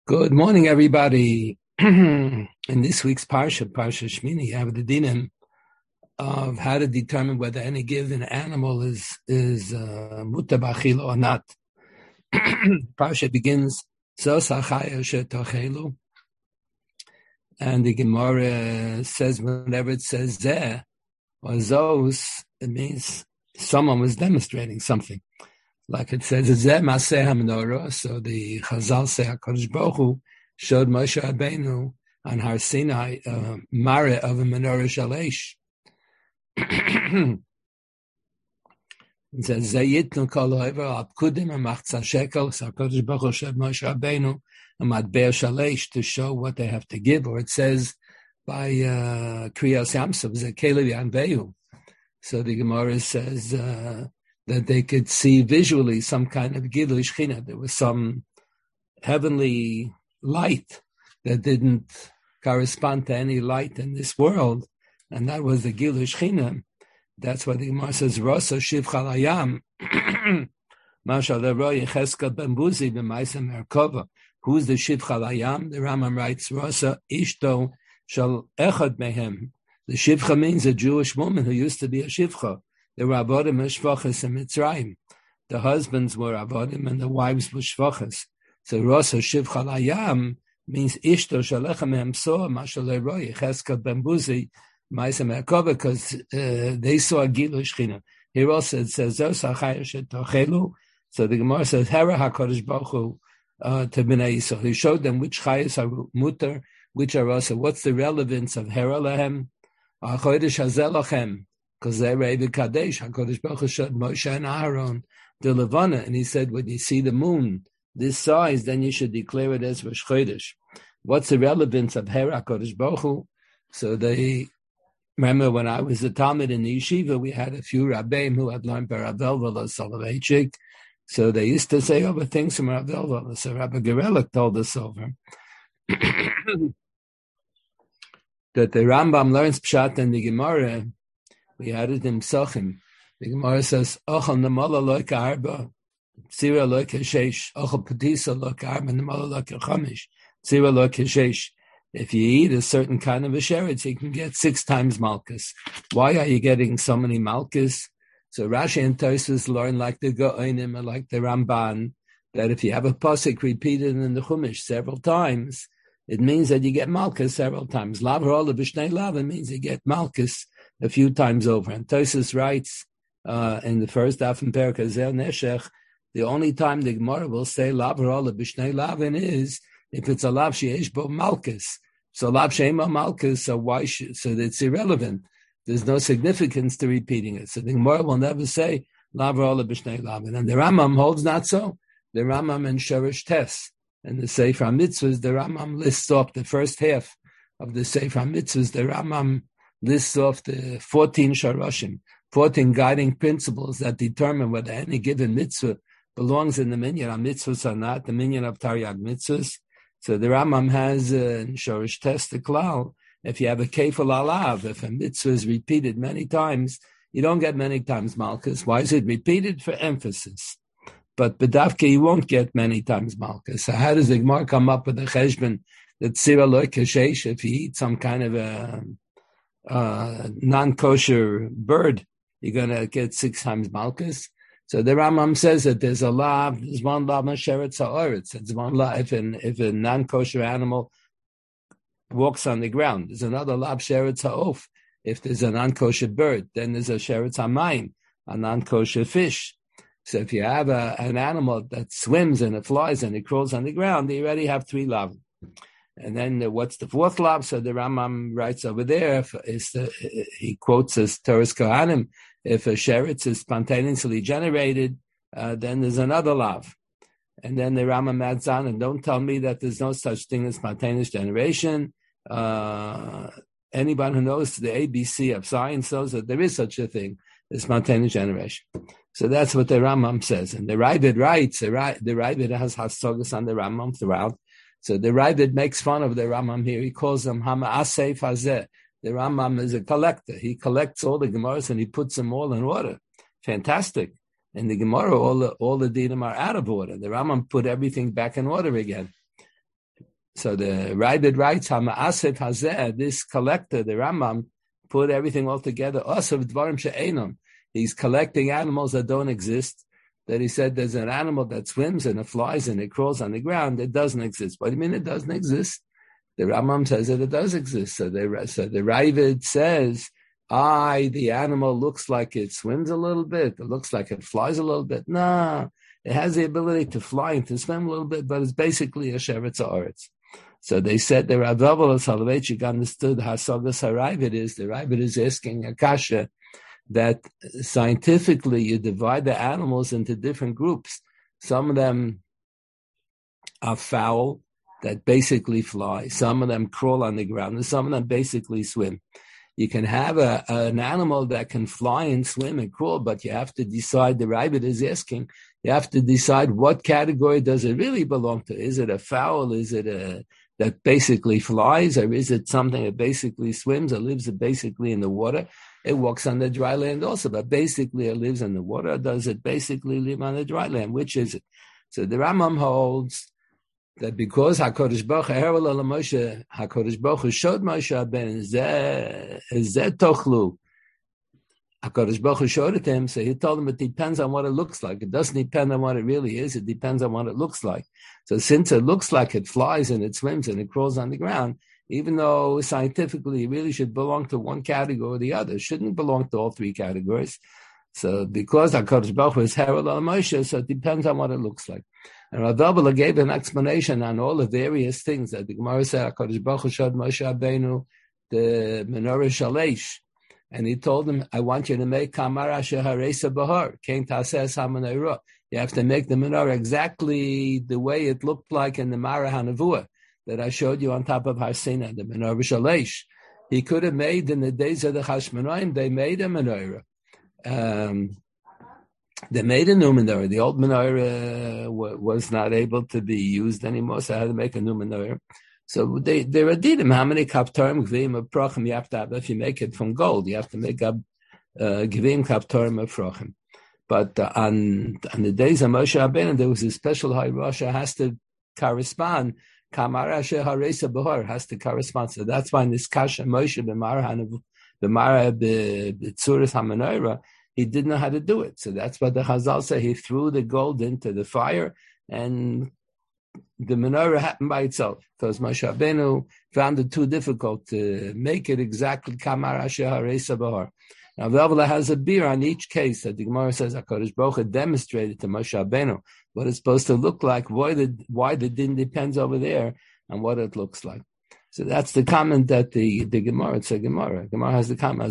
Good morning, everybody. In this week's Parsha Shmini, you have the dinim of how to determine whether any given animal is mutar b'achila or not. Parsha begins Zos hachaya shetochelu, and the Gemara says whenever it says zeh or zos, it means someone was demonstrating something. Like it says, zeh maseh ha-menorah, so the Chazal say HaKadosh Baruch Hu showed Moshe Rabbeinu on Har Sinai mareh of a menorah shalesh. It says, zeh yitnu kol ha'over al pkudim ha-machzah shekel, so HaKadosh Baruch Hu showed Moshe Rabbeinu a matbeh shalesh to show what they have to give, or it says by Kriyas Yamsuf, zeh kelev yanvehu. So the Gemara says that they could see visually some kind of Gilui Shechina. There was some heavenly light that didn't correspond to any light in this world, and that was the Gilui Shechina. That's why the Gemara says, Rosa Shivcha Layam, Mashal Leroy Yecheskel Ben Buzi B'Maisa Merkova. Who's the Shivcha Layam? The Rambam writes, Rosa Ishto Shal Echad Mehem. The Shivcha means a Jewish woman who used to be a Shivcha. They were avodim and shvachas in Mitzrayim. The husbands were avodim and the wives were shvachas. So Rosa Shivcha Layam means Ishto Shalechem Hemsoa Mashalei Roy Cheskel Ben Buzi Ma'isa Merkova, because they saw Gilui Shechina. Here also it says Zos hachaya shetochelu. So the Gemara says Hera HaKadosh Baruch Hu to Bnei Yisrael. He showed them which chayas are mutar, which are also. What's the relevance of Hera Lehem? Chodesh Hazeh Lachem. Because they're Rebbe Kadesh, HaKadosh Baruch Hu showed Moshe and Aaron the Levana, and he said, when you see the moon this size, then you should declare it as Rosh Chodesh. What's the relevance of Hera HaKadosh Baruch Hu? So they, remember when I was a Talmud in the yeshiva, we had a few Rabbeim who had learned by Rav Elvel Soloveitchik. So they used to say over things from Rav Elvel. So Rabbi Gerelik told us over that the Rambam learns Pshat in the Gemara. We had it in Psachim. The Gemara says, Ochel nemala loik arba, tzira loik hasheish. Ochel petisa loik arba, nemala loik chamish, tzira loik hasheish. If you eat a certain kind of a sheretz, you can get 6 times malchus. Why are you getting so many malchus? So Rashi and Tosfos learn like the Gaonim and like the Ramban, that if you have a pasuk repeated in the Chumash several times, it means that you get malchus several times. Lav ha'olah b'shnei lav, it means you get malchus a few times over. And Tosfos writes in the first daf in Perek Hazeh Neshech, the only time the Gemara will say lav ha'olah b'shnei lavin is if it's a lav sheyesh bo malchus. So lav she'ema malchus, so why so it's irrelevant. There's no significance to repeating it. So the Gemara will never say lav ha'olah b'shnei lavin. And the Rambam holds not so. The Rambam in Shorish Tes and the Sefer HaMitzvahs, the Rambam lists off the first half of the Sefer HaMitzvahs. The Rambam lists off the 14 Sharoshim, 14 guiding principles that determine whether any given mitzvah belongs in the minyan of mitzvahs or not, the minyan of Taryag mitzvahs. So the Rambam has in Shorish Tes the klal, if you have a kefal alav, if a mitzvah is repeated many times, you don't get many times malchus. Why is it repeated? For emphasis. But bedavke, you won't get many times malchus. So how does the Gemara come up with a cheshbon that tzira loy kashesh, if you eat some kind of a non-kosher bird, you're going to get 6 times malchus? So the Rambam says that there's a lav, there's one lav masheretz ha'oretz. It's one lav if a non-kosher animal walks on the ground. There's another lav sheretz ha'of. If there's a non-kosher bird, then there's a sheretz ha'mayim, a non-kosher fish. So if you have an animal that swims and it flies and it crawls on the ground, you already have 3 lav. And then what's the 4th lav? So the Rambam writes over there, he quotes as Toras Kohanim, if a sheretz is spontaneously generated, then there's another lav. And then the Rambam adds on, and don't tell me that there's no such thing as spontaneous generation. Anyone who knows the ABC of science knows that there is such a thing as spontaneous generation. So that's what the Rambam says. And the Ravid writes, the Ravid has hastogas on the Rambam throughout. So the Ravid makes fun of the Rambam here. He calls him Hama'asei Fazeh. The Rambam is a collector. He collects all the Gemaras and he puts them all in order. Fantastic. In the Gemara, all the dinim are out of order. The Rambam put everything back in order again. So the Ravid writes, Hama'asef Hazeh, this collector, the Rambam, put everything all together. Also, Dvarim She'enam. He's collecting animals that don't exist. That he said there's an animal that swims and it flies and it crawls on the ground. It doesn't exist. What do you mean it doesn't exist? The Rambam says that it does exist. So the Ravid says, the animal looks like it swims a little bit. It looks like it flies a little bit. No, it has the ability to fly and to swim a little bit, but it's basically a sheretz haaretz. So they said the Rav Soloveitchik understood how Sagas HaRavid is. The Ravid is asking Akasha that scientifically you divide the animals into different groups. Some of them are fowl that basically fly. Some of them crawl on the ground, and some of them basically swim. You can have an animal that can fly and swim and crawl, but you have to decide, the Ravid is asking, you have to decide what category does it really belong to. Is it a fowl? Is it that basically flies? Or is it something that basically swims or lives basically in the water? It walks on the dry land also, but basically it lives in the water. Or does it basically live on the dry land? Which is it? So the Rambam holds that because HaKadosh Baruch Hu showed Moshe Rabbeinu zeh tochlu. HaKadosh Baruch Hu showed it to him, so he told him it depends on what it looks like. It doesn't depend on what it really is. It depends on what it looks like. So since it looks like it flies and it swims and it crawls on the ground, even though scientifically it really should belong to one category or the other, it shouldn't belong to all three categories. So because HaKadosh Baruch Hu is Herod al Moshe, so it depends on what it looks like. And Rav Abba gave an explanation on all the various things that the Gemara said HaKadosh Baruch Hu showed Moshe Rabbeinu the menorah shalesh, and he told him, I want you to make kamar asher haresa bahar, kein tases ha-menorah. You have to make the menorah exactly the way it looked like in the Marah HaNevuah that I showed you on top of Har Sinai, the menorah shalesh. He could have made, in the days of the Hashmonaim, they made a menorah. They made a new menorah. The old menorah was not able to be used anymore, so I had to make a new menorah. So they're adidim. How many kaptarim, gvim, or prochim you have to have? If you make it from gold, you have to make up gvim, kaptarim, or prochim. But on the days of Moshe Rabbeinu, there was a special high Rosh has to correspond. Kamar asher haresa behor has to correspond. So that's why in this kasha Moshe b'Marah b'tzuras hamenorah, he didn't know how to do it. So that's what the Chazal say. He threw the gold into the fire, and the menorah happened by itself. Because Moshe Rabbeinu found it too difficult to make it exactly Kamar Asher Haresa Bahar. Now, the Avla has a beer on each case that the Gemara says HaKadosh Baruch Hu demonstrated to Moshe Rabbeinu what it's supposed to look like, why the din depends over there, and what it looks like. So that's the comment that the Gemara, it's a Gemara. Gemara has the comment,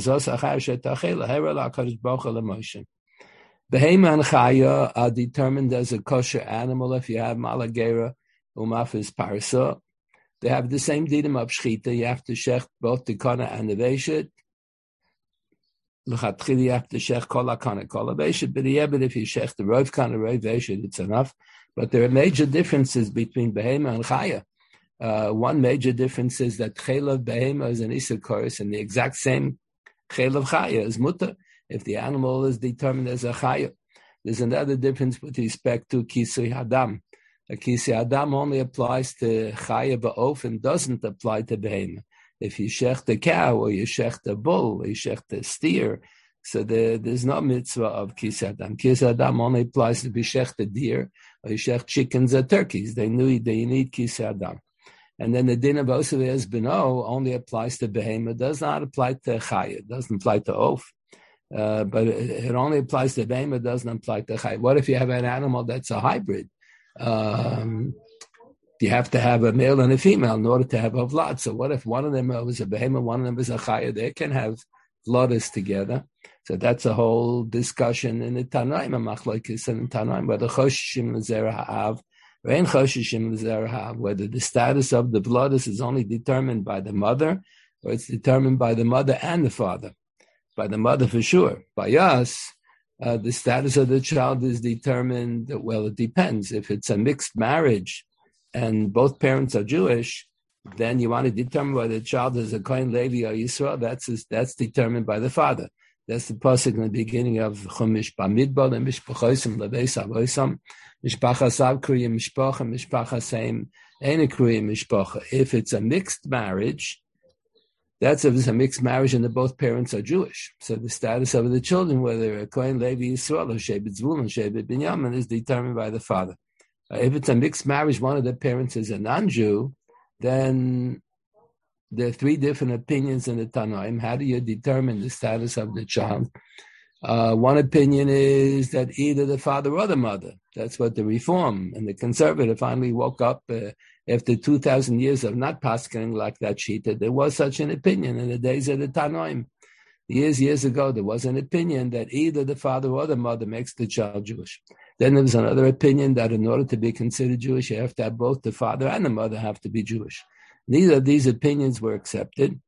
Behema and Chaya are determined as a kosher animal if you have Malagera, Umafis Parasa. They have the same dinim of Shchita. You have to shech both the Kana and the Veshet. L'chatchili, you have to shech Kol HaKana, Kol HaVeshet. But if you shech the Rov Kana, Rov Veshet, it's enough. But there are major differences between Behema and Chaya. One major difference is that Chelav Behema is an Issachar, and the exact same Chelav Chaya is Mutter if the animal is determined as a Chaya. There's another difference with respect to Kisui Hadam. A Kisui Hadam only applies to Chaya Ba'of and doesn't apply to Behema. If you shech the cow, or you shech the bull, or you shech the steer, so there's no mitzvah of Kisui Hadam. Kisui Hadam only applies to be shech the deer, or you shech chickens or turkeys. They need Kisui Hadam. And then the din of Osavez Beno only applies to Behema, does not apply to Chaya, it doesn't apply to Oaf. But it only applies to Behema, doesn't apply to Chaya. What if you have an animal that's a hybrid? You have to have a male and a female in order to have a vlad. So what if one of them is a Behema, one of them is a Chaya? They can have vladas together. So that's a whole discussion in the Tanaim, a machlokes in the Tanaim, whether Choshishim l'zera ha'av, whether the status of the bloodus is only determined by the mother, or it's determined by the mother and the father. By the mother for sure. By us, the status of the child is determined, well, it depends. If it's a mixed marriage and both parents are Jewish, then you want to determine whether the child is a Kohen, Levi, or Yisrael. That's determined by the father. That's the pasuk in the beginning of Chumash Bamidbar and Mishpachosim Leveis Avoisam. Mishpachas Avkuri and Mishpachas Haim If it's a mixed marriage, that's if it's a mixed marriage and both parents are Jewish. So the status of the children, whether a Kohen, Levi, Yisrael, or Shevet Zvulun, Shevet Binyamin, is determined by the father. If it's a mixed marriage, one of the parents is a non-Jew, then there are three different opinions in the Tanoim. How do you determine the status of the child? One opinion is that either the father or the mother. That's what the Reform and the Conservative finally woke up after 2,000 years of not paskening like that shita. There was such an opinion in the days of the Tanoim. Years ago, there was an opinion that either the father or the mother makes the child Jewish. Then there was another opinion that in order to be considered Jewish, you have to have both the father and the mother have to be Jewish. Neither of these opinions were accepted.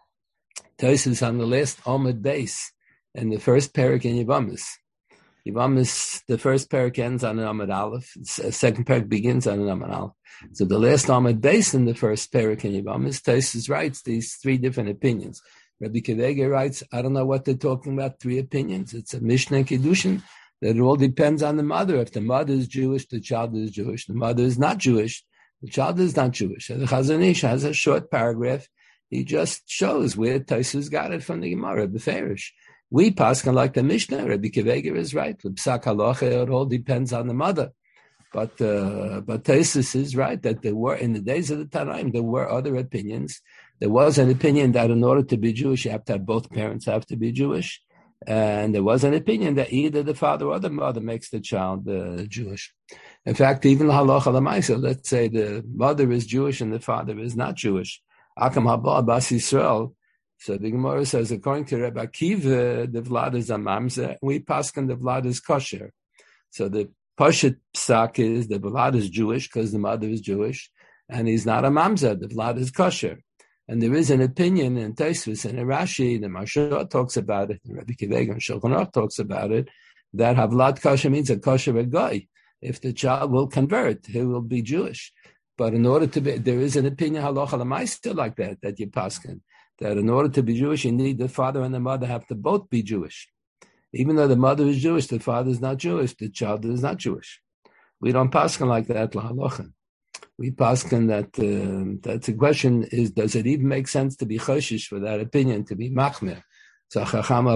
Tosfos on the last Amud Beis in the first parak in Yevamos. Yevamos, the first parak ends on an Amud Aleph. The second parak begins on an Amud Aleph. So the last Amud Beis in the first parak in Yevamos, Tosfos writes these three different opinions. Rabbi Akiva Eiger writes, I don't know what they're talking about, three opinions. It's a Mishnah and Kiddushin that it all depends on the mother. If the mother is Jewish, the child is Jewish. The mother is not Jewish, the child is not Jewish. The Chazon Ish has a short paragraph. He just shows where Tosfos got it from the Gemara, Beferish. We paskin like the Mishnah. Rabbi Akiva Eiger is right. With Psak Halacha, it all depends on the mother. But Tosfos is right that there were, in the days of the Tanaim, there were other opinions. There was an opinion that in order to be Jewish, you have to have both parents have to be Jewish. And there was an opinion that either the father or the mother makes the child Jewish. In fact, even halacha l'maisa, let's say the mother is Jewish and the father is not Jewish. Akam haba bas Yisrael. So the Gemara says, according to Rabbi Akiva, the vlad is a mamzer. We paskin the vlad is kosher. So the Pashat psak is the vlad is Jewish because the mother is Jewish, and he's not a mamzer. The vlad is kosher. And there is an opinion in Tosfos and in Rashi, the Marsha talks about it, and Rabbi Akiva Eiger and Shulchan Aruch talks about it, that havlad kosher means a kosher guy. If the child will convert, he will be Jewish. But in order to be, there is an opinion halacha l'maisa like that you paskin, that in order to be Jewish, you need the father and the mother have to both be Jewish. Even though the mother is Jewish, the father is not Jewish, the child is not Jewish. We don't paskin like that l'halacha. We paskin that the question is, does it even make sense to be choshish for that opinion, to be machmer? So Chacham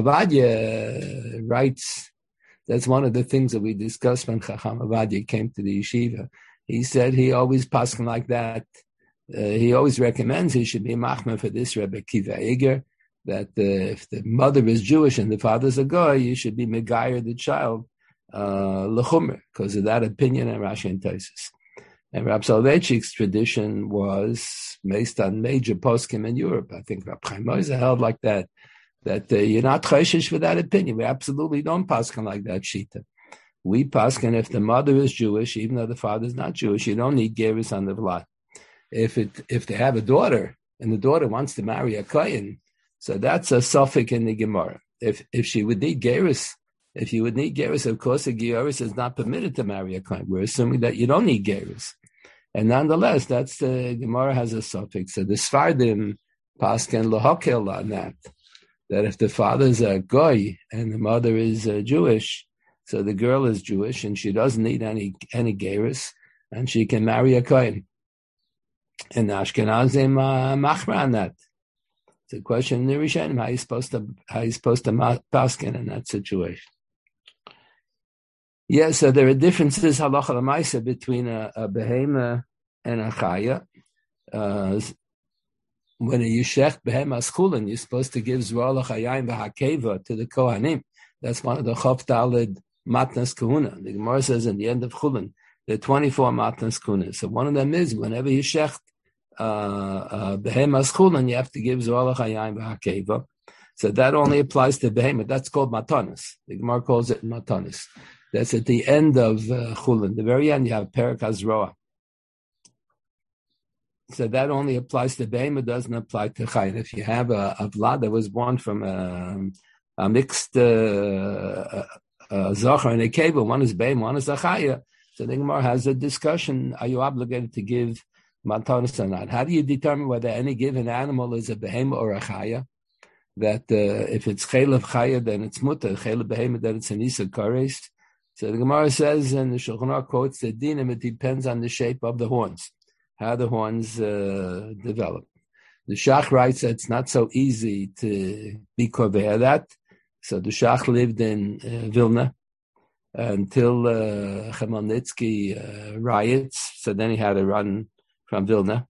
Avadia writes, that's one of the things that we discussed when Chacham Avadia came to the yeshiva. He said he always paskin like that. He always recommends he should be machmer for this Rabbi Akiva Eiger, that if the mother is Jewish and the father is a goy, you should be megayer the child l'chumer, because of that opinion in Rashi and Tosfos. And Rab Soloveitchik's tradition was based on major poskim in Europe. I think Rab Chaim Moshe held like that you're not choshish for that opinion. We absolutely don't paskin like that shita. We paskin if the mother is Jewish, even though the father is not Jewish, you don't need gerus on the vlad. If they have a daughter and the daughter wants to marry a kohen, so that's a suffix in the Gemara. If she would need gerus, if you would need gerus, of course a gerus is not permitted to marry a kohen. We're assuming that you don't need gerus. And nonetheless, that's the Gemara has a suffix. So the Sfardim paskin lahakel on that if the father is a goy and the mother is Jewish, so the girl is Jewish and she doesn't need any gerus, and she can marry a kohen. And the Ashkenazim machmer on that. It's a question in the Rishonim, how you supposed to paskin in that situation. Yeah, so there are differences halacha l'maisa between a behema and a chaya. When you yeshech behema schulin, you're supposed to give zrua l'chayayim v'hakeva to the kohanim. That's one of the chof daled matnas kahuna. The Gemara says in the end of chulin, there are 24 matnas kahuna. So one of them is whenever you yeshech behema schulin, you have to give zrua l'chayayim v'hakeva. So that only applies to behema. That's called matanis. The Gemara calls it matanis. That's at the end of Chulin. The very end, you have Perak Hazroa. So that only applies to Behema, doesn't apply to Chayin. If you have a Vlad that was born from a mixed Zachar and a Keva, one is Behema, one is a Chaya. So the Gemara has a discussion, are you obligated to give Matanis or not? How do you determine whether any given animal is a Behema or a Chaya? That if it's Chelev Chaya, then it's Mutter. Chelev Behema, then it's an Isa Kares. So the Gemara says, and the Shulchan Aruch quotes the dinim, it depends on the shape of the horns. how the horns develop. The Shach writes that it's not so easy to be koveya that. So the Shach lived in Vilna until Khmelnytsky riots. So then he had to run from Vilna.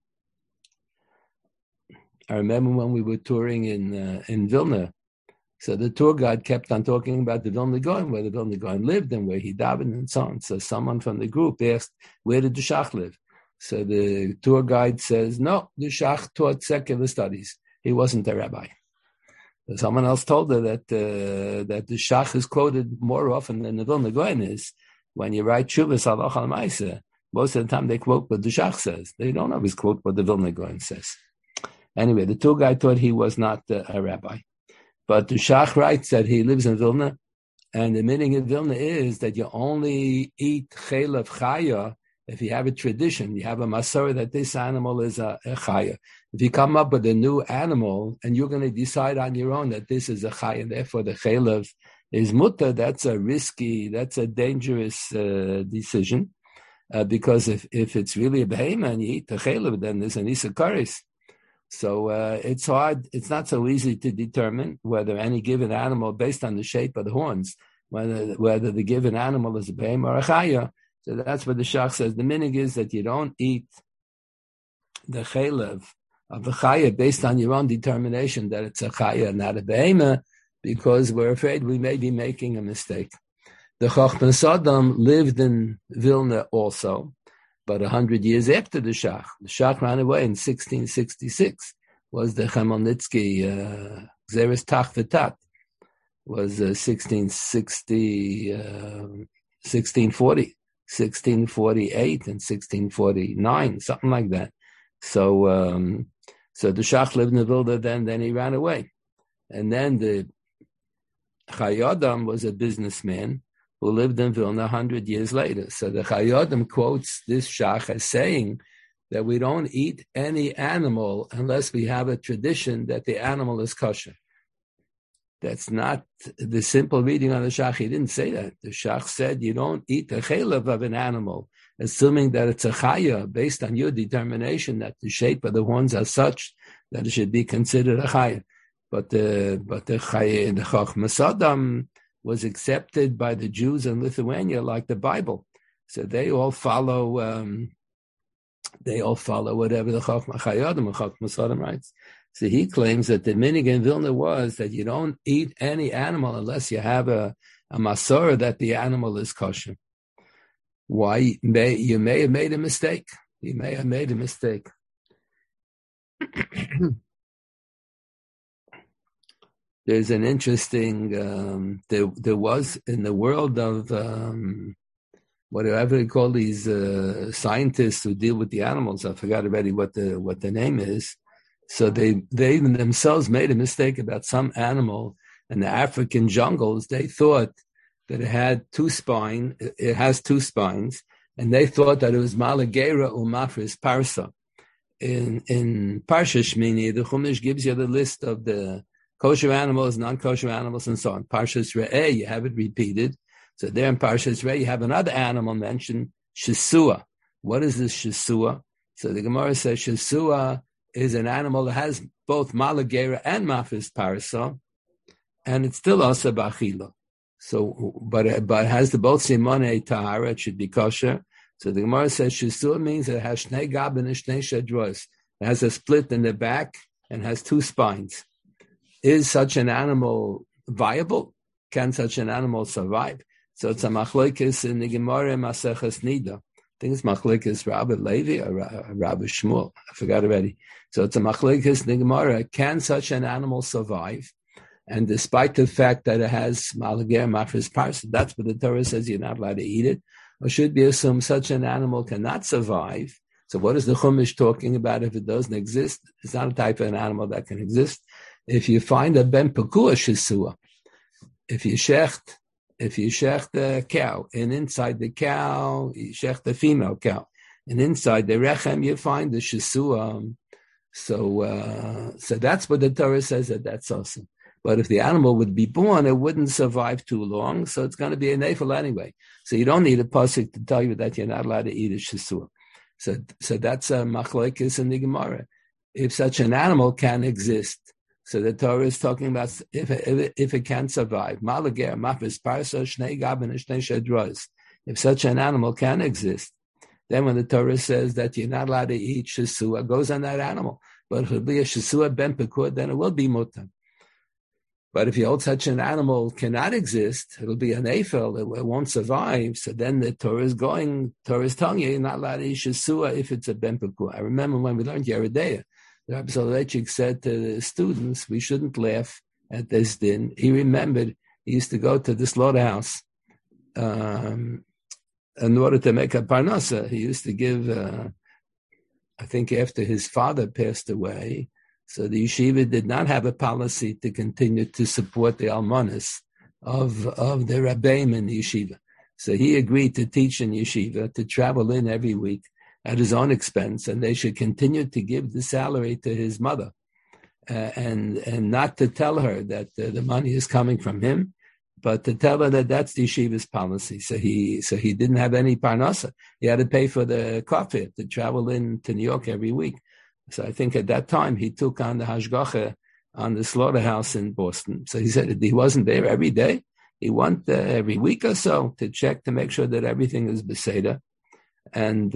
I remember when we were touring in Vilna. So the tour guide kept on talking about the Vilna Gaon, where the Vilna Gaon lived and where he davened and so on. So someone from the group asked, where did the Shach live? So the tour guide says, no, the Shach taught secular studies. He wasn't a rabbi. So someone else told her that the Shach is quoted more often than the Vilna Gaon is. When you write Shuvas Halach al Maaseh, most of the time they quote what the Shach says. They don't always quote what the Vilna Gaon says. Anyway, the tour guide thought he was not a rabbi. But the Shach writes that he lives in Vilna, and the meaning in Vilna is that you only eat chelav chaya if you have a tradition. You have a masora that this animal is a chaya. If you come up with a new animal and you're going to decide on your own that this is a chaya, and therefore the chelav is mutter, that's a dangerous decision. Because if it's really a behemoth and you eat the chelav, then there's an isakaris. So it's hard. It's not so easy to determine whether any given animal, based on the shape of the horns, whether the given animal is a behemoth or a chaya. So that's what the Shach says. The minig is that you don't eat the chelev of the chaya based on your own determination that it's a chaya, not a behemoth, because we're afraid we may be making a mistake. The Chochmah Sodom lived in Vilna also, but 100 years after the Shach. The Shach ran away in 1666. Was the Khmelnytsky Xeris Tach V'Tat. Was 1640, 1648, and 1649, something like that. So the Shach lived in Vilna then he ran away. And then the Chayadam was a businessman who lived in Vilna 100 years later. So the Chayodim quotes this Shach as saying that we don't eat any animal unless we have a tradition that the animal is kosher. That's not the simple reading on the Shach. He didn't say that. The Shach said you don't eat the chelev of an animal, assuming that it's a chaya, based on your determination that the shape of the horns are such that it should be considered a chaya. But the Chochmah Sodom was accepted by the Jews in Lithuania like the Bible. So they all follow whatever the Chochmah Chayodim and Chochmah Sodom writes. So he claims that the minig in Vilna was that you don't eat any animal unless you have a masora that the animal is kosher. Why? You may have made a mistake. You may have made a mistake. There's an interesting, there was in the world of whatever they call these scientists who deal with the animals. I forgot already what the name is. So they even themselves made a mistake about some animal in the African jungles. They thought that it had two spines. It has two spines, and they thought that it was Malagera Umafris Parsa. In Parsha Shmini, the Chumash gives you the list of the kosher animals, non-kosher animals, and so on. Parshas Re'eh, you have it repeated. So there in Parshas Re'eh, you have another animal mentioned, Shesua. What is this Shesua? So the Gemara says Shesua is an animal that has both Malagera and Mafis Parasa, and it's still also Bachila. So, but it has the both Simone Tahara, it should be kosher. So the Gemara says Shesua means it has Shnei Gab and Shnei Shadros. It has a split in the back and has two spines. Is such an animal viable? Can such an animal survive? So it's a machlokes in the Gemara Maseches Nida. I think it's machlokes Rabbi Levi or Rabbi Shmuel. I forgot already. So it's a machlokes in the Gemara. Can such an animal survive? And despite the fact that it has Malager Mafris Parsa, that's what the Torah says you're not allowed to eat it. Or should be assumed such an animal cannot survive. So what is the Chumash talking about if it doesn't exist? It's not a type of an animal that can exist. If you find a ben pekua shesua, if you shecht the cow, and inside the cow, you shecht the female cow, and inside the rechem, you find the shesua. So that's what the Torah says that's awesome. But if the animal would be born, it wouldn't survive too long, so it's going to be a nefel anyway. So you don't need a pasuk to tell you that you're not allowed to eat a shesua. So that's a machlokes in the Gemara. If such an animal can exist, so the Torah is talking about if it can survive. Malager, mafis, parsa, shnei gaben, shnei shedros. If such an animal can exist, then when the Torah says that you're not allowed to eat shesua, it goes on that animal. But if it will be a shesua ben pekur, then it will be mutar. But if you hold such an animal cannot exist, it'll be an ephel, it won't survive. So then the Torah is telling you you're not allowed to eat shesua if it's a ben pekur. I remember when we learned Yoreh De'ah, Rabbi Soloveitchik said to the students, we shouldn't laugh at this din. He remembered he used to go to the slaughterhouse in order to make a parnasa. He used to give, I think after his father passed away, so the yeshiva did not have a policy to continue to support the almanas of the rabbeim in the yeshiva. So he agreed to teach in yeshiva, to travel in every week at his own expense, and they should continue to give the salary to his mother, and not to tell her that the money is coming from him, but to tell her that that's the yeshiva's policy. So he didn't have any parnasa. He had to pay for the car fare to travel in to New York every week. So I think at that time he took on the hashgacha on the slaughterhouse in Boston. So he said he wasn't there every day. He went every week or so to check to make sure that everything is beseder. And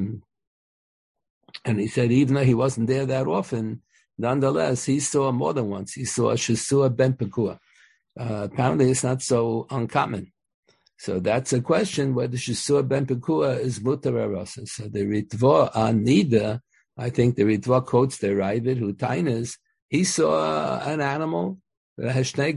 he said even though he wasn't there that often, nonetheless he saw more than once. He saw shesua ben pekur. Apparently it's not so uncommon. So that's a question whether shesua ben pekur is mutar or rasa. So the Ritva on Nida, I think the Ritva quotes the Ravid who tainas, he saw an animal, and such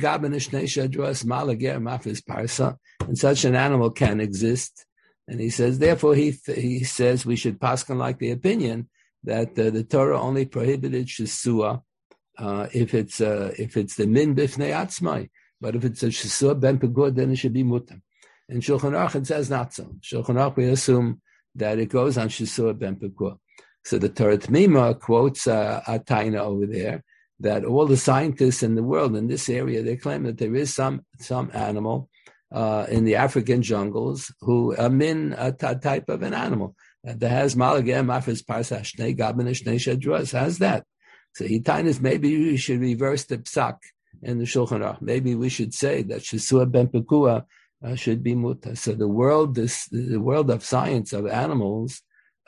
an animal can exist. And he says, therefore, he says we should paskin like the opinion that the Torah only prohibited shesua if it's the min bifnei atzmai. But if it's a shesua ben pekur, then it should be mutar. In Shulchan Aruch it says not so. Shulchan Aruch we assume that it goes on shesua ben pekur. So the Torah Tmima quotes a taina over there that all the scientists in the world in this area, they claim that there is some animal in the African jungles who min a type of an animal that has malager mafis parsa shnei gaben shnei shedros has that. So he tainas maybe we should reverse the psak in the Shulchan Aruch. Maybe we should say that shesua ben pekur should be mutar. So the world of science of animals.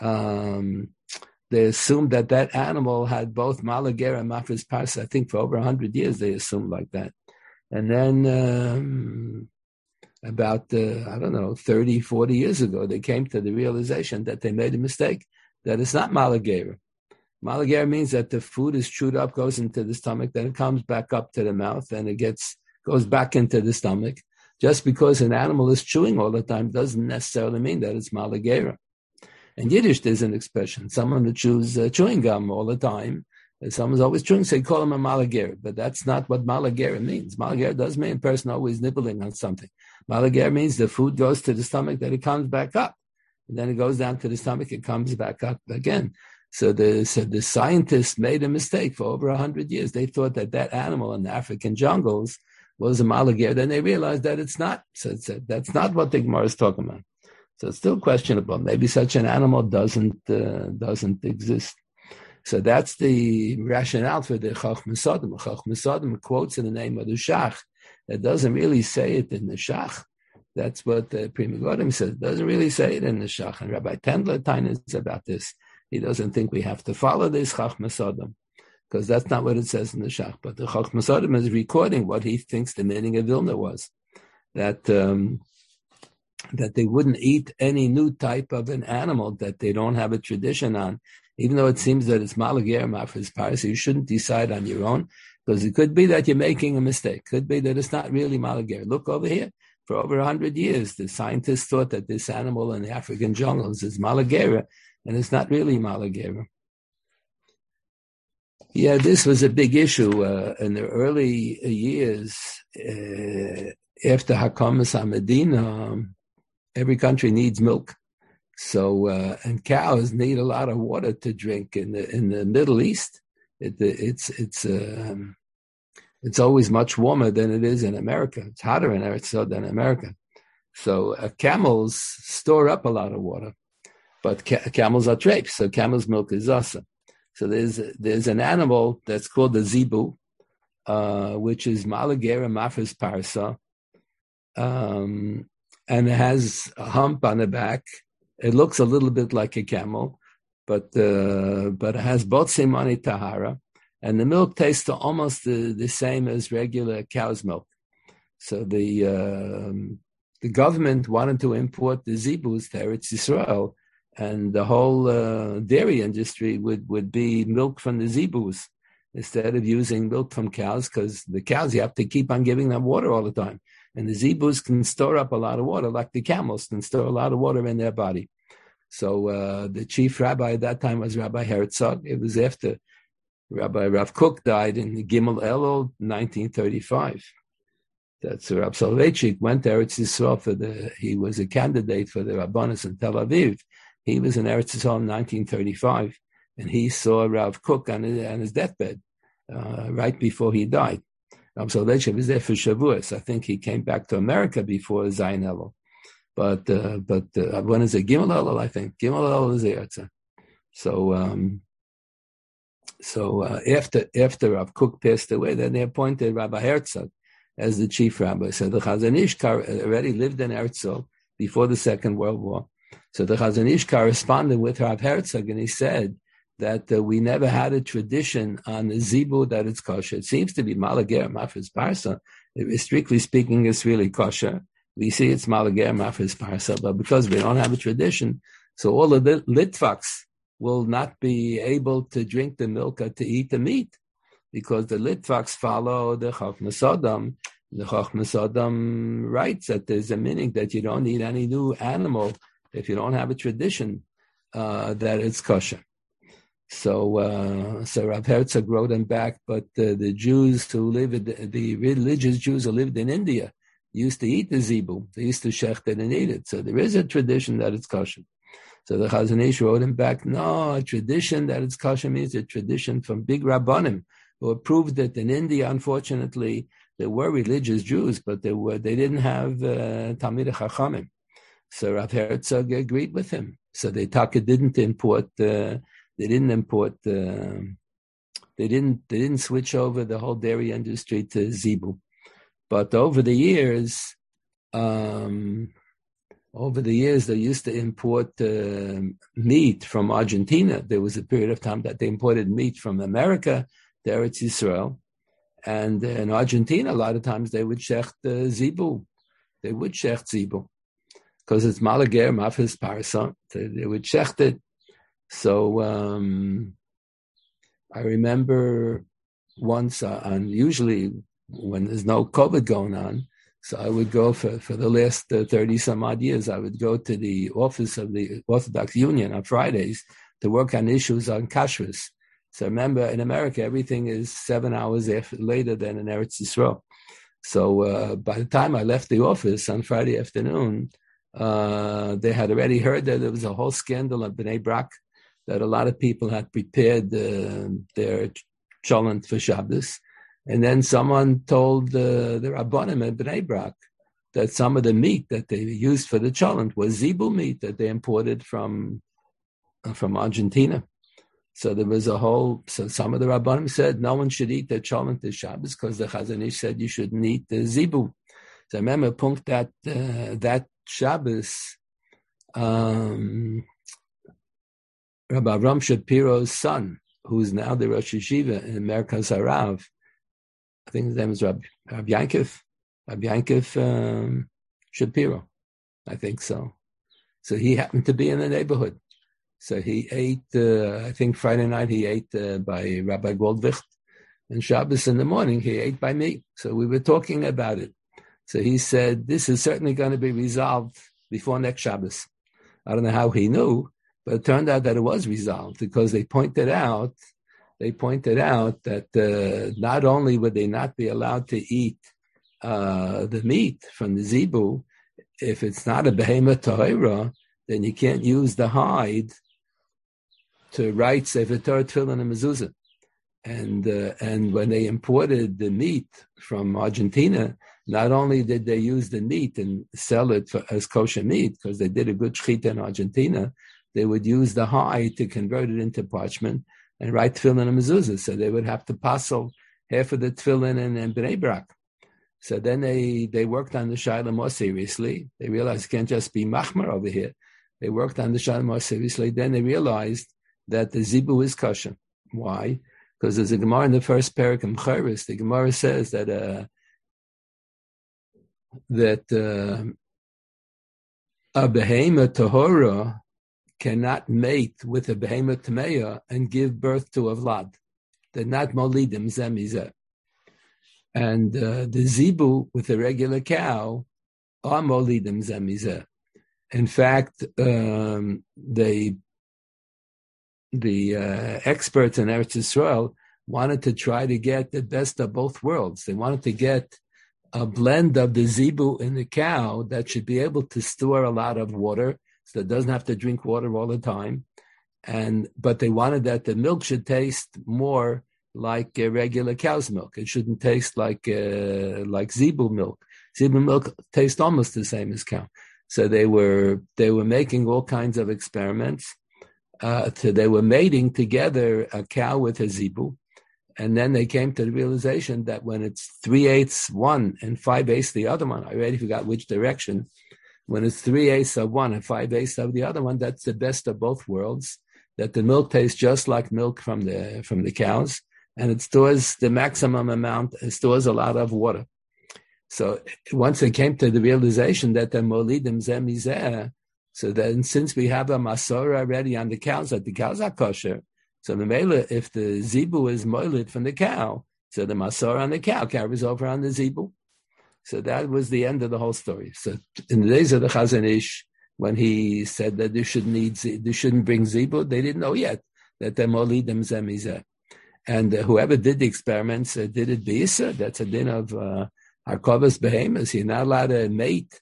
They assumed that animal had both malager and mafis parsa. I think for over 100 years they assumed like that. And then about, 30, 40 years ago, they came to the realization that they made a mistake, that it's not malager. Malager means that the food is chewed up, goes into the stomach, then it comes back up to the mouth, and it goes back into the stomach. Just because an animal is chewing all the time doesn't necessarily mean that it's malager. In Yiddish, there's an expression, someone who chews chewing gum all the time, someone's always chewing, so you call him a malager, but that's not what malager means. Malager does mean a person always nibbling on something. Malager means the food goes to the stomach, then it comes back up. And then it goes down to the stomach, it comes back up again. So the scientists made a mistake for over 100 years. They thought that animal in the African jungles was a malager. Then they realized that it's not. So that's not what the Gemara is talking about. So it's still questionable. Maybe such an animal doesn't exist. So that's the rationale for the Chachma Sodom. Chachma Sodom quotes in the name of the Shach. It doesn't really say it in the Shach. That's what the Pri Megadim says. It doesn't really say it in the Shach. And Rabbi Tendler tainas about this. He doesn't think we have to follow this Chachma Sodom, because that's not what it says in the Shach. But the Chachma Sodom is recording what he thinks the meaning of Vilna was. That they wouldn't eat any new type of an animal that they don't have a tradition on, even though it seems that it's malager mafis parsa. You shouldn't decide on your own, because it could be that you're making a mistake. Could be that it's not really malager. Look over here. For over 100 years, the scientists thought that this animal in the African jungles is malager, and it's not really malager. Yeah, this was a big issue in the early years after Hakamas HaMedina. Every country needs milk, so and cows need a lot of water to drink. In the Middle East, it's always much warmer than it is in America. It's hotter in Eretz than America. So camels store up a lot of water, but camels are treif, so camel's milk is asa. So there's an animal that's called the zebu, which is malagera mafres parsa, and it has a hump on the back. It looks a little bit like a camel, but it has both simani tahara, and the milk tastes almost the same as regular cow's milk. So the government wanted to import the zebus to Eretz Yisrael, and the whole dairy industry would be milk from the zebus instead of using milk from cows, because the cows, you have to keep on giving them water all the time. And the zebus can store up a lot of water, like the camels can store a lot of water in their body. So the chief rabbi at that time was Rabbi Herzog. It was after Rabbi Rav Kook died in Gimel Elul, 1935. That's Rav Soloveitchik went to Eretz Yisrael he was a candidate for the Rabbanos in Tel Aviv. He was in Eretz Yisrael in 1935, and he saw Rav Kook on his deathbed right before he died. Rav Soloveitchik was there for Shavuos. I think he came back to America before Zayin Elul. But when is it? Gimel Elul, I think. Gimel Elul is there. So after Rav Kook passed away, then they appointed Rabbi Herzog as the chief rabbi. So the Chazon Ish already lived in Eretz before the Second World War. So the Chazon Ish corresponded with Rav Herzog, and he said that we never had a tradition on the zebu that it's kosher. It seems to be malager mafres parsa. Strictly speaking, it's really kosher. We see it's malager mafres parsa, but because we don't have a tradition, so all of the Litvaks will not be able to drink the milk or to eat the meat, because the Litvaks follow the Chachmas Adam. The Chachmas Adam writes that there's a meaning that you don't need any new animal if you don't have a tradition that it's kosher. So Rav Herzog wrote them back, but the Jews who live the religious Jews who lived in India used to eat the zebu. They used to shecht it and eat it. So there is a tradition that it's kosher. So the Chazon Ish wrote him back, no, a tradition that it's kosher means a tradition from big Rabbanim, who proved that in India, unfortunately, there were religious Jews, but they didn't have Talmidei Chachamim. So Rav Herzog agreed with him. So they didn't switch over the whole dairy industry to zebu. But over the years, they used to import meat from Argentina. There was a period of time that they imported meat from America to Eretz Yisrael. And in Argentina, a lot of times they would shecht zebu. They would shecht zebu because it's malager mafres parsa. They would shecht it. So I remember once, usually when there's no COVID going on, so I would go for the last 30 some odd years, I would go to the office of the Orthodox Union on Fridays to work on issues on kashrus. So remember, in America, everything is 7 hours later than in Eretz Yisrael. So by the time I left the office on Friday afternoon, they had already heard that there was a whole scandal at Bnei Brak, that a lot of people had prepared their cholent for Shabbos. And then someone told the Rabbanim at Bnei Brak that some of the meat that they used for the cholent was zebu meat that they imported from Argentina. So there was so some of the Rabbanim said no one should eat the cholent this Shabbos because the Chazon Ish said you shouldn't eat the zebu. So I remember that Shabbos, Rabbi Avram Shapiro's son, who's now the Rosh Yeshiva in Merkaz Harav, I think his name is Rabbi Yankov Shapiro, I think so. So he happened to be in the neighborhood. So he ate, I think Friday night he ate by Rabbi Goldwicht, and Shabbos in the morning he ate by me. So we were talking about it. So he said, this is certainly going to be resolved before next Shabbos. I don't know how he knew, but it turned out that it was resolved because they pointed out that not only would they not be allowed to eat the meat from the zebu, if it's not a behemoth tahira, then you can't use the hide to write Sefer Torah, Tefillin, and Mezuzah. And when they imported the meat from Argentina, not only did they use the meat and sell it as kosher meat, because they did a good shechita in Argentina, they would use the hide to convert it into parchment and write tefillin and mezuzah. So they would have to passel half of the tefillin in Bnei Brak. So then they worked on the Shaila more seriously. They realized it can't just be machmer over here. They worked on the Shaila more seriously. Then they realized that the zibu is kosher. Why? Because there's a Gemara in the first parak in Chayris. The Gemara says that a behema tahora cannot mate with a behema tameya and give birth to a vlad. They're not molidim zemizeh. And the zibu with a regular cow are molidim zemizeh. In fact, the experts in Eretz Yisrael wanted to try to get the best of both worlds. They wanted to get a blend of the zibu in the cow that should be able to store a lot of water, so it doesn't have to drink water all the time. But they wanted that the milk should taste more like regular cow's milk. It shouldn't taste like zebu milk. Zebu milk tastes almost the same as cow. So they were making all kinds of experiments. They were mating together a cow with a zebu, and then they came to the realization that when it's 3/8 one and 5/8 the other one, I already forgot which direction. When it's 3/8 of one and 5/8 of the other one, that's the best of both worlds. That the milk tastes just like milk from the cows, and it stores the maximum amount. It stores a lot of water. So once they came to the realization that the molidim zemizeh, so then since we have a masora already on the cows, that the cows are kosher, so the mele, if the zibu is molid from the cow, so the masora on the cow carries over on the zibu. So that was the end of the whole story. So in the days of the Chazon Ish, when he said that they shouldn't bring zibu, they didn't know yet that the molidim zemizeh. And whoever did the experiments did it b'isa. That's a din of harkovas behemoths. You're not allowed to mate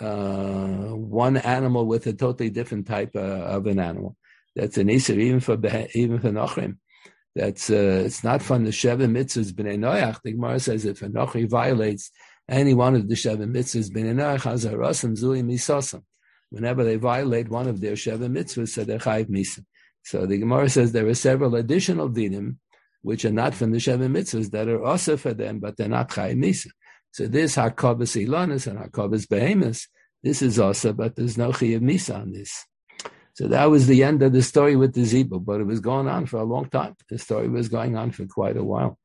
one animal with a totally different type of an animal. That's an isur even for nochrim. That's it's not from the Sheva mitzvahs b'nei Noach. The Gemara says if a nochri violates any one of the Sheva mitzvahs b'nei Noach, hazarasam zui misasam. Whenever they violate one of their Sheva mitzvahs, so they're chayiv misa. So the Gemara says there are several additional dinim which are not from the Sheva mitzvahs that are also for them, but they're not chayiv misa. So this harkovas ilanis and harkovas behemoths, this is also, but there's no chayiv misa on this. So that was the end of the story with the zibu, but it was going on for a long time. The story was going on for quite a while.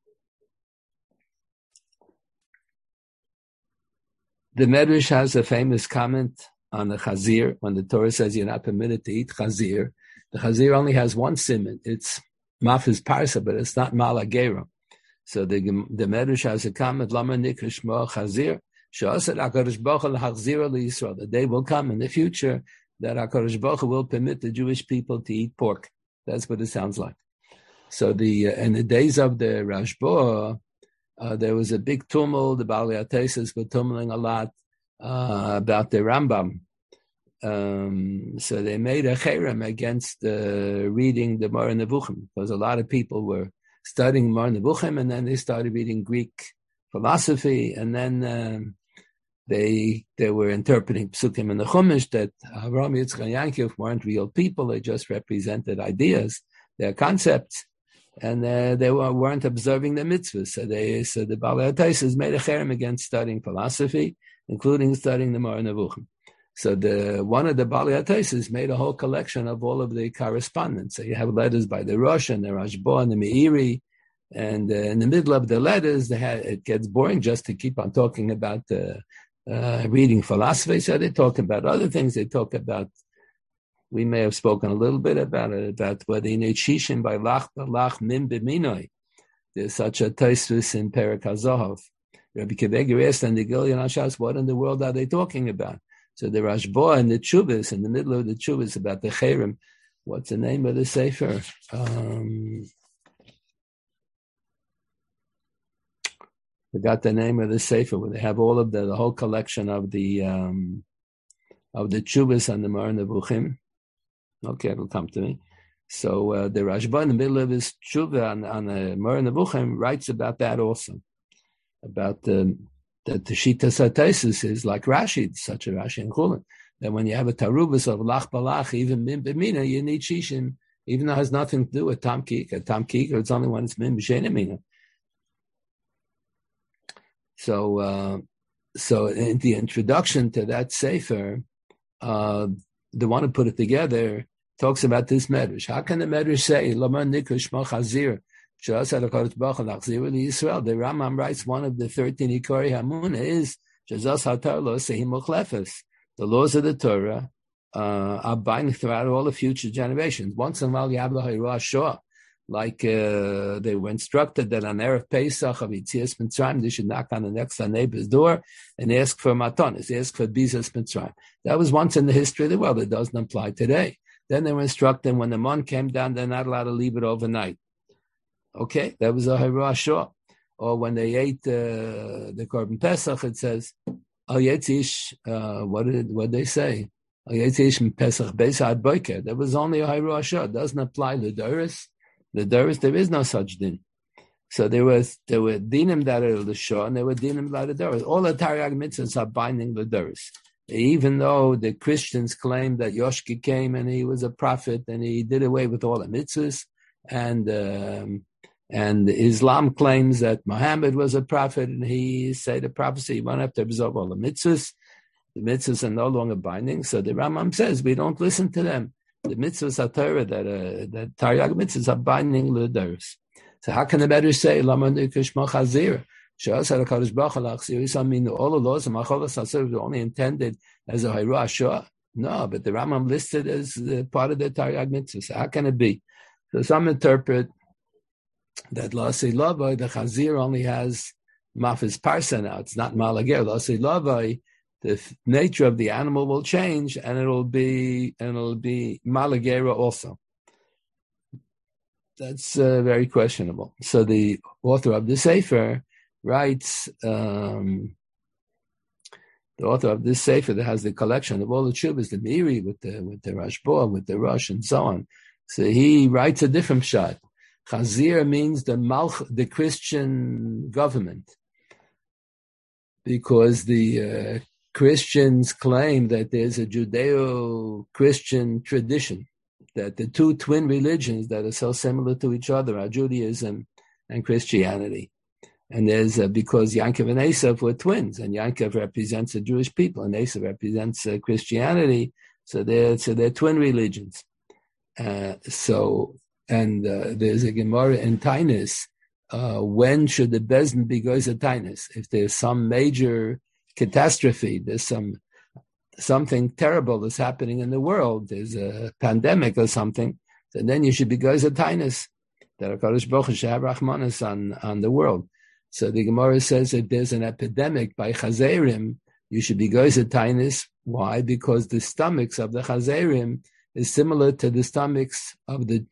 The Medrash has a famous comment on the chazir, when the Torah says you're not permitted to eat chazir. The chazir only has one siman. It's mafis parsa, but it's not malagera. So the Medrash has a comment, Lama nikra shmo chazir, she'asad HaKadosh Baruch Hu l'chazira l'Yisrael. The day will come in the future that HaKadosh Baruch Hu will permit the Jewish people to eat pork. That's what it sounds like. So in the days of the Rashba, there was a big tumult. The Baalei HaTosfos were tumulting a lot about the Rambam. So they made a cherem against reading the Moreh Nevuchim, because a lot of people were studying Moreh Nevuchim, and then they started reading Greek philosophy, and then they were interpreting psukim in the Chumash that Avraham, Yitzchak, and Yaakov weren't real people; they just represented ideas, their concepts, and they weren't observing the mitzvahs. So the Baalei HaTosfos made a cherem against studying philosophy, including studying the Moreh Nevuchim. So one of the Baalei HaTosfos made a whole collection of all of the correspondence. So you have letters by the Rosh and the Rashba and the Meiri, and in the middle of the letters, it gets boring just to keep on talking about reading philosophy. So they talk about other things. They talk about, we may have spoken a little bit about it, about whether you need shishin by lach mim b'minoi. There's such a Tosfos in Perek HaZohav. Rabbi Kiveger asked in the Gilyon HaShas, what in the world are they talking about? So the Rashba and the Tshuvas, in the middle of the Tshuvas about the Cherem, what's the name of the Sefer? Forgot the name of the Sefer, where they have all of the whole collection of the Tshuvas and the Moreh Nevuchim. Okay, it'll come to me. So the Rashba in the middle of his Tshuva on the Moreh Nevuchim writes about that also, about that the Shitas HaTosfos is like Rashi, such a Rashi and Chulin, that when you have a tarubas of lach balach, even min b'mina, you need shishim, even though it has nothing to do with tam kika. Tam kika, it's only when it's min b'shena mina. So in the introduction to that sefer, the one who put it together talks about this medrash. How can the medrash say Lama Nikush Shma Chazir? The Rambam writes one of the 13 Ikari Hamuna is Shazas Hatarlo Sehi Mochlefes. The laws of the Torah are binding throughout all the future generations. Once in a while, you have the Hayra Shah, like they were instructed that on Erev Pesach of Yitzias Mitzrayim, they should knock on the next neighbor's door and ask for matanis, ask for bizas Mitzrayim. That was once in the history of the world. It doesn't apply today. Then they were instructed when the moon came down, they're not allowed to leave it overnight. Okay, that was a Hayra Shah. Or when they ate the Korban Pesach, it says, Al Yetzish, what did they say? Al Yetzish Pesach Beisad Boiker. That was only a Hayra Shah. It doesn't apply to Doris. The Doris, there is no such din. So there were dinim that are the Shah, and there were dinim that are Doris. All the Taryag mitzvahs are binding the Doris. Even though the Christians claimed that Yoshki came and he was a prophet and he did away with all the mitzvahs, and Islam claims that Muhammad was a prophet and he said the prophecy, you won't have to observe all the mitzvahs. The mitzvahs are no longer binding. So the Rambam says we don't listen to them. The mitzvahs are Torah, that Taryag mitzvahs are binding l'doros. So how can the better say, Lama Nikashma Chazir? Sha'asar HaKadosh Baruch Hu l'achzir. I mean, all the laws of Macholas HaSur were only intended as a Hayra Shah. No, but the Rambam listed as part of the Taryag mitzvahs. So how can it be? So some interpret that Lasi Lavai, the Chazir only has Mafis Parsa now. It's not Malager. Lasi Lavai, the nature of the animal will change, and it'll be Malagera also. That's very questionable. So the author of the Sefer writes, the author of this Sefer that has the collection of all the Chuvas, the Miri with the Rashba, with the Rosh, and so on. So he writes a different shot. Chazir means the Christian government, because the Christians claim that there's a Judeo-Christian tradition, that the two twin religions that are so similar to each other are Judaism and Christianity. And there's because Yaakov and Esav were twins, and Yaakov represents the Jewish people, and Esav represents Christianity. So they're twin religions. There's a Gemara in Tainus. When should the Bezdin be goes at Tainus? If there's some major catastrophe, there's something terrible that's happening in the world, there's a pandemic or something, and then you should be goes at Tainus, that HaKadosh Baruch Hu should have Rachmanis on the world. So the Gemara says if there's an epidemic by Chazerim, you should be goes at Tainus. Why? Because the stomachs of the Chazerim is similar to the stomachs of the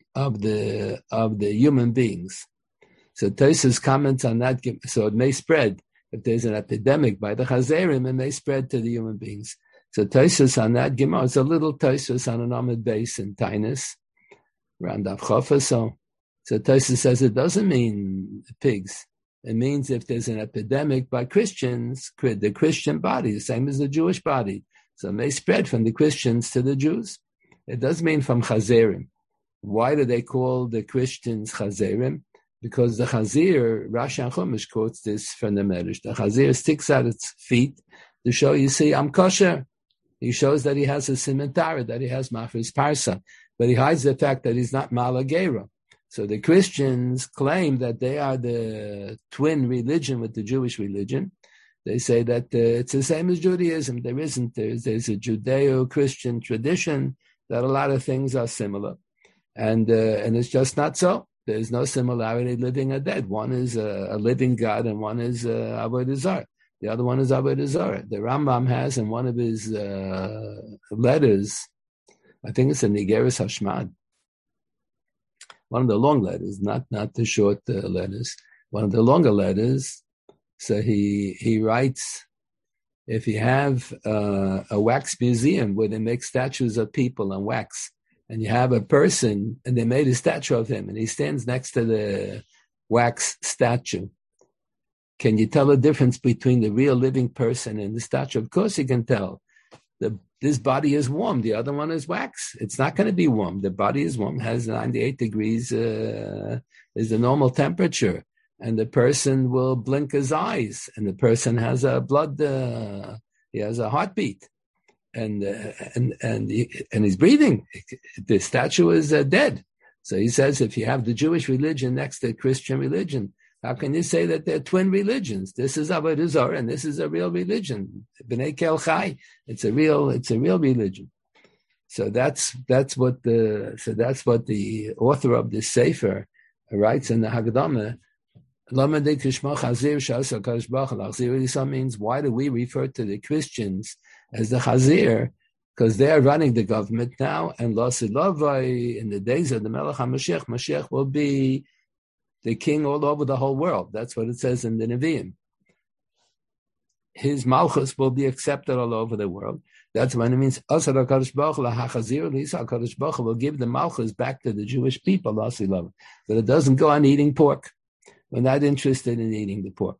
human beings. So Tosfos comments on that. So it may spread. If there's an epidemic by the Chazerim, it may spread to the human beings. So Tosfos on that Gemara, it's a little Tosfos on an Amud base in Tainus, around Avchofa. So Tosfos says it doesn't mean pigs. It means if there's an epidemic by Christians, the Christian body, the same as the Jewish body. So it may spread from the Christians to the Jews. It does mean from Chazerim. Why do they call the Christians Chazerim? Because the Chazir, Rashi and Chumash quotes this from the Medrash. The Chazir sticks out its feet to show, you see, I'm kosher. He shows that he has a simentara, that he has mafris parsa, but he hides the fact that he's not malagera. So the Christians claim that they are the twin religion with the Jewish religion. They say that it's the same as Judaism. There isn't. There's a Judeo-Christian tradition that a lot of things are similar. And it's just not so. There's no similarity living or dead. One is a living God and one is Avodah Zarah. The other one is Avodah Zarah. The Rambam has in one of his letters, I think it's a Nigeris Hashmad, one of the long letters, not the short letters, one of the longer letters. So he writes, if you have a wax museum where they make statues of people in wax, and you have a person, and they made a statue of him, and he stands next to the wax statue, can you tell the difference between the real living person and the statue? Of course you can tell. this body is warm, the other one is wax. It's not going to be warm. The body is warm, has 98 degrees, is the normal temperature. And the person will blink his eyes, and the person has a he has a heartbeat, and he's breathing. The statue is dead. So he says, if you have the Jewish religion next to the Christian religion, how can you say that they're twin religions? This is Avodah Zarah, and this is a real religion. B'nai Kel Chai. It's a real religion. So that's what the author of this Sefer writes in the Haggadah. Means, why do we refer to the Christians as the Chazir? Because they are running the government now, and in the days of the Melech HaMashiach, Mashiach will be the king all over the whole world. That's what it says in the Nevi'im. His Malchus will be accepted all over the world. That's when it means Asar HaKadosh Baruch Hu LaHachazir Lisa HaKadosh Baruch Hu will give the Malchus back to the Jewish people, but it doesn't go on eating pork. We're not interested in eating the pork.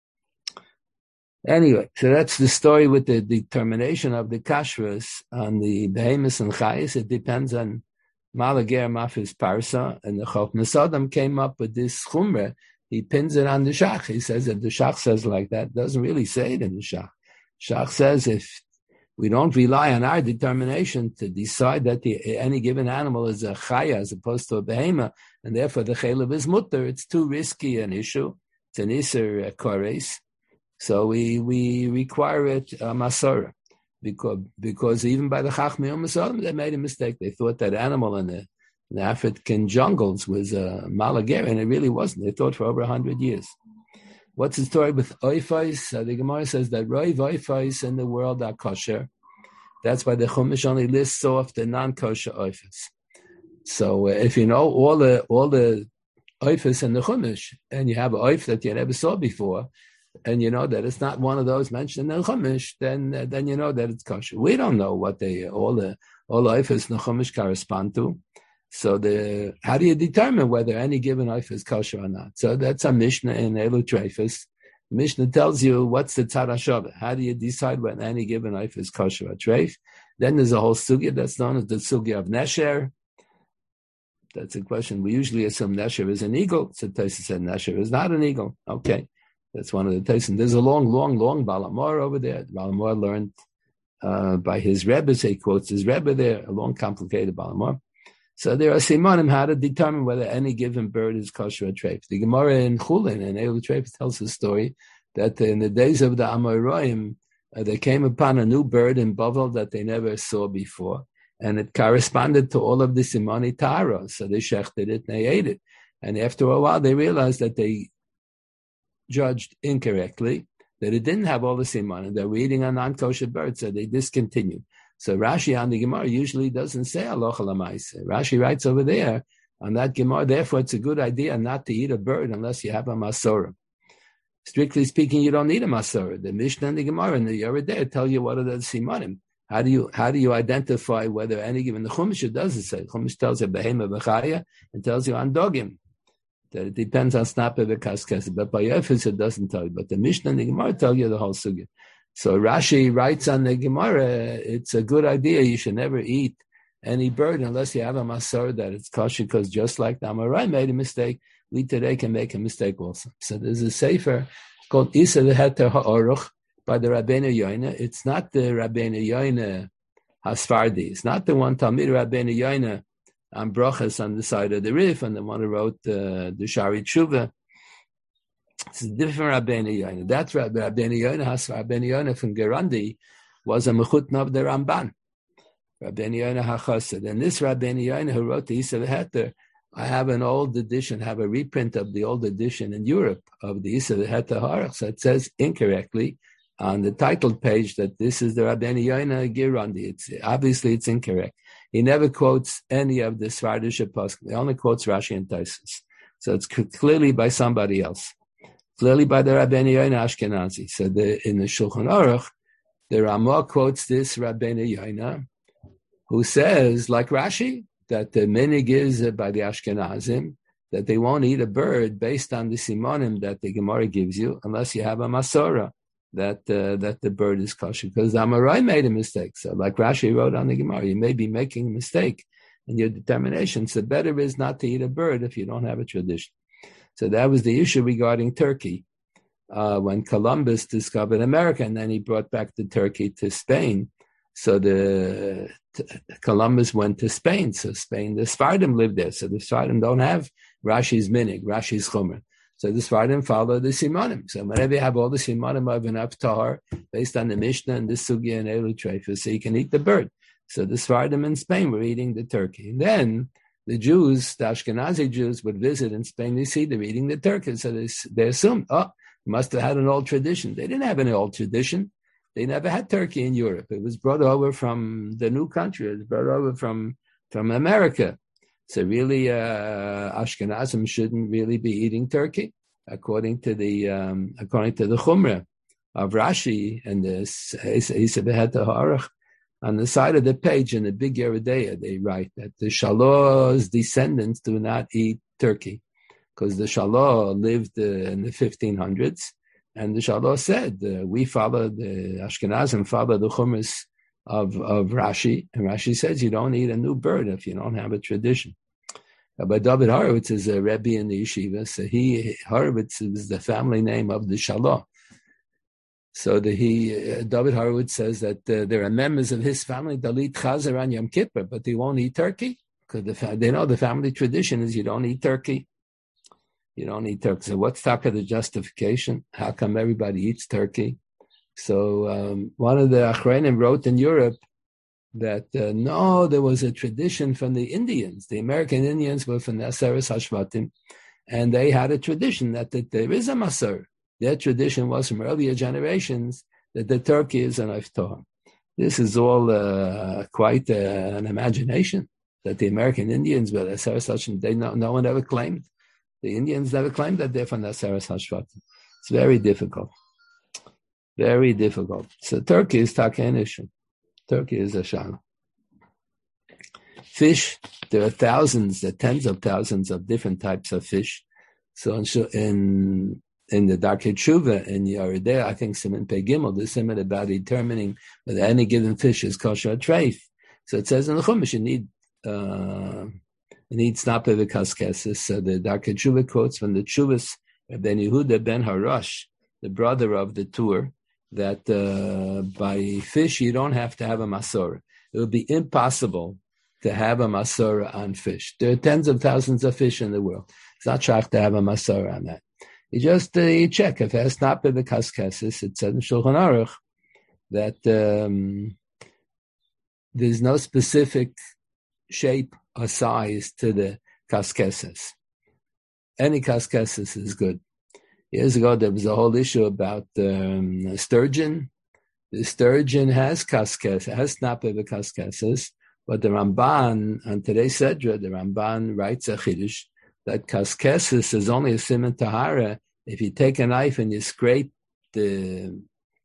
Anyway, so that's the story with the determination of the kashrus on the behemoths and chayis. It depends on Malager Mafis Parsa, and the Chokmah Sodom came up with this chumrah. He pins it on the Shach. He says that the Shach says like that. Doesn't really say it in the Shach. Shach says if we don't rely on our determination to decide that any given animal is a chaya as opposed to a behemoth, and therefore the chaylev is mutter, it's too risky an issue. It's an iser kores. So we require it masora. Because even by the Chachmei Umm they made a mistake. They thought that animal in the African jungles was a malager, and it really wasn't. They thought for over 100 years. What's the story with oifais? The Gemara says that roiv oifais in the world are kosher. That's why the Chumash only lists off the non-kosher oifais. So if you know all the oifais in the Chumash, and you have an oif that you never saw before, and you know that it's not one of those mentioned in the Chumash, then you know that it's kosher. We don't know what all the oifas in the Chumash correspond to. So how do you determine whether any given oif is kosher or not? So that's a Mishnah in Elu Treifus. The Mishnah tells you what's the tzad hashava. How do you decide when any given oif is kosher or treif? Then there's a whole sugya that's known as the sugya of nesher. That's a question. We usually assume nesher is an eagle. So Tosfos said nesher is not an eagle. Okay. That's one of the Tosfos. There's a long Balamor over there. Balamor learned by his Rebbe. So he quotes his Rebbe there, a long, complicated Balamor. So there are simanim how to determine whether any given bird is kosher or treif. The Gemara in Chulin and Elu Treif tells the story that in the days of the Amoraim, they came upon a new bird in Bavel that they never saw before, and it corresponded to all of the simani tara. So they shechted it and they ate it. And after a while, they realized that they judged incorrectly, that it didn't have all the simanim. They were eating a non-kosher bird, so they discontinued. So Rashi on the Gemara usually doesn't say halacha l'maaseh. Rashi writes over there on that Gemara, therefore it's a good idea not to eat a bird unless you have a masorah. Strictly speaking, you don't need a masorah. The Mishnah and the Gemara and the Yoreh De'ah tell you what are the simanim. How do you identify whether any given the Chumash it doesn't say. Chumash tells you behema b'chaya and tells you on dogim. That it depends on snapper v'kaskes. But by Yefes it doesn't tell you. But the Mishnah and the Gemara tell you the whole sugya. So Rashi writes on the Gemara, it's a good idea. You should never eat any bird unless you have a masor that it's kosher, because just like the Amorai made a mistake, we today can make a mistake also. So there's a sefer called Isa Leheter Ha'oruch by the Rabbeinu Yoina. It's not the Rabbeinu Yoina Hasfardi. It's not the one Talmid Rabbeinu Yoina on Brochas on the side of the Rif, and the one who wrote the Shari Tshuva. It's a different Rabbeinu Yoina. That Rabbeinu Yoina from Gerandi was a mechutna of the Ramban. Rabbeinu Yoina HaChassid. And this Rabbeinu Yoina who wrote the Isa V'Heter, I have an old edition, have a reprint of the old edition in Europe of the Isa V'Heter Harach. So it says incorrectly on the title page that this is the Rabbeinu Yoina Gerandi. Obviously it's incorrect. He never quotes any of the Svardish Apostle. He only quotes Rashi and Tosfos. So it's clearly by somebody else. Clearly by the Rabbeinu Yoina Ashkenazi. So in the Shulchan Aruch, the Ramah quotes this Rabbeinu Yoina, who says, like Rashi, that the minig is by the Ashkenazim, that they won't eat a bird based on the simonim that the Gemara gives you, unless you have a masorah. that the bird is kosher, because Amorai made a mistake. So like Rashi wrote on the Gemara, you may be making a mistake in your determination. So better is not to eat a bird if you don't have a tradition. So that was the issue regarding turkey. When Columbus discovered America, and then he brought back the turkey to Spain. So Columbus went to Spain. So Spain, the Sephardim lived there. So the Sephardim don't have Rashi's minig, Rashi's chumrah. So the Sephardim follow the Simonim. So whenever you have all the Simonim of an Avtar, based on the Mishnah and the Sugya and Elu Treifus, so you can eat the bird. So the Sephardim in Spain were eating the turkey. And then the Jews, the Ashkenazi Jews, would visit in Spain. They see they're eating the turkey. So they assumed, must have had an old tradition. They didn't have an old tradition. They never had turkey in Europe. It was brought over from the new country. It was brought over from America. So really, Ashkenazim shouldn't really be eating turkey, according to the Chumrah of Rashi and the Isabehet Harach. On the side of the page in the big Yeridea, they write that the Shalah's descendants do not eat turkey, because the Shalah lived in the 1500s, and the Shalah said, we follow, the Ashkenazim follow the Chumras of Rashi, and Rashi says you don't eat a new bird if you don't have a tradition. But David Horowitz is a Rebbe in the yeshiva, so Horowitz is the family name of the Shalah. So David Horowitz says that there are members of his family that eat chazer on Yom Kippur, but they won't eat turkey, because they know the family tradition is you don't eat turkey. You don't eat turkey. So what's the justification? How come everybody eats turkey? So one of the Achreinim wrote in Europe that no, there was a tradition from the Indians. The American Indians were from the Aseres Hashvatim, and they had a tradition that there is a Masor. Their tradition was from earlier generations that the turkey is an iftar. This is all quite an imagination that the American Indians were Aseres Hashvatim. No one ever claimed. The Indians never claimed that they're from the Aseres Hashvatim. It's very difficult. Very difficult. So Turkey is an issue. Turkey is a shana. Fish, there are tens of thousands of different types of fish. So in the Darkei Tshuva, in Yeridea, I think Siman Pei Gimel, there's something about determining whether any given fish is kosher or treif. So it says in the Chumash, you need snape v'kaskeses. So the Darkei Tshuva quotes from the Tshuvas of Ben Yehuda ben Harash, the brother of the Tur, that by fish you don't have to have a masora. It would be impossible to have a masora on fish. There are tens of thousands of fish in the world. It's not shach to have a masora on that. You just you check if it has not been the kaskesis. It said in Shulchan Aruch that there's no specific shape or size to the kaskesis. Any kaskesis is good. Years ago, there was a whole issue about sturgeon. The sturgeon has kaskeses, has snape v'kaskeses, but the Ramban, on today's Sedra, the Ramban writes a chiddush that kaskeses is only a siman tahara if you take a knife and you scrape the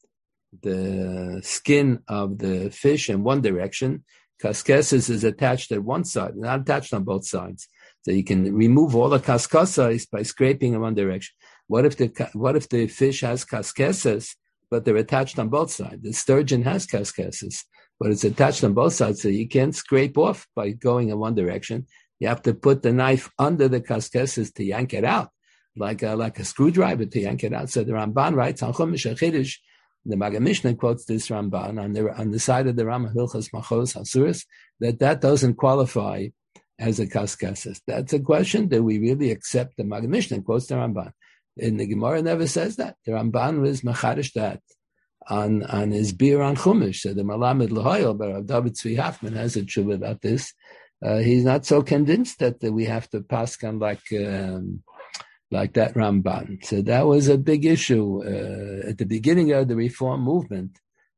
skin of the fish in one direction. Kaskeses is attached at one side, not attached on both sides. So you can remove all the kaskasais by scraping in one direction. What if the fish has kaskeses, but they're attached on both sides? The sturgeon has kaskeses, but it's attached on both sides, so you can't scrape off by going in one direction. You have to put the knife under the kaskeses to yank it out, like a screwdriver to yank it out. So the Ramban writes on Chumash HaChiddush, the Maggid Mishnah quotes this Ramban on the side of the Rama Hilchos Machos Hasuras, that doesn't qualify as a kaskeses. That's a question that we really accept. The Maggid Mishnah quotes the Ramban. And the Gemara never says that. The Ramban was machadish that on his beer on Chumash. So the Malamed L'Hoyel, but Rav David Tzvi Hoffman has a tshuva about this. He's not so convinced that we have to pass on like that Ramban. So that was a big issue at the beginning of the Reform movement.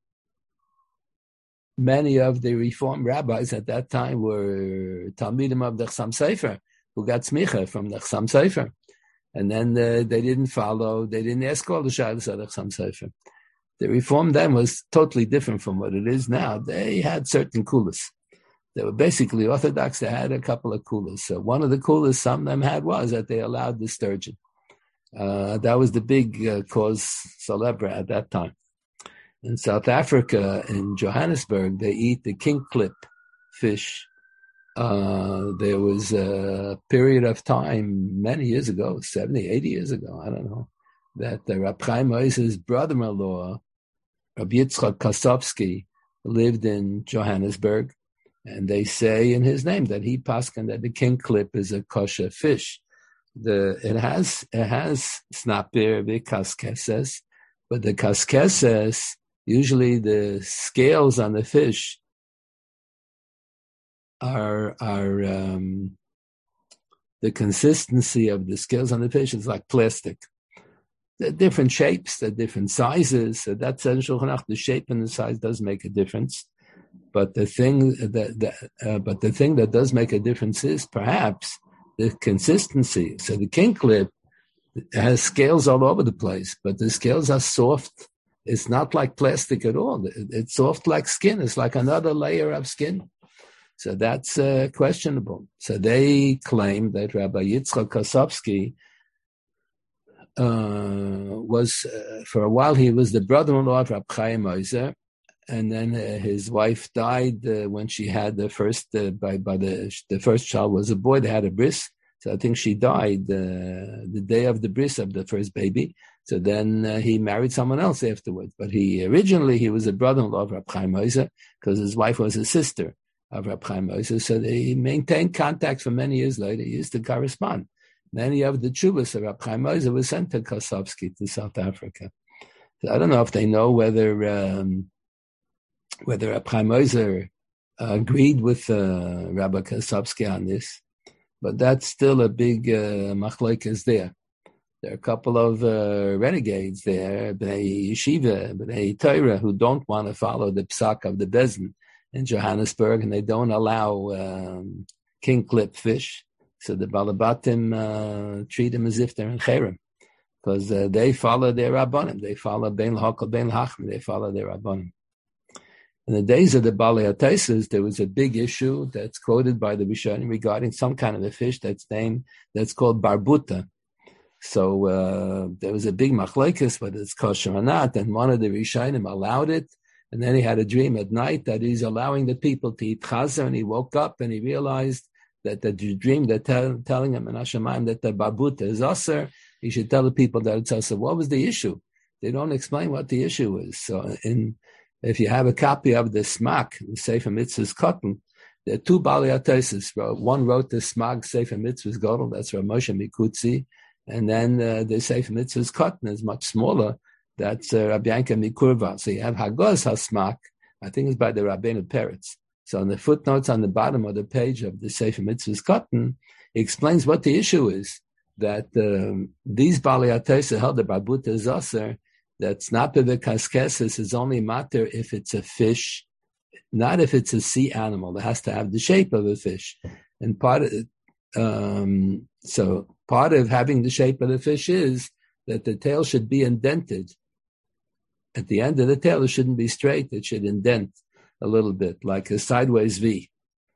Many of the Reform rabbis at that time were Talmidim of the Chassam Sofer, who got smicha from the Chassam Sofer. And then they didn't ask all the Shabbos of the Chassam Sofer. The Reform then was totally different from what it is now. They had certain kulas. They were basically Orthodox. They had a couple of kulas. So one of the kulas some of them had was that they allowed the sturgeon. That was the big cause célèbre at that time. In South Africa, in Johannesburg, they eat the kingklip fish. There was a period of time many years ago, 70, 80 years ago, I don't know, that Rab Chaim Oizer's brother-in-law, Rabbi Yitzchak Kosovsky, lived in Johannesburg, and they say in his name that he paskin that the kingklip is a kosher fish. It has snapir v'kaskeses, but the kaskeses, usually the scales on the fish are the consistency of the scales on the fish is like plastic. They're different shapes, they're different sizes. So that's Shulchan Aruch. The shape and the size does make a difference. But the thing that does make a difference is perhaps the consistency. So the kingklip has scales all over the place, but the scales are soft. It's not like plastic at all. It's soft like skin. It's like another layer of skin. So that's questionable. So they claim that Rabbi Yitzchak Kosovsky was, for a while, he was the brother-in-law of Rab Chaim Oizer, and then his wife died when she had the first, the first child was a boy. They had a bris. So I think she died the day of the bris of the first baby. So then he married someone else afterwards. But originally he was a brother-in-law of Rab Chaim Oizer because his wife was a sister of Rab Chaim Oizer. So they maintained contact for many years later. He used to correspond. Many of the tshuvas of Rab Chaim Oizer were sent to Kosovsky, to South Africa. So I don't know if they know whether Rab Chaim Oizer agreed with Rabbi Kosovsky on this, but that's still a big machlokes there. There are a couple of renegades there, B'nai Yeshiva, B'nai Torah, who don't want to follow the psak of the Bezdin in Johannesburg, and they don't allow kingklip fish. So the Balabatim treat them as if they're in Cherem, because they follow their Rabbanim. They follow Ben L'Hakol, Ben L'Hachmi. They follow their Rabbanim. In the days of the Balei HaTosfos, there was a big issue that's quoted by the Rishonim regarding some kind of a fish that's called barbuta. So there was a big machlokes whether it's kosher or not, and one of the Rishonim allowed it, and then he had a dream at night that he's allowing the people to eat chazer, and he woke up and he realized that the dream they're telling him in Hashemayim that the barbuta is aser, he should tell the people that it's aser. What was the issue? They don't explain what the issue is. So if you have a copy of the Smak, the Sefer Mitzvahs Cotton, there are two Balei HaTosfos. One wrote the Smak Sefer Mitzvahs Godel, that's Rav Moshe Mikutzi, and then the Sefer Mitzvahs Cotton is much smaller, that's Rabbi Yanka Mikurva. So you have Hagos HaSmak, I think it's by the Rabbeinu Peretz. So in the footnotes on the bottom of the page of the Sefer Mitzvahs Cotton, he explains what the issue is, that these Balei HaTosfos held the barbuta is aser, that snape v'kaskeses is only matter if it's a fish, not if it's a sea animal. It has to have the shape of a fish. And part of having the shape of the fish is that the tail should be indented. At the end of the tail, it shouldn't be straight. It should indent a little bit, like a sideways V.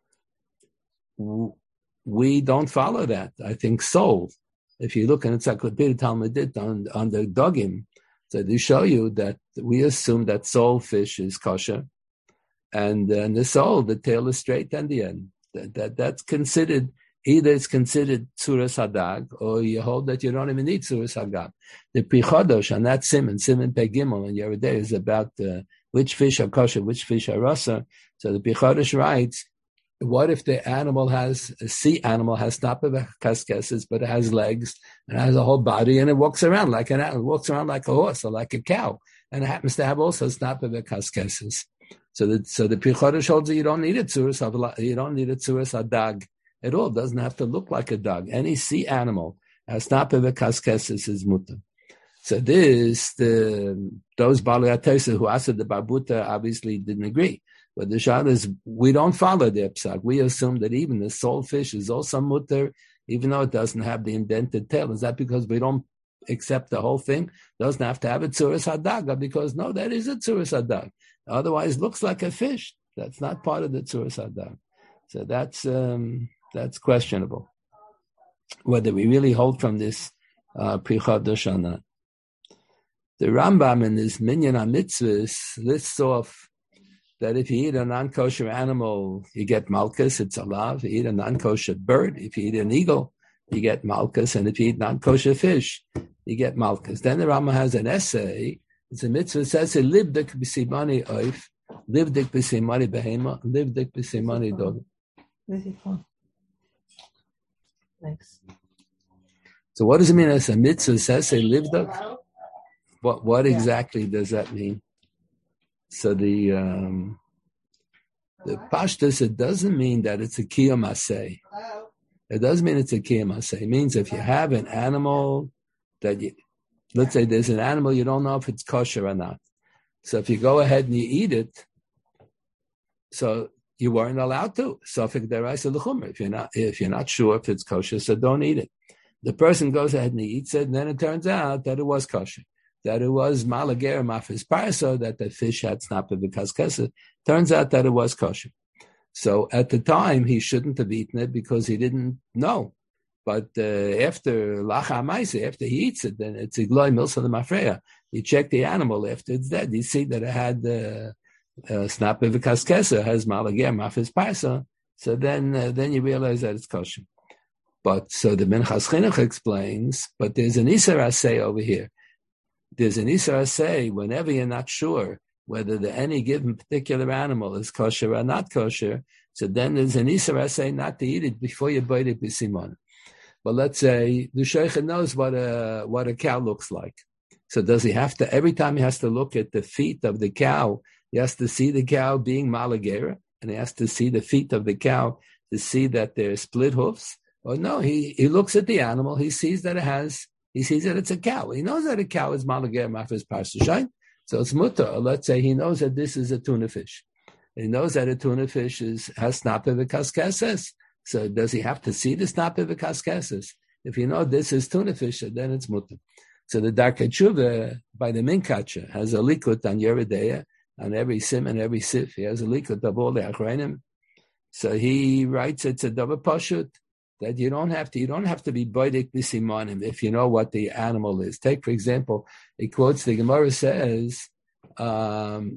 We don't follow that. I think Sol, if you look in Encyclopedia Talmudit on the Dogim, so they show you that we assume that soul fish is kosher, and the soul, the tail is straight and the end. That's considered, either it's considered tzuras hadag, or you hold that you don't even need tzuras hagab. The Pri Chodosh on that Siman Pei Gimel in Yoreh De'ah is about which fish are kosher, which fish are rasa. So the Pri Chodosh writes, what if the animal a sea animal has not kaskeses, but it has legs and it has a whole body and it walks around like an animal, walks around like a horse or like a cow, and it happens to have also snape kaskeses. So the Pri Chodosh holds that you don't need a tzuras hadag at all. It doesn't have to look like a dog. Any sea animal has snape kaskeses is mutter. So those Balei HaTosfos who asked the barbuta obviously didn't agree. But the shad is, we don't follow the psak. We assume that even the soul fish is also mutter, even though it doesn't have the indented tail. Is that because we don't accept the whole thing? It doesn't have to have a tzuras hadag, because no, that is a tzuras hadag. Otherwise, it looks like a fish. That's not part of the tzuras hadag. So that's questionable. Whether we really hold from this Pri Chodesh. The Rambam in his Minyan HaMitzvahs lists off that if you eat a non-kosher animal, you get malchus, it's alav. If you eat a non-kosher bird, if you eat an eagle, you get malchus. And if you eat non-kosher fish, you get malchus. Then the Rambam has an essay. It's a mitzvah that says, livdik b'simani oif, livdik b'simani behema, livdik b'simani dog. Thanks. So what does it mean as a mitzvah says, livdik? What exactly does that mean? So the pashtus, it doesn't mean that it's a kiyum aseh. It doesn't mean it's a kiyum aseh. It means if you have an animal that let's say there's an animal you don't know if it's kosher or not. So if you go ahead and you eat it, so you weren't allowed to. Sofik deraisa l'chumra. If you're not sure if it's kosher, so don't eat it. The person goes ahead and he eats it, and then it turns out that it was kosher. That it was malager mafis parso, that the fish had snapper because kesa. Turns out that it was kosher. So at the time, he shouldn't have eaten it because he didn't know. But after lacha maise, after he eats it, then it's igloi milsa the mafreya. You check the animal after it's dead. You see that it had snapper because kesa, has malager mafis parso. So then you realize that it's kosher. But so the Minchas Chinuch explains, but there's an Isar Aseh over here. There's an Isar Aseh whenever you're not sure whether any given particular animal is kosher or not kosher. So then there's an Isar Aseh not to eat it before you bite it b'simon. But let's say the sheikh knows what a cow looks like. So does he have to, every time he has to look at the feet of the cow, he has to see the cow being malagera, and he has to see the feet of the cow to see that they're split hoofs? Or no, he looks at the animal, he sees that it's a cow. He knows that a cow is malager mafis parsashain, so it's mutter. Let's say he knows that this is a tuna fish. He knows that a tuna fish has snape v'kaskeses. So does he have to see the snape v'kaskeses? If you know this is tuna fish, then it's mutter. So the Darkei Tshuva by the Minkacha has a likut on Yeredeya, on every sim and every sif. He has a likut of all the achreinim. So he writes it's a double pashut. That you don't have to be boidik b'simonim if you know what the animal is. Take, for example, he quotes the Gemara says, if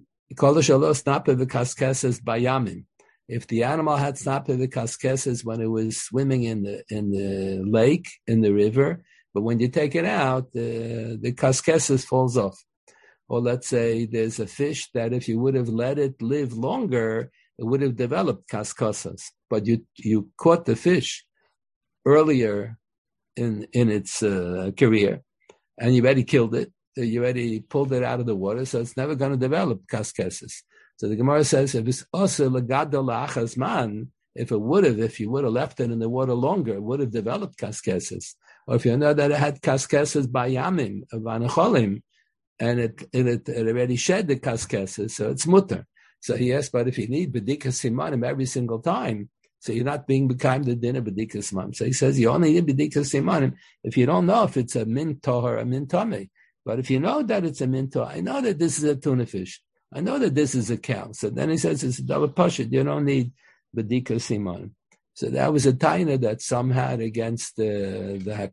the animal had snape v'kaskeses when it was swimming in the lake, in the river, but when you take it out, the kaskeses falls off. Or let's say there's a fish that if you would have let it live longer, it would have developed kaskesses. But you caught the fish earlier in its career, and you already killed it, you already pulled it out of the water, so it's never going to develop kaskeses. So the Gemara says, if it's also legadol la'achazman, if you would have left it in the water longer, it would have developed kaskeses. Or if you know that it had kaskeses by yamim, vanacholim, and it already shed the kaskeses, so it's mutter. So he asked, but if you need b'dikas simanim every single time, so you're not being become the dinner b'dikas simanim. So he says you only need b'dikas simanim if you don't know if it's a min tohar or a min tameh. But if you know that it's a min tohar, I know that this is a tuna fish. I know that this is a cow. So then he says it's a double pashut. You don't need b'dikas simanim. So that was a taina that some had against the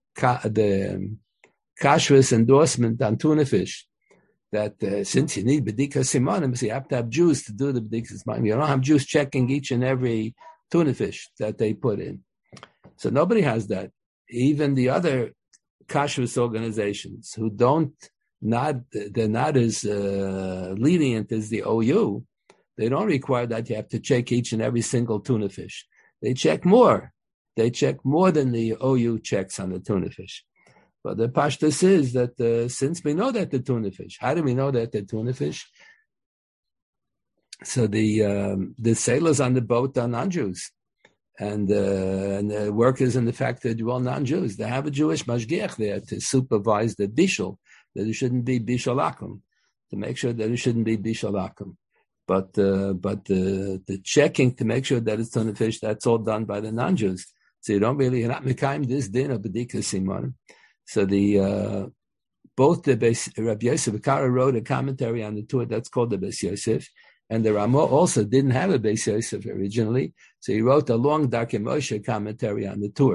kashrus endorsement on tuna fish. That since you need b'dikas simanim, so you have to have Jews to do the b'dikas simanim. You don't have Jews checking each and every tuna fish that they put in. So nobody has that. Even the other kashrus organizations who they're not as lenient as the OU, they don't require that you have to check each and every single tuna fish. They check more. They check more than the OU checks on the tuna fish. But the pashtus is that since we know that the tuna fish, how do we know that the tuna fish? So the sailors on the boat are non-Jews, and the workers in the factory are all non-Jews. They have a Jewish mashgiach there to supervise the bishul, that it shouldn't be bishalakum, to make sure that it shouldn't be bishalakum. But the checking to make sure that it's tuna fish, that's all done by the non-Jews. So you're not mekayim this din of b'dikas simanim. So both the Rabbi Yosef Akara wrote a commentary on the Torah that's called the Beis Yosef. And the Ramah also didn't have a Beis Yosef originally, so he wrote a long Darkei Moshe commentary on the Torah.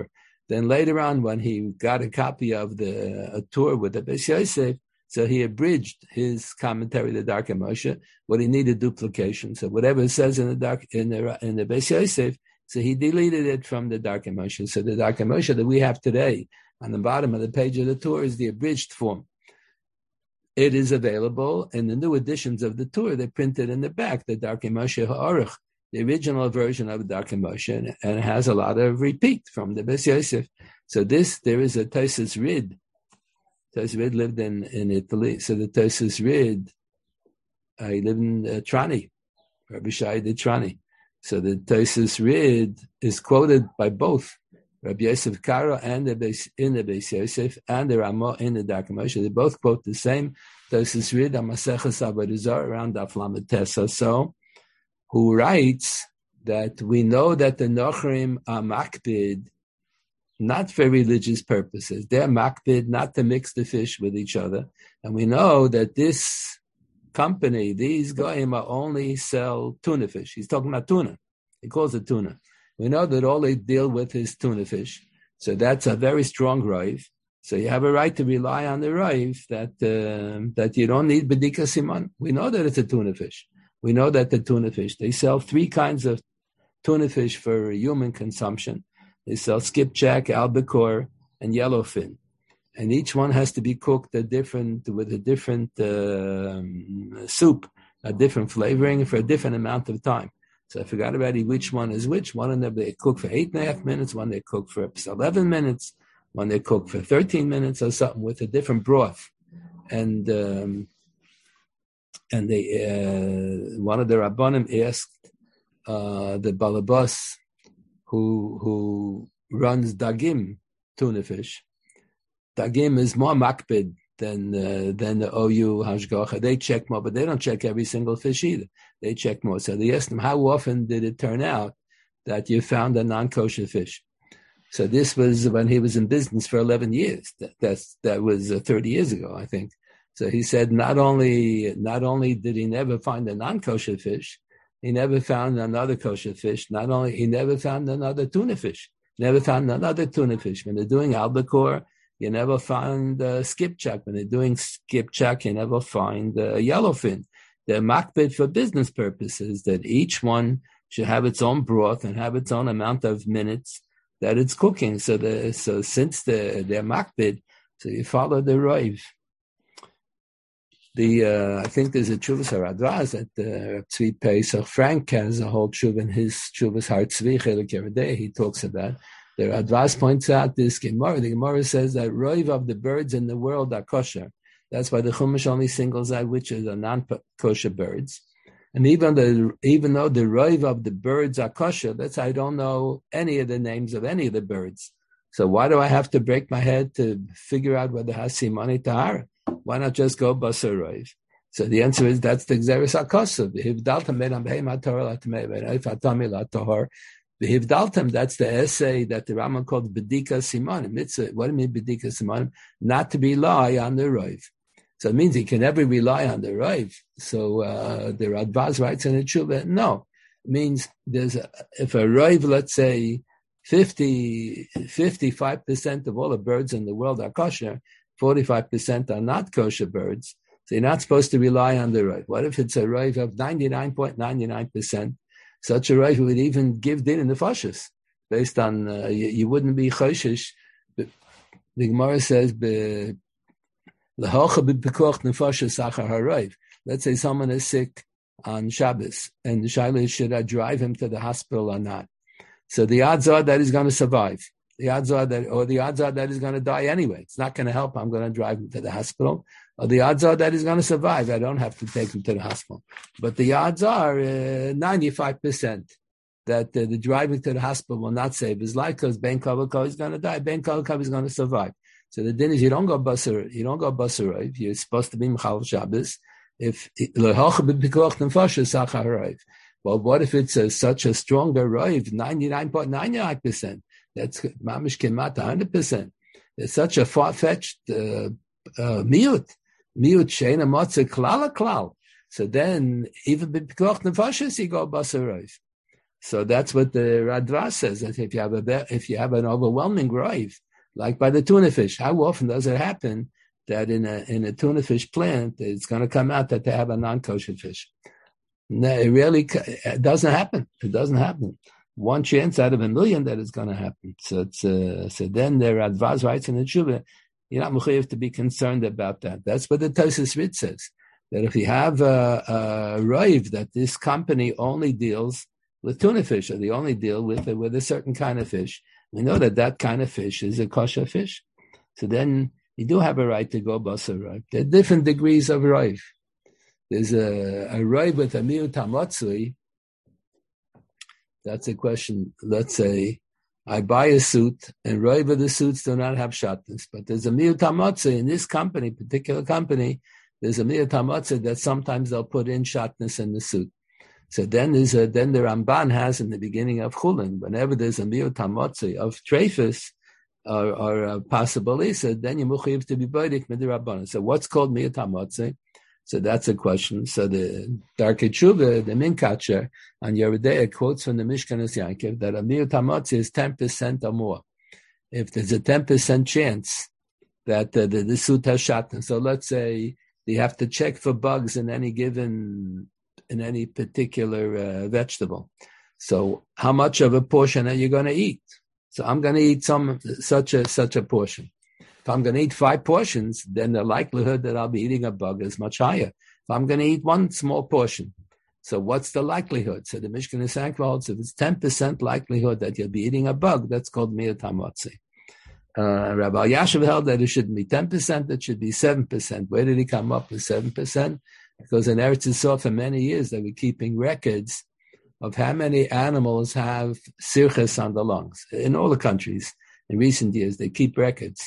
Then later on, when he got a copy of a tour with the Beis Yosef, so he abridged his commentary, the Darkei Moshe, but he needed duplication. So whatever it says in the Beis Yosef, so he deleted it from the Darkei Moshe. So the Darkei Moshe that we have today on the bottom of the page of the tour is the abridged form. It is available in the new editions of the tour. They printed in the back the Darkei Moshe Ha'aruch, the original version of the Darkei Moshe, and it has a lot of repeat from the Beis Yosef. So there is a Tosfos Rid. Tosfos Rid lived in Italy. So the Tosfos Rid, he lived in Trani, Rabbi Shai de Trani. So the Tosfos Rid is quoted by both Rabbi Yosef Karo and in the Beis Yosef and the Ramah in the Darkei Moshe. They both quote the same Tosfos Rid on Maseches Avodah Zarah around Daf Lamed Tes. So, who writes that we know that the Nochrim are makpid not for religious purposes. They're makpid not to mix the fish with each other. And we know that this company, these goyim, only sell tuna fish. He's talking about tuna. He calls it tuna. We know that all they deal with is tuna fish. So that's a very strong rive. So you have a right to rely on the rive that you don't need bedika siman. We know that it's a tuna fish. We know that the tuna fish, they sell 3 kinds of tuna fish for human consumption. They sell skipjack, albacore, and yellowfin. And each one has to be cooked with a different soup, a different flavoring for a different amount of time. So I forgot already which one is which. One of them they cook for 8.5 minutes, one they cook for 11 minutes, one they cook for 13 minutes or something with a different broth. And they one of the Rabbanim asked the Balabas who runs Dagim tuna fish. Dagim is more makpid than the OU Hashgacha. They check more, but they don't check every single fish either. They check more. So they asked him, how often did it turn out that you found a non-kosher fish? So this was when he was in business for 11 years. That was 30 years ago, I think. So he said not only did he never find a non-kosher fish, he never found another kosher fish. Not only he never found another tuna fish. Never found another tuna fish. When they're doing albacore, you never find skipjack. When they're doing skipjack, you never find yellowfin. They're makpid for business purposes that each one should have its own broth and have its own amount of minutes that it's cooking. So since they're makpid, so you follow the roiv. I think there's a Tshuvas HaRadvaz that Tzvi Pesach Frank has a whole tshuva in his Tshuvas Har Tzvi Chelik Yeridei. He talks about. The Radvaz points out this Gemara. The Gemara says that roiv of the birds in the world are kosher. That's why the Chumash only singles out which are the non-kosher birds. And even though the roiv of the birds are kosher, I don't know any of the names of any of the birds. So why do I have to break my head to figure out whether it has simani tahara? Why not just go basar roiv? So the answer is that's the Gzeres HaKosav. V'hivdaltem, that's the essay that the Rambam called Bedika Simanim. What do you mean Bedika Simanim? Not to rely on the Rav. So it means he can never rely on the Rav. So the Radvaz writes in the Tshuva, no. It means if a Rav, let's say 55% of all the birds in the world are kosher, 45% are not kosher birds. So you're not supposed to rely on the Rav. What if it's a Rav of 99.99%? Such a Rav would even give din in the fashis, based on you wouldn't be choshish. The Gemara says, let's say someone is sick on Shabbos, and the Shaila should I drive him to the hospital or not? So the odds are that he's going to survive. The odds are that he's going to die anyway. It's not going to help. I'm going to drive him to the hospital. Or the odds are that he's going to survive. I don't have to take him to the hospital. But the odds are 95% that the driving to the hospital will not save his life because Ben Kavakov is going to die. Ben Kavakov is going to survive. So the din is you don't go basar. You're supposed to be Mechal Shabbos. Well, what if it's such a stronger roiv, 99.99%? That's mamish kemat 100%. It's such a far-fetched miut sheina motze klal. So then even b'pikoch nefashis you go basar roiv. So that's what the Radva says, that if you have an overwhelming rive, like by the tuna fish, how often does it happen that in a tuna fish plant, it's going to come out that they have a non-kosher fish? No, it doesn't happen. It doesn't happen. One chance out of a million that it's going to happen. So then the Radvaz writes in the Tshuva, you're not mechuyev to be concerned about that. That's what the Tosfos Rit says, that if you have a rive that this company only deals with tuna fish, or they only deal with a certain kind of fish, we know that kind of fish is a kosher fish. So then you do have a right to go basar rive. There are different degrees of rive. There's a rive with a miut hamatzui. That's a question. Let's say I buy a suit, and rive of the suits do not have shatnez, but there's a miut hamatzui in this company, particular company. There's a miut hamatzui that sometimes they'll put in shatnez in the suit. So then the Ramban has in the beginning of Chulin, whenever there's a miut hamatzui of treifus or a possible isa, then you mechuyev to be bodik midirabbanan. So what's called miut hamatzui? So that's a question. So the Darkei Tshuva, the Minkatcher, on Yeridea quotes from the Mishkanos Yankiv that a miut hamatzui is 10% or more. If there's a 10% chance that the suit has shatnez, so let's say you have to check for bugs in any particular vegetable. So how much of a portion are you going to eat? So I'm going to eat such a portion. If I'm going to eat 5 portions, then the likelihood that I'll be eating a bug is much higher. If I'm going to eat one small portion, so what's the likelihood? So the Mishkanos Yankiv holds if it's 10% likelihood that you'll be eating a bug, that's called miut hamatzui. Rabbi Yashiv held that it shouldn't be 10%, it should be 7%. Where did he come up with 7%? Because in Eretz Yisrael for many years they were keeping records of how many animals have sirches on the lungs. In all the countries, in recent years, they keep records.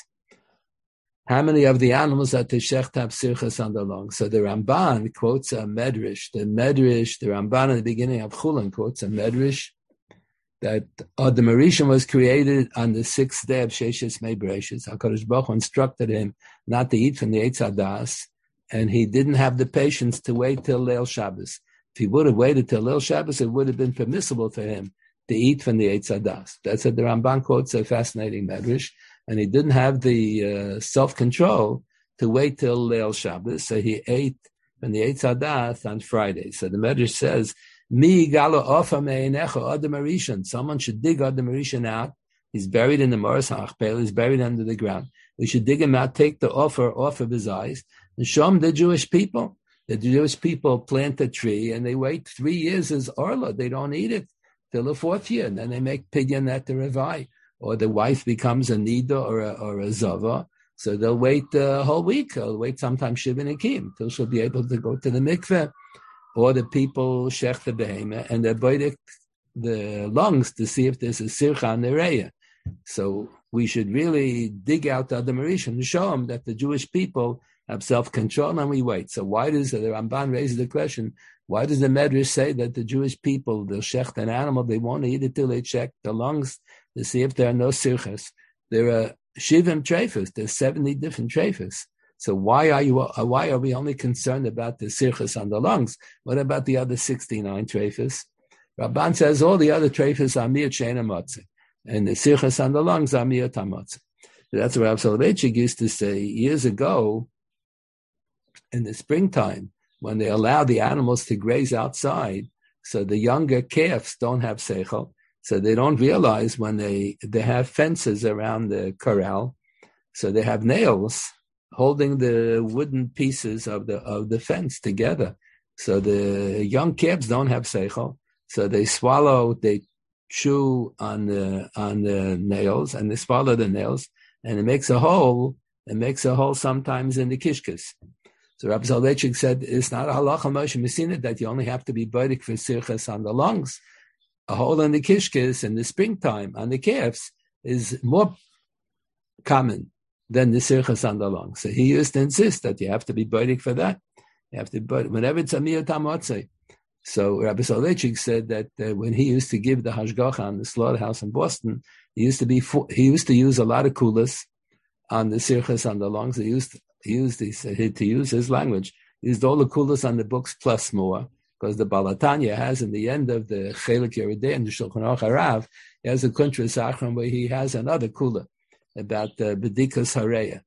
How many of the animals at the shecht have sirches on the lungs? So the Ramban quotes a medrash. The Ramban in the beginning of Chulin quotes a medrash that Adam Rishon was created on the 6th day of Sheshes Mei Bereshis. HaKadosh Baruch Hu instructed him not to eat from the Eitz Hadas, and he didn't have the patience to wait till Leil Shabbos. If he would have waited till Leil Shabbos, it would have been permissible for him to eat from the Eitz Hadas. That's what the Ramban quotes, a fascinating medrash. And he didn't have the self-control to wait till Leil Shabbos, so he ate from the Eitz Hadas on Friday. So the medrash says, Mi galo ofa me'einecha Adam Rishon. Someone should dig Adam Rishon out. He's buried in the Moras HaAchpel. He's buried under the ground. We should dig him out, take the offer off of his eyes, and show him the Jewish people. The Jewish people plant a tree, and they wait 3 years as orla. They don't eat it till the 4th year, and then they make pidyon at the revai. Or the wife becomes a nida or a zava, so they'll wait a whole week. They'll wait sometimes Shiva Nikim till she'll be able to go to the mikveh. Or the people shech the behemoth and they boidik the lungs to see if there's a sircha on the reya. So we should really dig out the Adam Rishon and show them that the Jewish people have self-control and we wait. So why does the Ramban raises the question, why does the Medrash say that the Jewish people, they'll shecht an animal, they won't eat it till they check the lungs to see if there are no sirchas? There are shivim treifas, there's 70 different treifas. So why are we only concerned about the sirchas on the lungs? What about the other 69 treifas? Rabban says all the other treifas are miut she'ein hamatzui, and the sirchas on the lungs are miut hamatzui. That's what Rav Soloveitchik used to say years ago. In the springtime, when they allow the animals to graze outside, so the younger calves don't have seichel, so they don't realize when they have fences around the corral, so they have nails holding the wooden pieces of the fence together. So the young calves don't have seichel, so they chew on the nails, and they swallow the nails, and it makes a hole. It makes a hole sometimes in the kishkas. So Rabbi Soloveitchik said it's not a halacha Moshe Messina that you only have to be bodik for sirchas on the lungs. A hole in the kishkas in the springtime on the calves is more common than the sirchas on the lungs. So he used to insist that you have to be bodik for that. You have to bodik whenever it's a miut hamatzui. So Rabbi Soloveitchik said that when he used to give the hashgacha on the slaughterhouse in Boston, he used to use a lot of kulas on the sirchas on the lungs. He said to use his language, he used all the kulas on the books plus more. because the Balatanya has in the end of the Chelik Yeridei and the Shulchan Aruch Harav, he has a Kuntras Achron where he has another kula about Bedikas Hareya.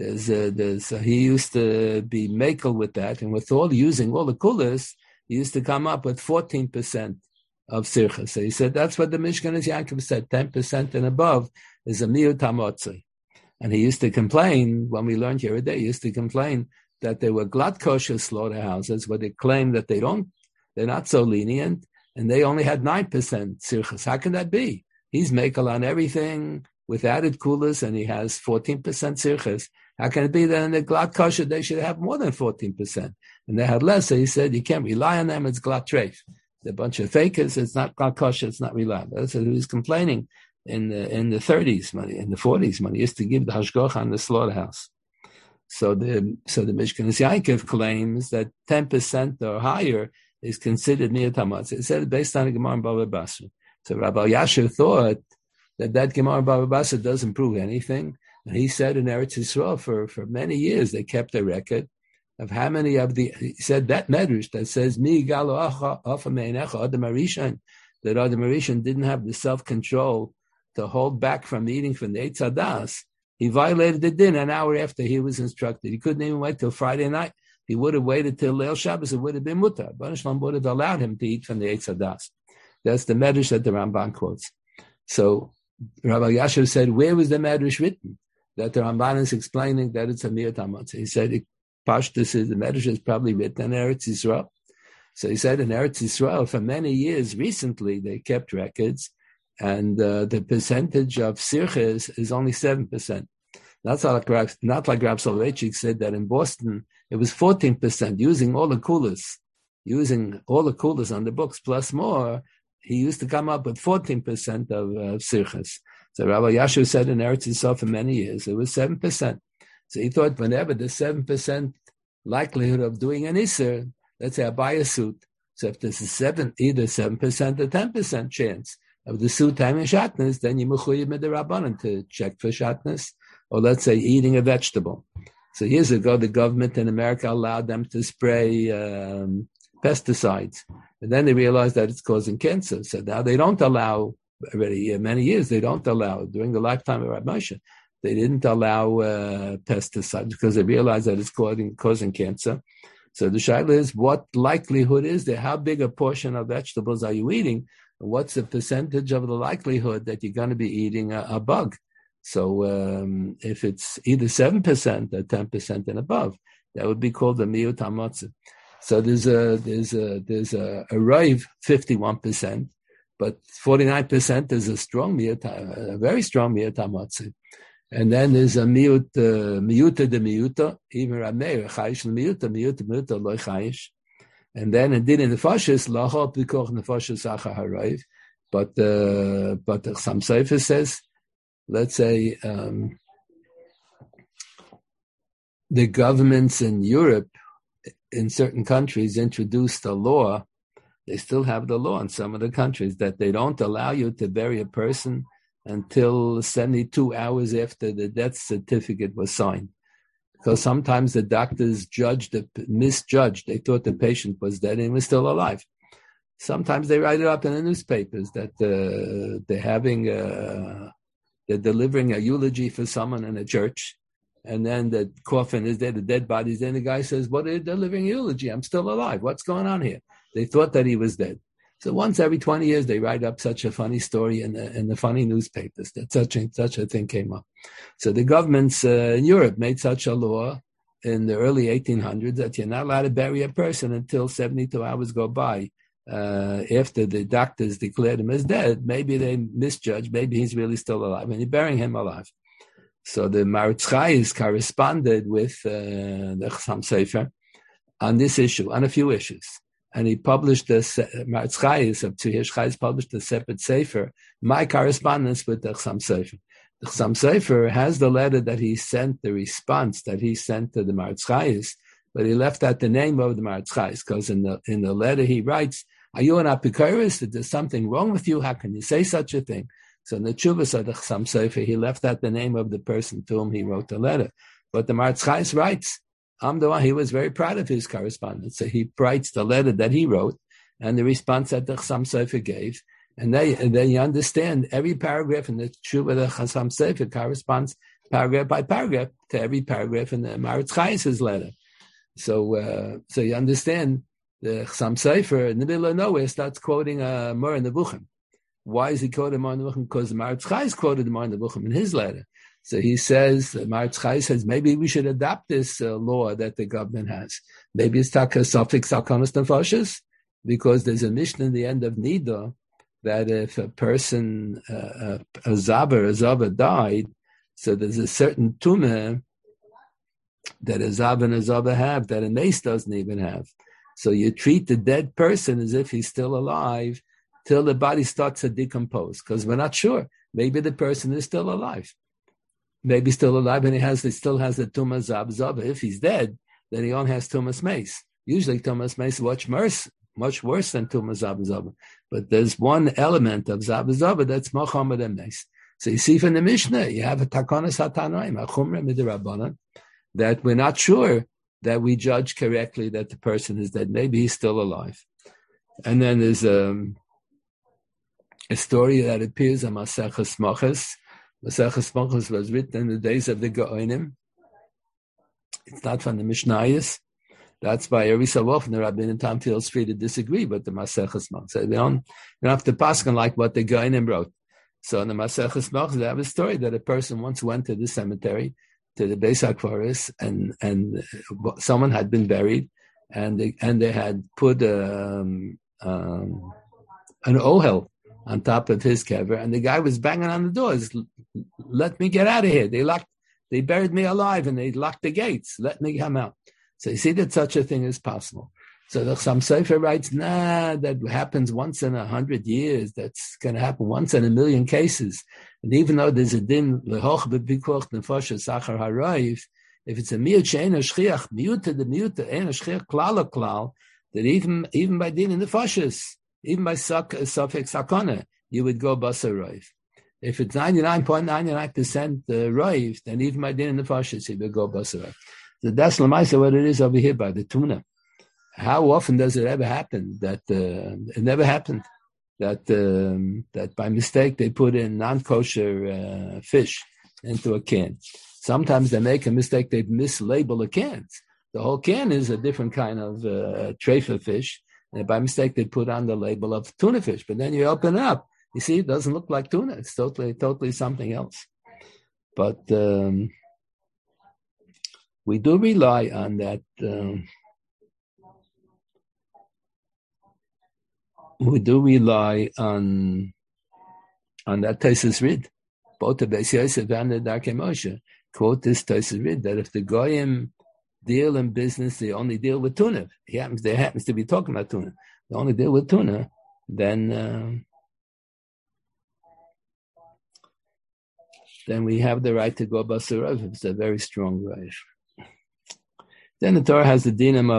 He used to be makel with that, and with using all the kulas, he used to come up with 14% of sircha. So he said that's what the Mishkanas Yaakov said, 10% and above is a miyut hamotzi. And he used to complain, when we learned here today, he used to complain that there were glatt kosher slaughterhouses where they claim that they're not so lenient, and they only had 9% sirchas. How can that be? He's makel on everything with added kulas, and he has 14% sirchas. How can it be that in the glatt kosher they should have more than 14%? And they had less, so he said you can't rely on them, it's glatt treif. They're a bunch of fakers, it's not glatt kosher, it's not reliable. That's what he was complaining in the 30s, in the 40s, when he used to give the hashgoch on the slaughterhouse. So the Mishkanas Yaakov claims that 10% or higher is considered miyut hamatz. It said based on the Gemara in Bava Basra. So Rabbi Yasher thought that Gemara in Bava Basra doesn't prove anything. And he said in Eretz Yisrael for many years they kept a record of how many of he said that medrash that says Mi galo afa meinecha Adam Arishan, that Adam Arishan didn't have the self-control to hold back from eating from the Eitz Hadas. He violated the din an hour after he was instructed. He couldn't even wait till Friday night. He would have waited till Leil Shabbos. It would have been mutar. Baruch Shalom would have allowed him to eat from the Eitz Hadas. That's the medrash that the Ramban quotes. So Rabbi Yasher said, where was the medrash written? That the Ramban is explaining that it's a miyut hamatz. He said, Pashtus is the medrash is probably written in Eretz Yisrael. So he said in Eretz Yisrael for many years recently they kept records, and the percentage of sirches is only 7%. Not like Rav Soloveitchik said that in Boston it was 14%, using all the kulas on the books plus more. He used to come up with 14% of sirches. So Rabbi Yashu said in Eretz Yisrael for many years it was 7%. So he thought whenever the 7% likelihood of doing an Isser, let's say I buy a suit. So if there's either 7% or 10% chance of the suit having shatnez, then you mechuyev midrabanan to check for shatnez, or let's say eating a vegetable. So years ago, the government in America allowed them to spray pesticides, and then they realized that it's causing cancer. So now they don't allow. Already many years they don't allow. During the lifetime of Rabbi Moshe, they didn't allow pesticides because they realized that it's causing cancer. So the shaila is, what likelihood is there? How big a portion of vegetables are you eating? What's the percentage of the likelihood that you're going to be eating a bug? So if it's either 7% or 10% and above, that would be called the miyut hamatz. So there's a rave 51%. But 49% is a very strong miyut hamatz. And then there's a miyuta de miyuta, even Rameir, chayish miyuta loy chayish. And then indeed in the fashis, lachot b'koch nefashis achar harayv. But the Chassam Sofer says, let's say, the governments in Europe, in certain countries, introduced a law. They still have the law in some of the countries that they don't allow you to bury a person until 72 hours after the death certificate was signed. Because sometimes the doctors misjudged. They thought the patient was dead and he was still alive. Sometimes they write it up in the newspapers that they're delivering a eulogy for someone in a church, and then the coffin is there, the dead body's there, and the guy says, "What are you delivering a eulogy? I'm still alive. What's going on here?" They thought that he was dead. So once every 20 years, they write up such a funny story in the funny newspapers that such a thing came up. So the governments in Europe made such a law in the early 1800s that you're not allowed to bury a person until 72 hours go by. After the doctors declared him as dead, maybe they misjudged, maybe he's really still alive, and you're burying him alive. So the Maritz Chayes corresponded with the Chassam Sofer on this issue, on a few issues. And he published Maritz Chayes of Tzvihish Chayes published a separate sefer, my correspondence with the Chassam Sofer. The Chassam Sofer has the letter that he sent, the response that he sent to the Maritz Chayes, but he left out the name of the Maritz Chayes, because in the letter he writes, "Are you an apikoros? Is there something wrong with you? How can you say such a thing?" So in the Tshuvas of the Chassam Sofer, he left out the name of the person to whom he wrote the letter. But the Maritz Chayes writes I'm the one. He was very proud of his correspondence. So he writes the letter that he wrote and the response that the Chassam Sofer gave. And then you understand every paragraph in the Tshuva the Chassam Sofer corresponds paragraph by paragraph to every paragraph in the Maritz Chayes' letter. So you understand the Chassam Sofer in the middle of nowhere starts quoting Moreh Nevuchim. Why is he quoting Moreh Nevuchim? Because the Maritz Chayes quoted Moreh Nevuchim in his letter. So he says, the Maritz Chayes says, maybe we should adopt this law that the government has. Maybe it's taka suffix sakonos nefashos, because there's a mission in the end of Nida that if a person, a Zava died, so there's a certain tumah that a Zav and a Zava have that a Nes doesn't even have. So you treat the dead person as if he's still alive till the body starts to decompose, because we're not sure. Maybe the person is still alive. Maybe still alive and he still has the tumah Zav Zava. If he's dead, then he only has tumas Meis. Usually tumas Meis much worse than tumas Zav Zava. But there's one element of Zav Zava that's Mohammed and Meis. So you see from the Mishnah, you have a takonos hatanoim, a chumrah midrabanan, that we're not sure that we judge correctly that the person is dead. Maybe he's still alive. And then there's a story that appears in Maseches Moches. Maseches Moches was written in the days of the Gaonim. It's not from the Mishnayos. That's why every so often the Rabbeinu Tam feels free to disagree with the Maseches Moches. So we don't have to paskin like what the Gaonim wrote. So in the Maseches Moches, they have a story that a person once went to the cemetery, to the Beis HaKvaros, and someone had been buried, and they had put an ohel on top of his kever, and the guy was banging on the doors. Let me get out of here. They buried me alive, and they locked the gates. Let me come out. So you see that such a thing is possible. So the Chassam Sofer writes, that happens once in 100 years. That's going to happen once in 1,000,000 cases. And even though there's a din, lehoch bepikuach nefoshes sachar harayv, if it's a miut she'ena shchiach, miut to the miut, ena shchiach klal klal, that even by din in the nefoshes, even by suffix sakona, you would go basar roiv. If it's 99.99% roiv, then even by din in the nefoshes, you would go basar roiv. So that's lamaisa what it is over here by the tuna. How often does it ever happen that it never happened that by mistake they put in non-kosher fish into a can? Sometimes they make a mistake; they mislabel the cans. The whole can is a different kind of treifa fish, and by mistake they put on the label of tuna fish. But then you open it up, you see it doesn't look like tuna; it's totally something else. But we do rely on that. We do rely on that Tosfos Rid. Both the Beis Yosef and the Darkei Moshe quote this Tosfos Rid that if the Goyim deal in business, they only deal with tuna. They happens to be talking about tuna. They only deal with tuna. Then we have the right to go basar roiv. It's a very strong roiv. Then the Torah has the dinam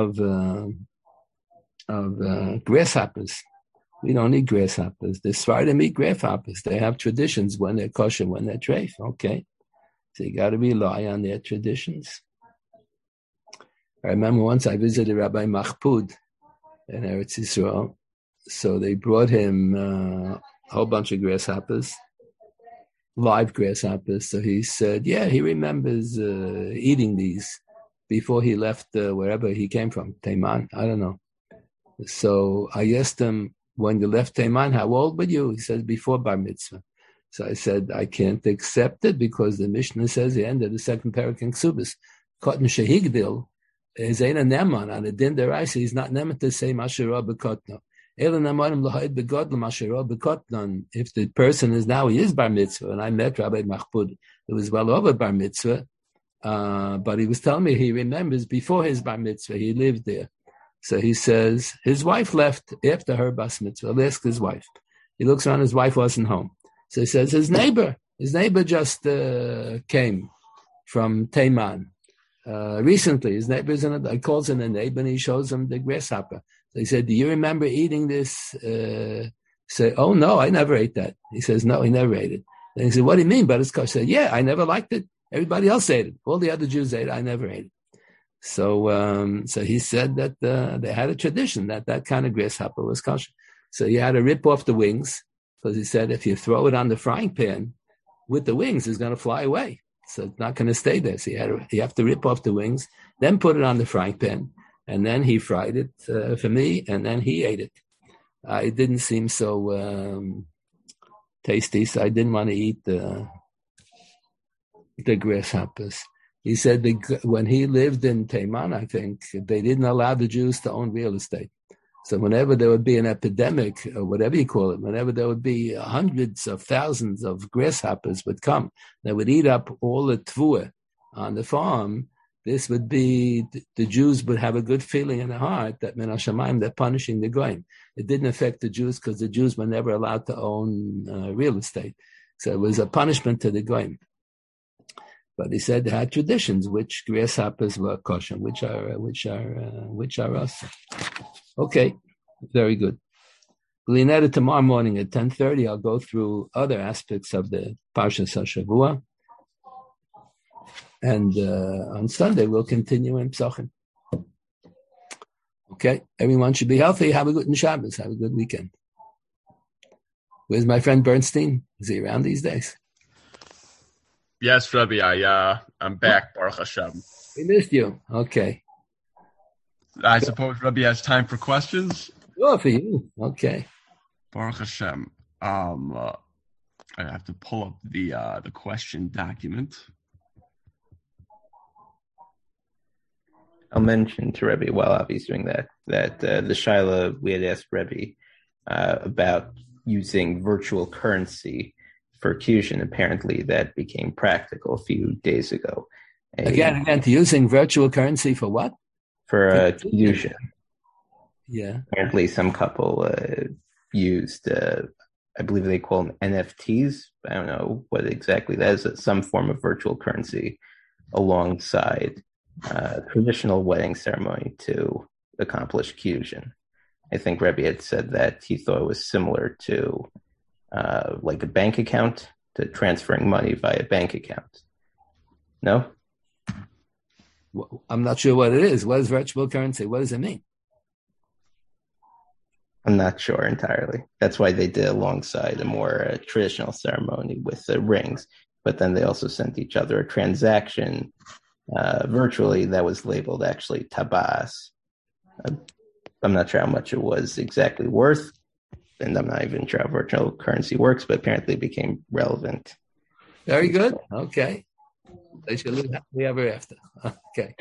of grasshoppers. We don't eat grasshoppers. The Sfardim eat grasshoppers. They have traditions when they're kosher, when they're treif. Okay. So you got to rely on their traditions. I remember once I visited Rabbi Mahpud in Eretz Yisrael. So they brought him a whole bunch of grasshoppers, live grasshoppers. So he said, he remembers eating these before he left wherever he came from, Teiman. I don't know. So I asked him, when you left Teiman, how old were you? He said, before Bar Mitzvah. So I said, I can't accept it because the Mishnah says the end of the second parak in Ksubis, Kotten Shehigdil is Eina Neman, on the Din Deraisa, he's not Neman to say Masherah Bekotno. Eila Nemanim Lahaid Begodla Masherah Bekotnon. If the person is now, he is Bar Mitzvah, and I met Rabbi Mahpud, it was well over Bar Mitzvah, but he was telling me he remembers before his Bar Mitzvah, he lived there. So he says, his wife left after her bas mitzvah. I'll ask his wife. He looks around, his wife wasn't home. So he says, his neighbor just came from Teiman. Recently, his neighbor's he calls in a neighbor and he shows him the grasshopper. So he said, do you remember eating this? Say, oh no, I never ate that. He says, no, he never ate it. And he said, what do you mean? But it's kosher. He said, I never liked it. Everybody else ate it. All the other Jews ate it. I never ate it. So he said that they had a tradition that kind of grasshopper was kosher. So you had to rip off the wings, because he said if you throw it on the frying pan with the wings, it's going to fly away. So it's not going to stay there. So you have to rip off the wings, then put it on the frying pan, and then he fried it for me, and then he ate it. It didn't seem so tasty, so I didn't want to eat the grasshoppers. He said when he lived in Taiman, I think, they didn't allow the Jews to own real estate. So whenever there would be an epidemic, or whatever you call it, whenever there would be hundreds of thousands of grasshoppers would come, they would eat up all the tvua on the farm. This would be, the Jews would have a good feeling in their heart that Min HaShamayim, they're punishing the goyim. It didn't affect the Jews because the Jews were never allowed to own real estate. So it was a punishment to the goyim. But he said they had traditions which grasshoppers were kosher, which are us. Okay, very good. Linetta, tomorrow morning at 10:30, I'll go through other aspects of the Parshas HaShavua. And on Sunday, we'll continue in Psachim. Okay, everyone should be healthy. Have a good Shabbos. Have a good weekend. Where's my friend Bernstein? Is he around these days? Yes, Rabbi, I'm back, Baruch Hashem. We missed you. Okay. I suppose Rabbi has time for questions? Sure, for you. Okay. Baruch Hashem. I have to pull up the question document. I'll mention to Rebbe while Avi's doing that the Shaila, we had asked Rebbe about using virtual currency for Fusion. Apparently that became practical a few days ago. Again, using virtual currency for what? For Fusion. Yeah. Apparently some couple used, I believe they call them NFTs. I don't know what exactly that is, some form of virtual currency alongside traditional wedding ceremony to accomplish Fusion. I think Rebbe had said that he thought it was similar to like a bank account, to transferring money via bank account. No? I'm not sure what it is. What is virtual currency? What does it mean? I'm not sure entirely. That's why they did alongside a more traditional ceremony with the rings. But then they also sent each other a transaction virtually that was labeled actually tabas. I'm not sure how much it was exactly worth, and I'm not even sure how virtual currency works, but apparently it became relevant. Very good. Okay. They should live happily ever after. Okay.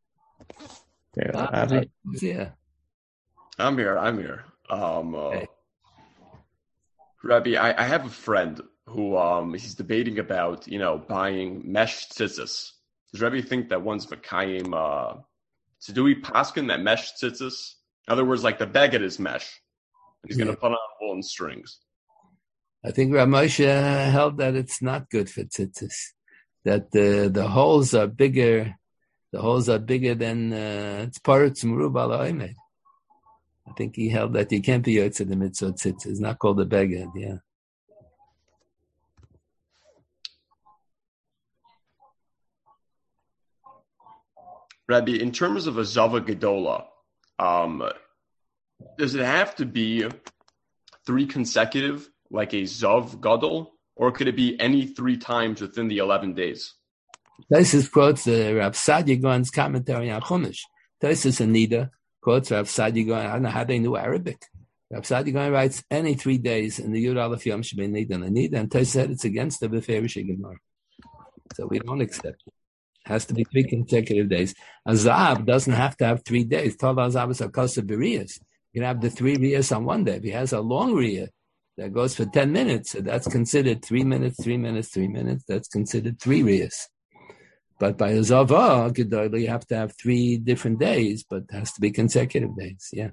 Yeah. I'm here. Okay. Rabbi, I have a friend who he's debating about, buying mesh tzitzis. Does Rebbe think that one's Makayim? So do we paskin that mesh tzitzis? In other words, like the beged is mesh. And he's going to put on woolen strings. I think Rav Moshe held that it's not good for tzitzis. That the holes are bigger. The holes are bigger than it's parutz merubah la'omed. I think he held that you can't be yotze the mitzvah tzitzis. It's not called a beged. Yeah. Rabbi, in terms of a Zava Gedola, does it have to be 3 consecutive, like a Zav Gadol, or could it be any 3 times within the 11 days? Taisus quotes Rav Sadia Gaon's commentary on Chumash. Taisus Anida quotes Rav Sadia Gaon. I don't know how they knew Arabic. Rav Sadia Gaon writes any 3 days in the Yud Aleph Yom Shebei Nida and Anida, and Taisus said it's against the Beferish Gemara. So we don't accept it. Has to be 3 consecutive days. A Zav doesn't have to have 3 days. Tala Zav is a kosa b'riyas. You can have the 3 riyas on one day. If he has a long riyah that goes for 10 minutes, so that's considered 3 minutes, 3 minutes, 3 minutes. That's considered 3 riyas. But by a Zavah, Gedolah, you have to have 3 different days, but it has to be consecutive days. Yeah.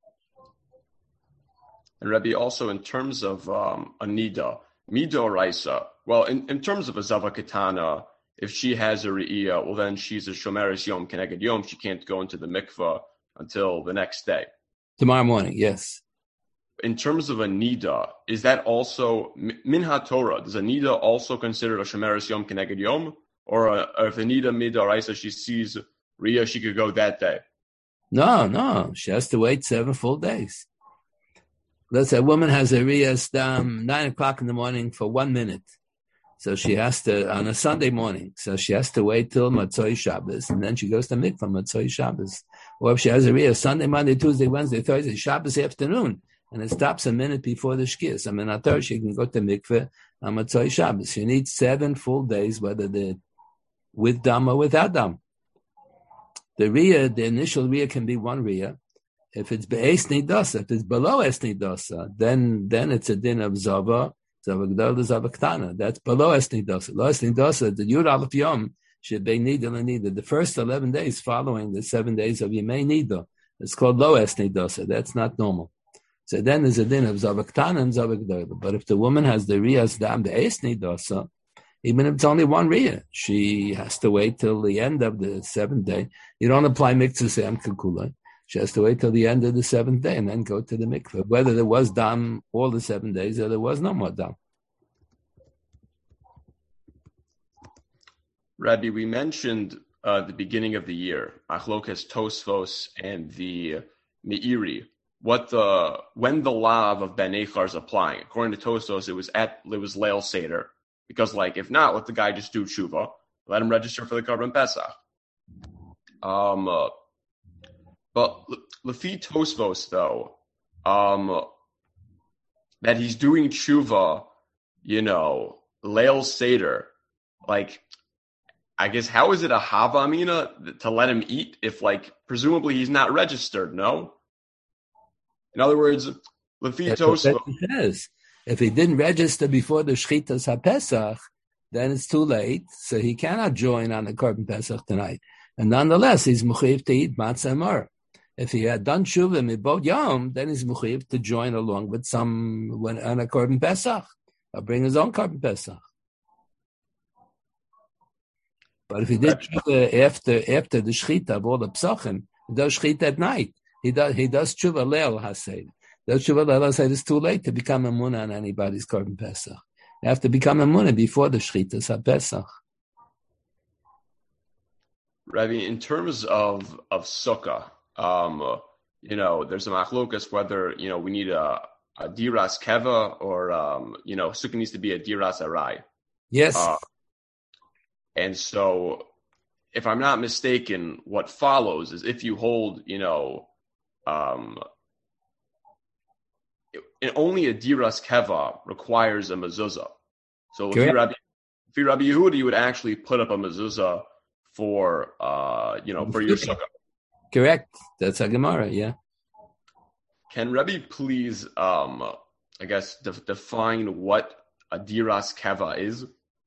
And Rebbe, also in terms of a Nida, Mida Raisa, well, in terms of a Zava Ketana, if she has a Re'iyah, well, then she's a Shomeres Yom Keneged Yom. She can't go into the mikvah until the next day. Tomorrow morning, yes. In terms of a Nida, is that also, Min HaTorah, does a Nida also consider a Shomeres Yom Keneged Yom? Or if a Nida Mida Raisa, she sees Riyah, she could go that day. No. She has to wait 7 full days. Let's say a woman has a Riyah Stam 9 o'clock in the morning for 1 minute. So she has to, on a Sunday morning, so she has to wait till Matzoi Shabbos, and then she goes to mikvah Matzoi Shabbos. Or if she has a Riyah Sunday, Monday, Tuesday, Wednesday, Thursday, Shabbos afternoon, and it stops a minute before the Shkiyas. I mean, on Thursday, she can go to mikveh on Matzoi Shabbos. She needs 7 full days, whether they're with Dam or without Dam. The Riyah, the initial Riyah can be 1 Riyah. If it's be'es nidasa, if it's below es nidasa, then it's a din of Zava Gdol, Zava Ktana. That's below es nidasa. Below es nidasa, the Yud Aleph Yom should be nidal and nidal. The first 11 days following the 7 days of Yemei Nidal, it's called low es nidasa. That's not normal. So then there's a din of Zava Ktana and Zava Gdol. But if the woman has the Riyah's Dam be'es nidasa, even if it's only 1 Riyah, she has to wait till the end of the 7th day. You don't apply mikvah Seyam Kekula. She has to wait till the end of the 7th day and then go to the mikveh, whether there was Dam all the 7 days or there was no more Dam. Rabbi, we mentioned the beginning of the year, Achlokas Tosfos and the Meiri, when the lav of Ben Echar is applying. According to Tosfos, it was Leil Seder, because if not, let the guy just do tshuva, let him register for the Karban Pesach. But Lefi Tosfos, though, that he's doing tshuva, Leil Seder, I guess, how is it a Hava Amina to let him eat if, presumably he's not registered, no? In other words, Lefi Tosfos. If he didn't register before the Shchitas HaPesach, then it's too late, so he cannot join on the Korban Pesach tonight. And nonetheless, he's Mechuyev to eat Matzah and Mar. If he had done Shuvah Mibod Yom, then he's Mechuyev to join along with on a Korban Pesach, or bring his own Korban Pesach. But if he did Shuvah after the Shchita of all the Pesachim, he does Shchita at night. He does Shuvah Leil HaSeder. Does Shuvah Leil HaSeder, it's too late to become a Munah on anybody's Korban Pesach. You have to become a Munah before the Shchitas HaPesach. Rabbi, in terms of Sukkah, there's a machlokas whether, we need a diras keva or, Sukkah needs to be a diras arai. Yes. And so, if I'm not mistaken, what follows is if you hold, only a diras keva requires a mezuzah. So if you're Rabbi Yehuda, you would actually put up a mezuzah for your sukkah. Correct. That's a Gemara, yeah. Can Rabbi please, define what a diras keva is?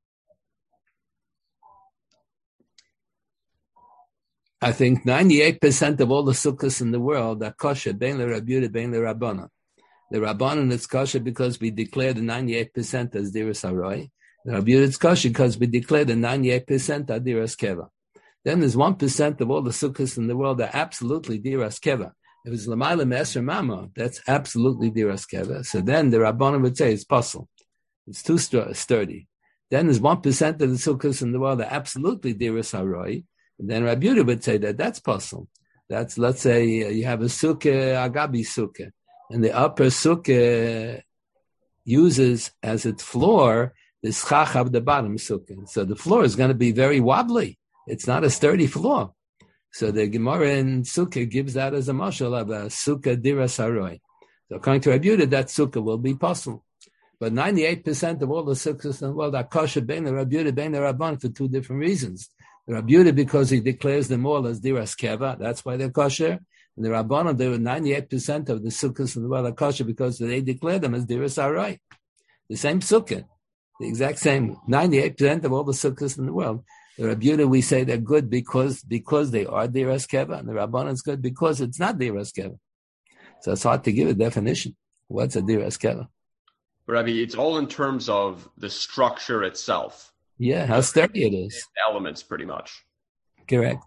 I think 98% of all the sukkahs in the world are kosher, bein leRabbi Yehuda, bein leRabbanan. The Rabbanan is kosher because we declare the 98% as diras haroi. The Rabbi Yehuda is kosher because we declare the 98% are diras keva. Then there's 1% of all the sukkahs in the world that are absolutely diras keva. If it's l'mayla me'esher mama, that's absolutely diras keva. So then the Rabbanan would say it's possible. It's too sturdy. Then there's 1% of the sukkahs in the world that are absolutely diras haroi. And then Rabbi Yehuda would say that that's possible. That's, let's say, you have a sukkah, agabi sukkah, and the upper sukkah uses as its floor the schach of the bottom sukkah. So the floor is going to be very wobbly. It's not a sturdy floor. So the Gemara in Sukkah gives that as a mashal of a Sukkah diras haroi. So according to Rabbi Yehuda, that Sukkah will be possible. But 98% of all the Sukkahs in the world are kosher bein Rabbi Yehuda, bein Rabban for 2 different reasons. The Rabbi Yehuda, because he declares them all as diras keva, that's why they're kosher. And the Rabbanon, there were 98% of the Sukkahs in the world are kosher because they declare them as diras haroi. The same Sukkah, the exact same, 98% of all the Sukkahs in the world. The Rabbi Yehuda, we say they're good because they are diras keva, and the Rabbanon is good because it's not diras keva. So it's hard to give a definition. What's a diras keva? Rabbi, it's all in terms of the structure itself. Yeah, how sturdy it is. Elements, pretty much. Correct.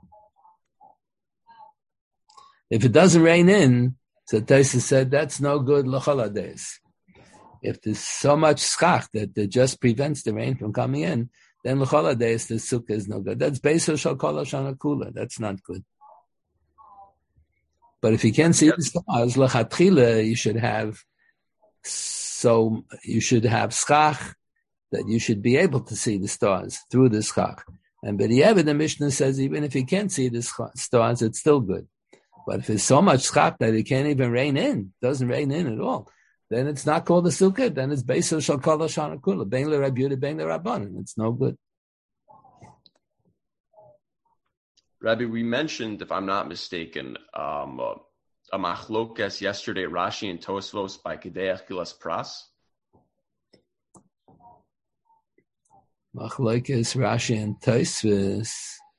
If it doesn't rain in, so Taisa said that's no good l'chol days. If there's so much schach that it just prevents the rain from coming in, then l'chol hadayis the sukkah is no good. That's Beiso Shal Kol Hashana Kula. That's not good. But if you can't see the stars, l'chatchila, you should have schach, that you should be able to see the stars through the schach. And b'diavad, the Mishnah says even if you can't see the stars, it's still good. But if it's so much schach that it can't even rain in, doesn't rain in at all, then it's not called a sukkah. Then it's Beiso Shal Kol Hashana Kula, bein l'Rabbi Yehuda, bein l'Rabbanan. It's no good. Rabbi, we mentioned, if I'm not mistaken, a machlokas yesterday, Rashi and Tosfos by Kedei Achilas Pras. Machlokes Rashi and Tosfos,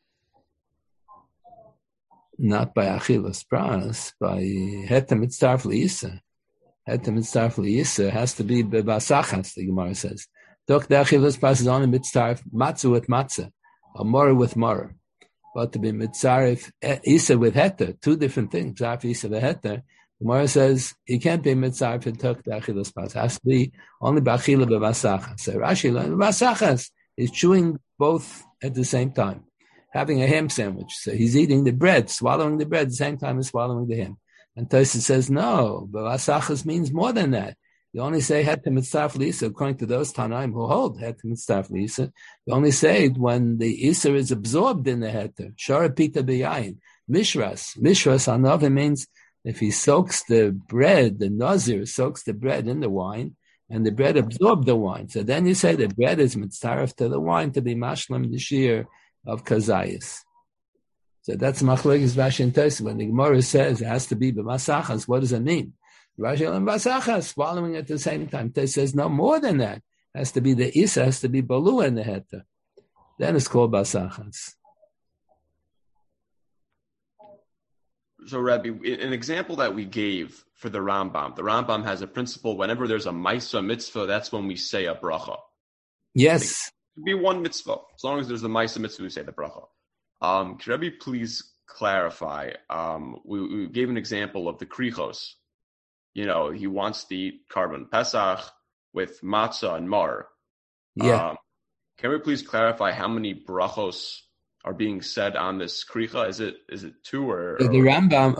not by Achilas Pras, by Heter Mitzarf L'Isa. Heter Mitzarf L'Isa has to be B'Basachas, the Gemara says. Dok the Achilas Pras is only Mitzarf Matzah with Matzah, or Mora with Mora. But to be Mitzarf Isa with Heter, two different things. Mitzarf Isa with Heter. The Gemara says you can't be Mitzarf and Tok the Achilas Pras. It has to be only B'Achila B'Basachas. So Rashi learned B'Basachas. He's chewing both at the same time, having a ham sandwich. So he's eating the bread, swallowing the bread at the same time as swallowing the ham. And Tosfos says, no, B'Basachas means more than that. You only say Heter Mitzarf L'Isa, according to those Tanaim who hold Heter Mitzarf L'Isa. You only say it when the Isa is absorbed in the Heter. Shara Pita B'Yayin. Mishras. Mishras, Hanavi means if he soaks the bread, the Nazir soaks the bread in the wine, and the bread absorbed the wine. So then you say the bread is mitzaref to the wine to be mashlam the shear of kazayis. So that's machlokes Rashi and Tosfos. When the Gemara says it has to be b'masachas, what does it mean? Rashi and b'masachas, swallowing at the same time. Tosfos says no more than that. It has to be the isa, has to be balua in the heter. Then it's called b'masachas. So, Rabbi, an example that we gave for the Rambam has a principle: whenever there's a Maisa mitzvah, that's when we say a bracha. Yes. It could be one mitzvah. As long as there's a Maisa mitzvah, we say the bracha. Could Rabbi please clarify? We gave an example of the krichos. You know, he wants to eat carbon pesach with matzah and mar. Yeah. Can we please clarify how many brachos are being said on this kricha? Is it two or? So the Rambam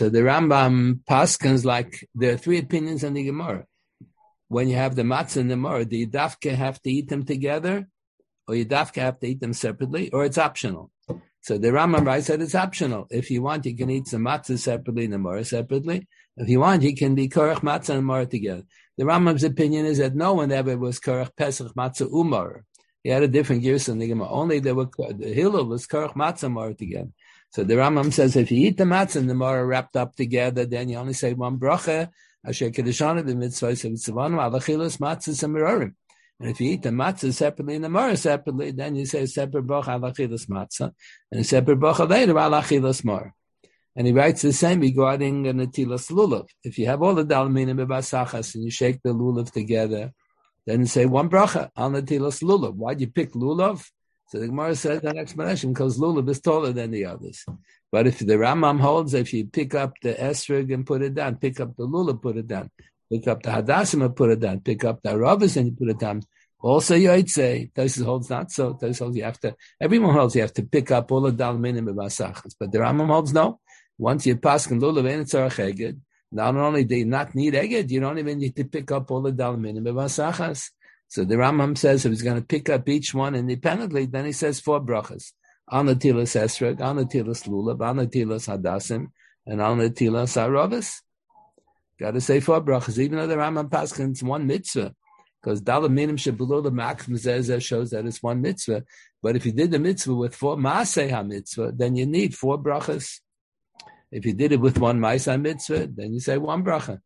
paskins like there are three opinions on the Gemara. When you have the matzah and the mar, do you dafka have to eat them together, or you dafka have to eat them separately, or it's optional? So the Rambam writes that it's optional. If you want, you can eat some matzah separately and the mar separately. If you want, you can be korach matzah and mar together. The Rambam's opinion is that no one ever was korach pesach matzah umar. He had a different gears in the Gemara. Only there were the Hillel was korach matzah mar together. So the Rambam says if you eat the matzah and the mar wrapped up together, then you only say one bracha. Asher kedeshana b'mitzvah sevitzavanu alachilas matzah semirorim. And if you eat the matzah separately and the mar separately, then you say a separate bracha alachilas matzah and a separate bracha later alachilas mar. And he writes the same regarding an netilas lulav. If you have all the dalminim b'basachas and you shake the lulav together, then you say one bracha on netilas lulav. Why'd you pick lulav? So the Gemara says that explanation because lulav is taller than the others. But if the Rambam holds, if you pick up the esrog and put it down, pick up the lulav, put it down, pick up the hadassim and put it down, pick up the aravis and you put it down. Also, you'd say Tosfos holds not so. Tosfos holds you have to. Everyone holds you have to pick up all the dalminim b'basachas. But the Rambam holds no. Once you pass and lulav and it's eged, not only do you not need eged, you don't even need to pick up all the dalminim b'basachas. So the Rambam says if he's going to pick up each one independently, then he says 4 brachas. On the tilas esrog, on the tilas lulav, on the tilas hadassim, and on the tilas aravis. Got to say 4 brachas, even though the Rambam paskins one mitzvah, because dalam minim shebelow the maksim zeh shows that it's one mitzvah. But if you did the mitzvah with 4 maaseh ha-mitzvah, then you need 4 brachas. If you did it with 1 maaseh mitzvah, then you say 1 bracha.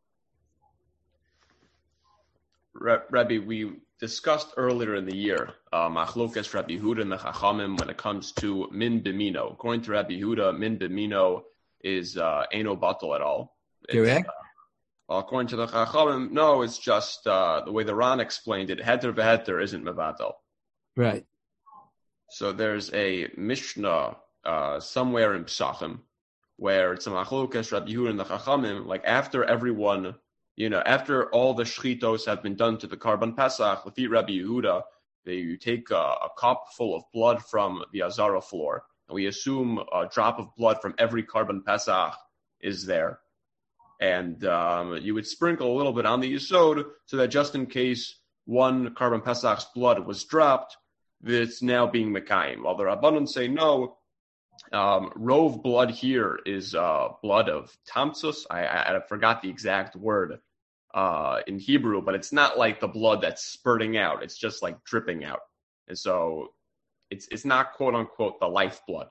Rabbi, we discussed earlier in the year machlokas Rabbi Yehuda and the Chachamim when it comes to min b'mino. According to Rabbi Yehuda, min b'mino is eino batal at all. Correct. According to the Chachamim, no, it's just the way the Ran explained it. Heter v'heter isn't mevatel. Right. So there's a Mishnah somewhere in Psachim where it's a machlokas Rabbi Yehuda and the Chachamim, like after everyone. After all the shchitos have been done to the Karban Pesach, Lefi Rabbi Yehuda, you take a cup full of blood from the Azara floor, and we assume a drop of blood from every Karban Pesach is there. And you would sprinkle a little bit on the Yesod so that just in case one Karban Pesach's blood was dropped, it's now being Mekayim. While the Rabbanon say no, Rove blood here is blood of Tamtzus. I forgot the exact word in Hebrew, but it's not like the blood that's spurting out. It's just like dripping out. And so it's not quote unquote the lifeblood.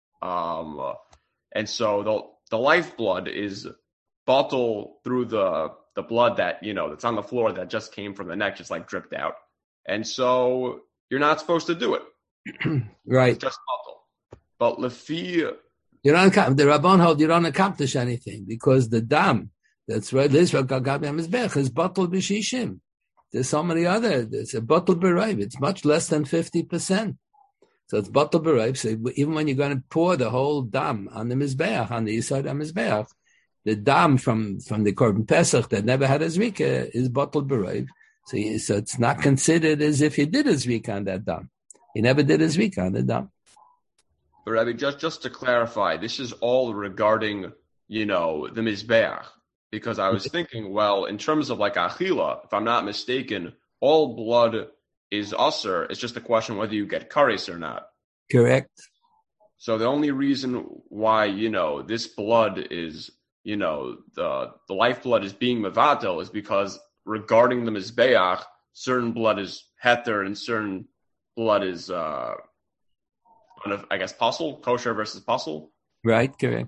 And so the lifeblood is bottled through the blood that, that's on the floor that just came from the neck, just like dripped out. And so you're not supposed to do it. Right. It's just bottled. But Lefi, the Rabban hold you don't accomplish anything because the dam that's right is bottled b'shishim. There's so many other. It's a bottled b'rayv. It's much less than 50%. So it's bottled b'rayv. So even when you're going to pour the whole dam on the mizbeach, on the Yisod HaMizbeach, the dam from the Korban Pesach that never had a zrika is bottled b'rayv. So it's not considered as if he did a zrika on that dam. He never did a zrika on the dam. But Rabbi, just to clarify, this is all regarding, the Mizbeach. Because I was thinking, well, in terms of like Achila, if I'm not mistaken, all blood is usher. It's just a question whether you get kares or not. Correct. So the only reason why, this blood is, the lifeblood is being mevatel is because regarding the Mizbeach, certain blood is heter and certain blood is, I guess, pasul, kosher versus pasul. Right, correct.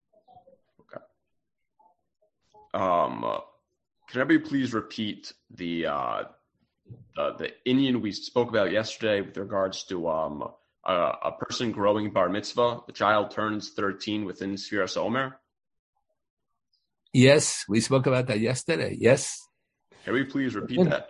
Can everybody please repeat the inyan we spoke about yesterday with regards to a person growing bar mitzvah? The child turns 13 within Sfiras Omer. Yes, we spoke about that yesterday. Yes. Can we please repeat that?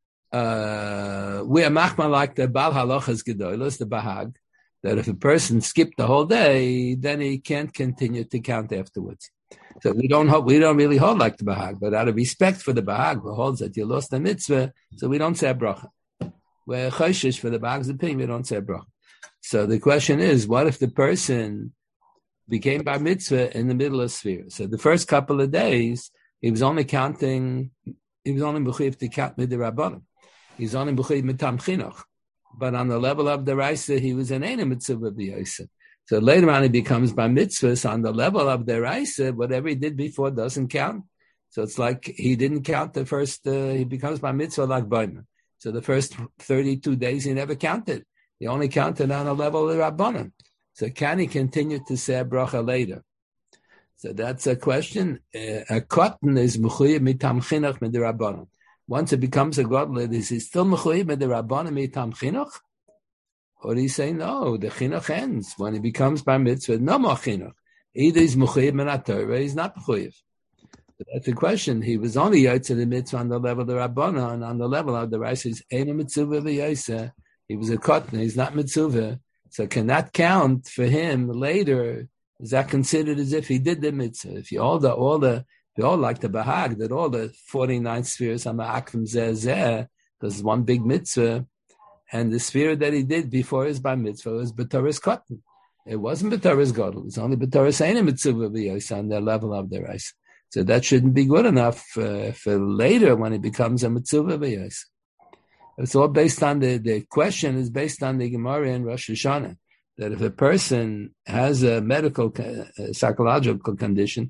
We are machma like the Bal Halachas Gedolos, the Bahag, that if a person skipped the whole day, then he can't continue to count afterwards. So we don't really hold like the Bahag, but out of respect for the Bahag, who holds that you lost the mitzvah, so we don't say a bracha. We're choshesh for the Bahag's opinion, we don't say a bracha. So the question is, what if the person became bar mitzvah in the middle of Sfira? So the first couple of days, he was only mechuyev to count midirabbanim. He was only mechuyev mitam chinuch. But on the level of the Raisa, he was an Eina mitzvah b'Yosef. So later on, he becomes bar mitzvahs on the level of the Raisa. Whatever he did before doesn't count. So it's like he didn't count the first, he becomes bar mitzvah like Boimer. So the first 32 days, he never counted. He only counted on the level of the Rabbanim. So can he continue to say a bracha later? So that's a question. A cotton is mechuyev mitam chinuch mit the Rabbanim. Once it becomes a godly, is he still mechuyev mit the Rabbanim mitam chinuch? Or do you say, no, the chinuch ends. When he becomes bar mitzvah, no more chinuch. Either he's mechuyev min Torah, he's not mechuyev. That's the question. He was only yotze the mitzvah on the level of the Rabbanan, and on the level of the Raisa, he's eina mitzvah v'yoseh. He was a cotton, he's not mitzvah. So can that count for him later? Is that considered as if he did the mitzvah? If you all like the Bahag, that all the 49 spheres are ma'akrim zeh, because it's one big mitzvah, and the sphere that he did before his bar mitzvah was b'toras cotton. It wasn't b'toras gadol. It was only b'toras eina mitzvah v'yoseh on the level of the Raisa. So that shouldn't be good enough for later when it becomes a mitzvah v'yoseh. It's all based on the question is based on the Gemara in Rosh Hashanah, that if a person has a medical, psychological condition,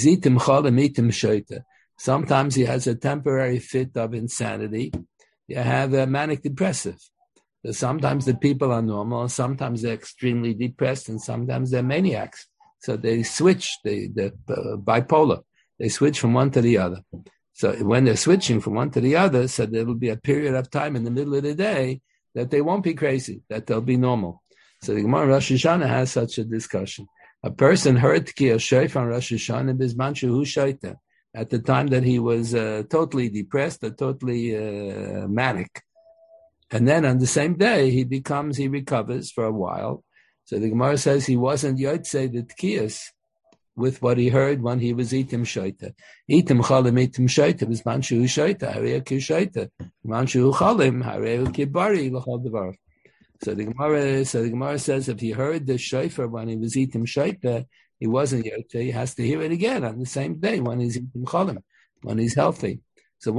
sometimes he has a temporary fit of insanity. You have a manic depressive. So sometimes the people are normal, sometimes they're extremely depressed, and sometimes they're maniacs. So they switch, the bipolar. They switch from one to the other. So when they're switching from one to the other, so there will be a period of time in the middle of the day that they won't be crazy, that they'll be normal. So the Gemara Rosh Hashanah has such a discussion. A person heard Tkiyah Shofar on Rosh Hashanah Bizman Shehu Shaita at the time that he was totally depressed, totally manic. And then on the same day, he recovers for a while. So the Gemara says he wasn't Yotzei the Tkiyas with what he heard when he was eating shaita. Eating chalim, eating shaita was manshu shaita, harei ki shaita. Manshu chalim, harei ki bari l'chol devar. So the Gemara says if he heard the shofar when he was eating shaita, he wasn't yotze. He has to hear it again on the same day when he's eating chalim, when he's healthy. So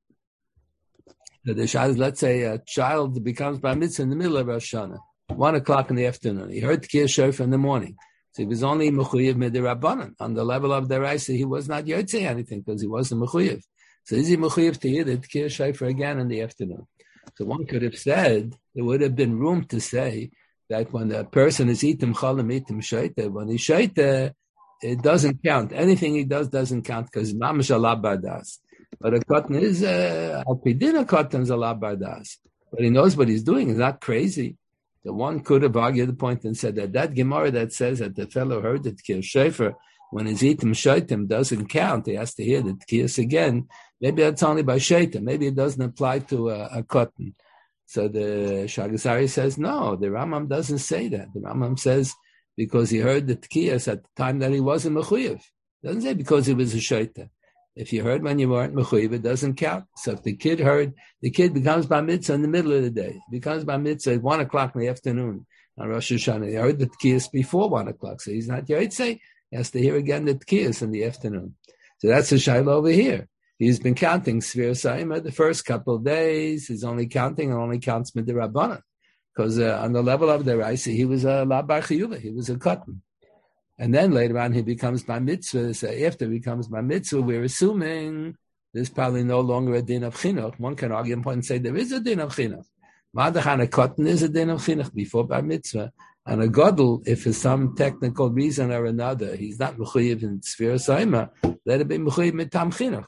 let's say a child becomes bar mitzvah in the middle of Rosh Hashanah, 1 o'clock in the afternoon. He heard Tkiyah shofar in the morning. So he was only mechuyev midirabbanan. On the level of the Raisa, he was not yotze anything because he wasn't mechuyev. So is he mechuyev to hear the Tkiyah shofar again in the afternoon? So one could have said, there would have been room to say that when a person is eating chalim, eating shaita, when he's shaita, it doesn't count. Anything he does doesn't count because mamash Allah bardas. But a cotton is, alpidin a cotton is Allah bardas. But he knows what he's doing. He's not crazy. So one could have argued the point and said that Gemara that says that the fellow heard the Tkiyah shofar when he's eating shaitim doesn't count. He has to hear the Tkiyah again. Maybe that's only by shaitim. Maybe it doesn't apply to a cotton. So the Shagazari says, no, the Rambam doesn't say that. The Rambam says because he heard the Tkiyah at the time that he wasn't mechuyev. Doesn't say because he was a shaita. If you heard when you weren't mechuyev, it doesn't count. So if the kid heard, the kid becomes bar mitzvah in the middle of the day. He becomes bar mitzvah at 1 o'clock in the afternoon on Rosh Hashanah. He heard the Tkiyah before 1 o'clock, so he's not yotze. He has to hear again the Tkiyah in the afternoon. So that's the shayla over here. He's been counting Sfir Saima the first couple of days. He's only counting and only counts midirabbanan. Because on the level of the Raisa, he was a la bar chiyuva. He was a cotton. And then later on, he becomes bar mitzvah. So after he becomes bar mitzvah, we're assuming there's probably no longer a din of chinuch. One can argue and say there is a din of chinuch. Madachan a cotton is a din of chinuch before bar mitzvah. And a gadol, if for some technical reason or another, he's not mechuyev in Sfir Saima, let it be mechuyev mitam chinuch.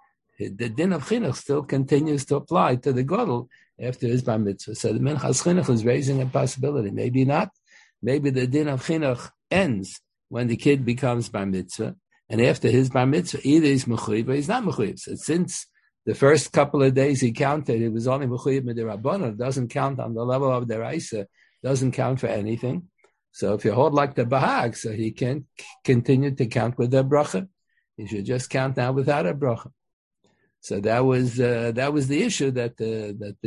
The din of chinuch still continues to apply to the gadol after his bar mitzvah. So the minchas chinuch is raising a possibility. Maybe not. Maybe the din of chinuch ends when the kid becomes bar mitzvah, and after his bar mitzvah, either he's mechuyev or he's not mechuyev. So since the first couple of days he counted, it was only mechuyev midirabbanan. It doesn't count on the level of the Raisa. Doesn't count for anything. So if you hold like the Bahag, so he can't continue to count with a bracha. He should just count now without a bracha. So that was the issue that the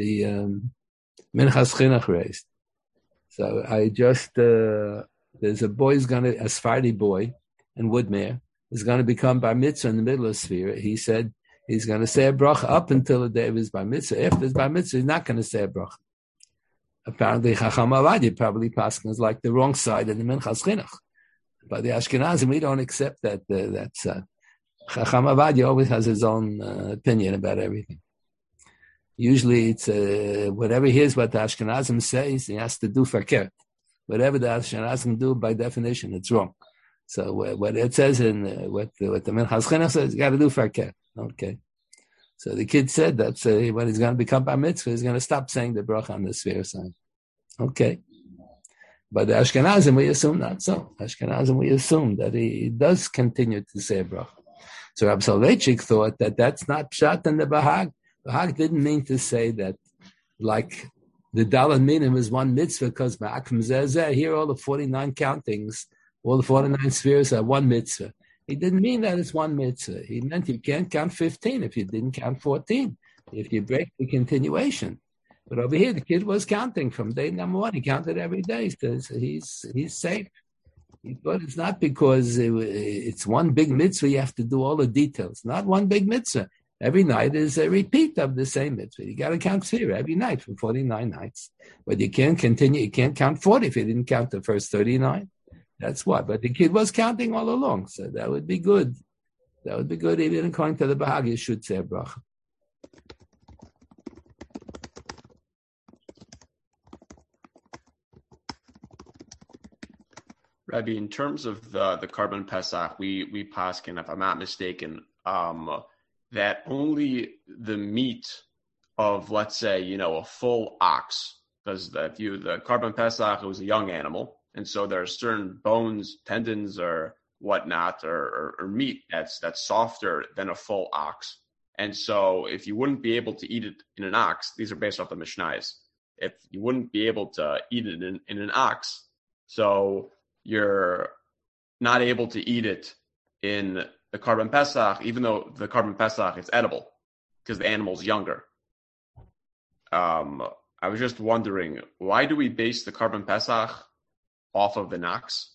Minchas Chinuch raised. So I just there's a boy a Sephardi boy in Woodmere is going to become bar mitzvah in the middle of Sfira. He said he's going to say a bracha up until the day of his bar mitzvah. After his bar mitzvah, he's not going to say a bracha. Apparently, Chacham Avadi probably Paskins like the wrong side of the Minchas Chinuch. But the Ashkenazim, we don't accept that. Chacham Avadi always has his own opinion about everything. Usually, it's whatever he hears what the Ashkenazim says, he has to do fakert. Whatever the Ashkenazim do, by definition, it's wrong. So what it says in what the Minchas Chinuch says, you got to do fakert. Okay. So the kid said that when he's going to become bar mitzvah, he's going to stop saying the bracha on the Sfir sign. Okay. But the Ashkenazim, we assume not so. Ashkenazim, we assume that he does continue to say a bracha. So Rab Soloveitchik thought that that's not pshat in the Bahag. Bahag didn't mean to say that, like, the Dalan Minim is one mitzvah because Ma'akim Zeh, here all the 49 countings, all the 49 spheres are one mitzvah. He didn't mean that it's one mitzvah. He meant you can't count 15 if you didn't count 14, if you break the continuation. But over here, the kid was counting from day number 1. He counted every day. So he's safe. But it's not because it's one big mitzvah. You have to do all the details. Not one big mitzvah. Every night is a repeat of the same mitzvah. You got to count 0 every night for 49 nights. But you can't continue. You can't count 40 if you didn't count the first 39. That's why. But the kid was counting all along, so that would be good. That would be good. Even according to the Bahag, you should say a bracha. Rabbi, in terms of the Karban Pesach, we paskin, if I'm not mistaken, that only the meat of, let's say, a full ox, because the Karban Pesach, it was a young animal. And so there are certain bones, tendons, or whatnot, or meat that's softer than a full ox. And so if you wouldn't be able to eat it in an ox, these are based off the Mishnayos. If you wouldn't be able to eat it in an ox, so your not able to eat it in the Korban Pesach, even though the Korban Pesach is edible because the animal's younger. I was just wondering, why do we base the Korban Pesach off of the Nax?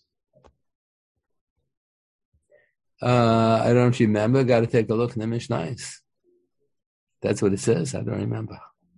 I don't remember. Got to take a look in the Mishnayos. That's what it says. I don't remember.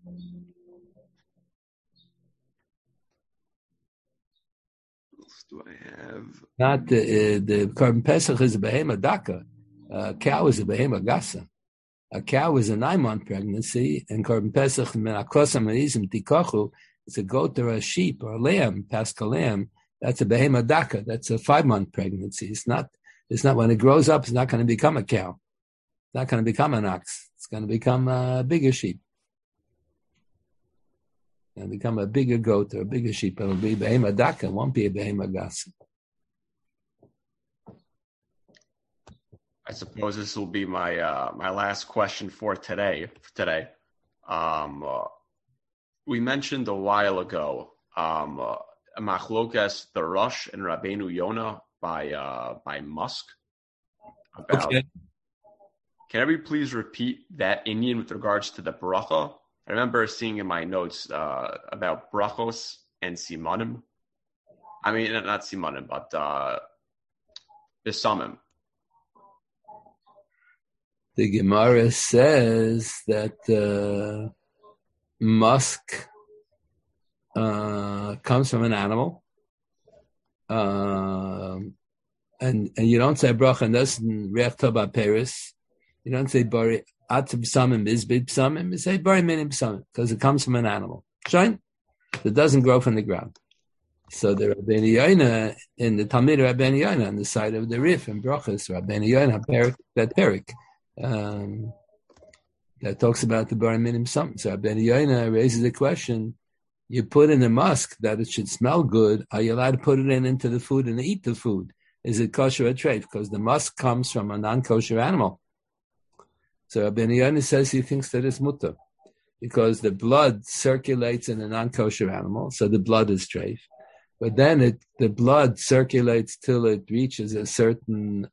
What else do I have? Not the Korban Pesach is a behema daka. A cow is a behema gasa. A cow is a 9-month pregnancy, and Korban Pesach menakosam anizim tikachu. It's a goat or a sheep or a lamb, Paschal lamb. That's a behema daka. That's a 5-month pregnancy. It's not when it grows up. It's not going to become a cow. It's not going to become an ox. It's going to become a bigger sheep. It's going to become a bigger goat or a bigger sheep. It'll be behema daka. It won't be a behema gasa. I suppose this will be my my last question for today. We mentioned a while ago Machlokas, the Rosh and Rabbeinu Yonah by Musk. Okay. Can everybody please repeat that Indian with regards to the bracha? I remember seeing in my notes about brachos and simanim. I mean, not simanim, but bisamim. The Gemara says that musk comes from an animal, and you don't say bracha and doesn't reach toba peris. You don't say bari at b'samim izbid b'samim. You say bari minim b'samim because it comes from an animal. Shine. It doesn't grow from the ground. So the Rabbeinu Yonah in the Talmid Rabbeinu Yonah on the side of the Rif in brachas, Rabbeinu Yonah that perik. That talks about the bar minim something. So Rabbeinu Yonah raises the question: you put in a musk that it should smell good. Are you allowed to put it into the food and eat the food? Is it kosher or treif? Because the musk comes from a non-kosher animal. So Rabbeinu Yonah says he thinks that it's mutter because the blood circulates in a non-kosher animal, so the blood is treif. But then the blood circulates till it reaches a certain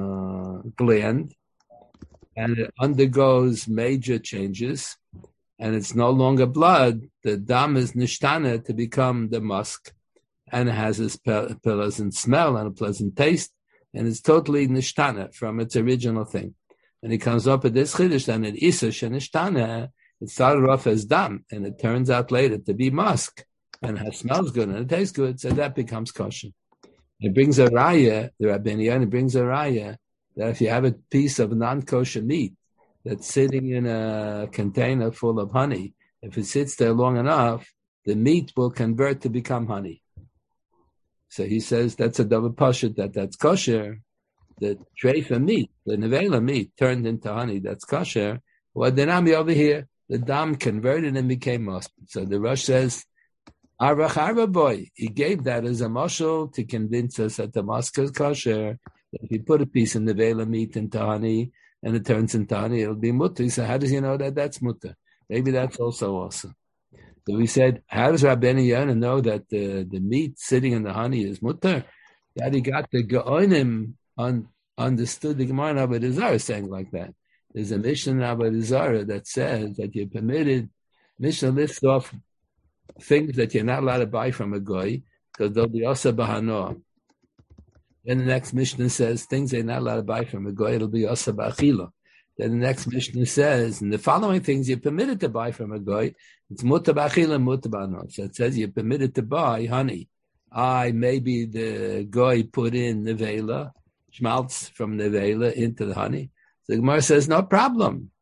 gland. And it undergoes major changes, and it's no longer blood. The dam is nishtana to become the musk, and it has this pleasant smell and a pleasant taste, and it's totally nishtana from its original thing. And it comes up at this chiddush, and it isash and nishtana. It started off as dam, and it turns out later to be musk, and it smells good and it tastes good, so that becomes kosher. It brings a raya. The Rabbeinu Yonah brings a raya. That if you have a piece of non-kosher meat that's sitting in a container full of honey, if it sits there long enough, the meat will convert to become honey. So he says that's a double pashut that's kosher. The treifa meat, the nevela meat, turned into honey that's kosher. Well, the nami over here, the dam converted and became musk. So the Rosh says, Arach boy, he gave that as a mashal to convince us that the musk is kosher. If you put a piece of nevela meat into honey and it turns into honey, it'll be mutter. So how does he know that that's mutter? Maybe that's also awesome. So we said, how does Rabbeinu Yonah know that the meat sitting in the honey is mutter? That he got the Geonim understood the Gemara in Avodah Zarah saying like that. There's a Mishnah in Avodah Zarah that says that you're permitted. Mishnah lists off things that you're not allowed to buy from a goy because they'll be also bahanoah. Then the next Mishnah says things they're not allowed to buy from a goy, it'll be asa b'achila. Then the next Mishnah says, and the following things you're permitted to buy from a goy, it's mutar b'achila and mutar b'anot. So it says you're permitted to buy honey. Maybe the goy put in nevela, schmaltz from nevela into the honey. So the Gemara says, no problem.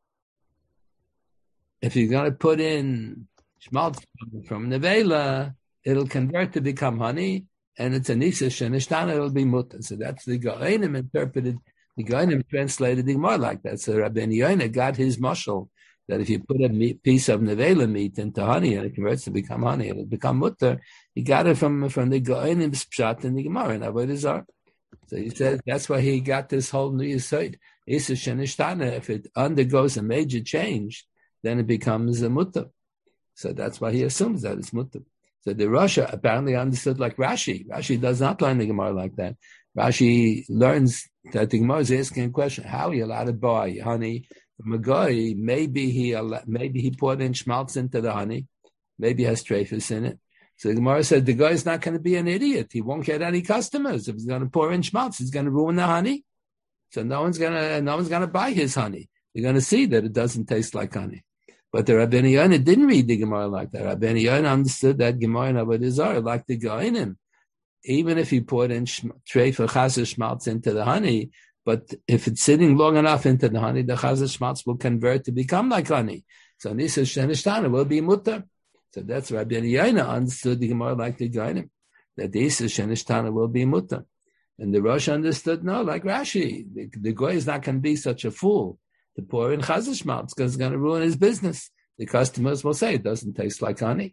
If you're going to put in schmaltz from nevela, it'll convert to become honey. And it's a nisash and ishtana, it'll be mutter. So that's the Gaonim interpreted. The Gaonim translated the Gemara like that. So Rabbeinu Yonah got his mashal that if you put a piece of nevela meat into honey and it converts to become honey, it'll become mutter. He got it from the Gaonim's pshat in the Gemara in Avodah Zarah. So he says that's why he got this whole new yesod. Isash and ishtana, if it undergoes a major change, then it becomes a mutter. So that's why he assumes that it's mutter. So the Rosh apparently understood like Rashi. Rashi does not learn the Gemara like that. Rashi learns that the Gemara is asking a question: how are you allowed to buy honey from a guy? Maybe he poured in schmaltz into the honey. Maybe it has treifus in it. So the Gemara said the guy is not going to be an idiot. He won't get any customers if he's going to pour in schmaltz. He's going to ruin the honey. So no one's gonna buy his honey. You're going to see that it doesn't taste like honey. But the Rabbeinu Yonah didn't read the Gemara like that. Rabbeinu Yonah understood that Gemara in Avodah Zarah like the Goinim. Even if he poured in treif or chazer schmaltz into the honey, but if it's sitting long enough into the honey, the chazer schmaltz will convert to become like honey. So Nisa Shenishtana will be mutter. So that's Rabbeinu Yonah understood the Gemara like the Goinim, that the Nisa Shenishtana will be mutter. And the Rosh understood, no, like Rashi, the Goy is not going to be such a fool to pour in chazer schmaltz because it's going to ruin his business. The customers will say it doesn't taste like honey.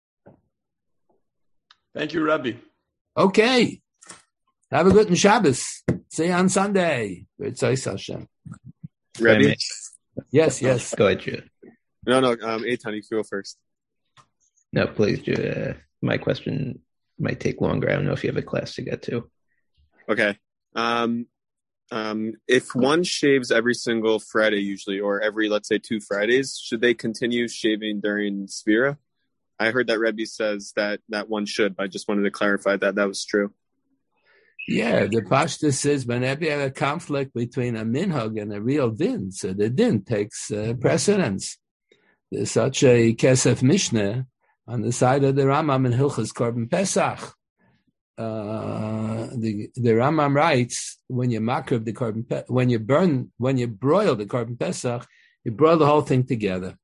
Thank you, Rabbi. Okay. Have a good Shabbos. See you on Sunday. Hashem. Rabbi? Yes. Go ahead, Judah. No, Eitan, you go first. No, please, Judah. My question might take longer. I don't know if you have a class to get to. Okay. If one shaves every single Friday usually, or every, let's say, 2 Fridays, should they continue shaving during Sphira? I heard that Rebbe says that one should, but I just wanted to clarify that was true. Yeah, the Pashta says whenever you have a conflict between a minhag and a real din, so the din takes precedence. There's such a Kesef Mishnah on the side of the Rambam in Hilchas Korban Pesach. The Rambam writes, when you makrav the Korban, when you broil the Korban Pesach, you broil the whole thing together.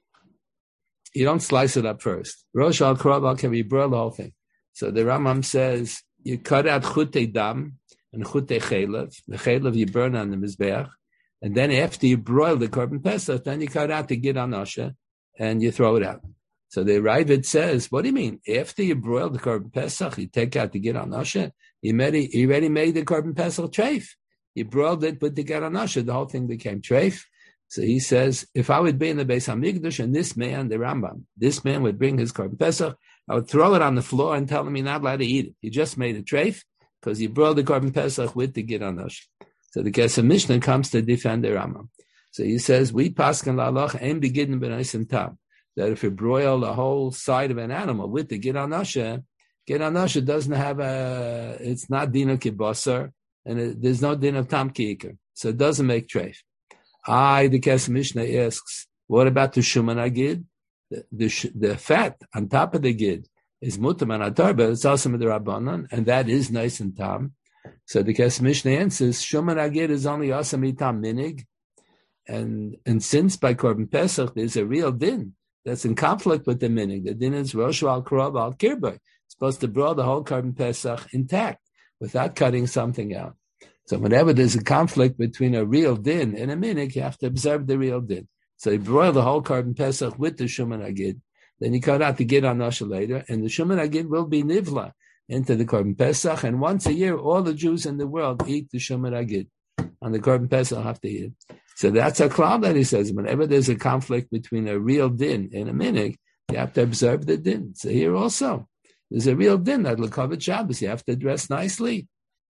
You don't slice it up first. Rosh al Korab al Kev, you broil the whole thing. So the Rambam says you cut out chutei dam and chutei chelev. The chelev you burn on the mizbeach, and then after you broil the Korban Pesach, then you cut out the gid anasha and you throw it out. So the Ravid says, what do you mean? After you broil the Korban Pesach, you take out the gid anasha. You already made the Korban Pesach treif. You broiled it with the gid anasha. The whole thing became treif. So he says, if I would be in the Beis Hamikdash and this man, the Rambam, this man would bring his Korban Pesach, I would throw it on the floor and tell him you're not allowed to eat it. You just made a treif because you broiled the Korban Pesach with the gid anasha. So the Kesef Mishnah comes to defend the Rambam. So he says, we paskan la'alach ein begidin b'naisim tam. That if you broil the whole side of an animal with the gid anasha doesn't have it's not din of kibasar, and there's no din of tam ki'ikar. So it doesn't make treif. The Kesef Mishnah asks, what about the shuman agid? The fat on top of the gid is mutam and atar, but it's also midrabanan, and that is nice and tam. So the Kesef Mishnah answers, shuman agid is only asam tam minig, and since by Korban Pesach there's a real din that's in conflict with the minig. The din is rosh al korab al kirbay. It's supposed to broil the whole Korban Pesach intact without cutting something out. So whenever there's a conflict between a real din and a minig, you have to observe the real din. So you broil the whole Korban Pesach with the shuman agid. Then you cut out the gid anasha later, and the shuman agid will be nivla into the Korban Pesach. And once a year, all the Jews in the world eat the shuman agid. On the Korban Pesach, have to eat it. So that's a cloud that he says. Whenever there's a conflict between a real din and a minig, you have to observe the din. So here also, there's a real din that l'kavod Shabbos. You have to dress nicely.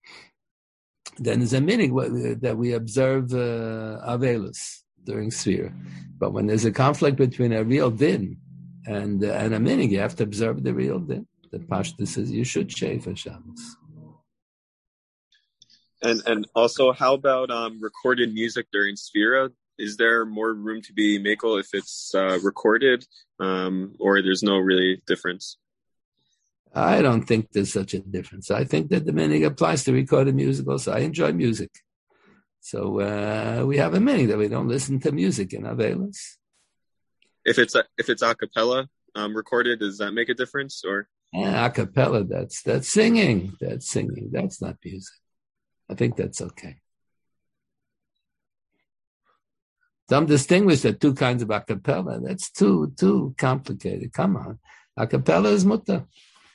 Then there's a minig that we observe Avelis during Sphira. But when there's a conflict between a real din and a minig, you have to observe the real din. The Pashta says you should shave for Shabbos. And also, how about recorded music during Sphira? Is there more room to be makel if it's recorded, or there's no really difference? I don't think there's such a difference. I think that the minig applies to recorded music also. I enjoy music. So we have a minig that we don't listen to music in Avelis. If it's a cappella recorded, does that make a difference? Or a cappella, that's singing. That's singing. That's not music. I think that's okay. Some distinguish the two kinds of a cappella. That's too complicated. Come on. A cappella is mutter.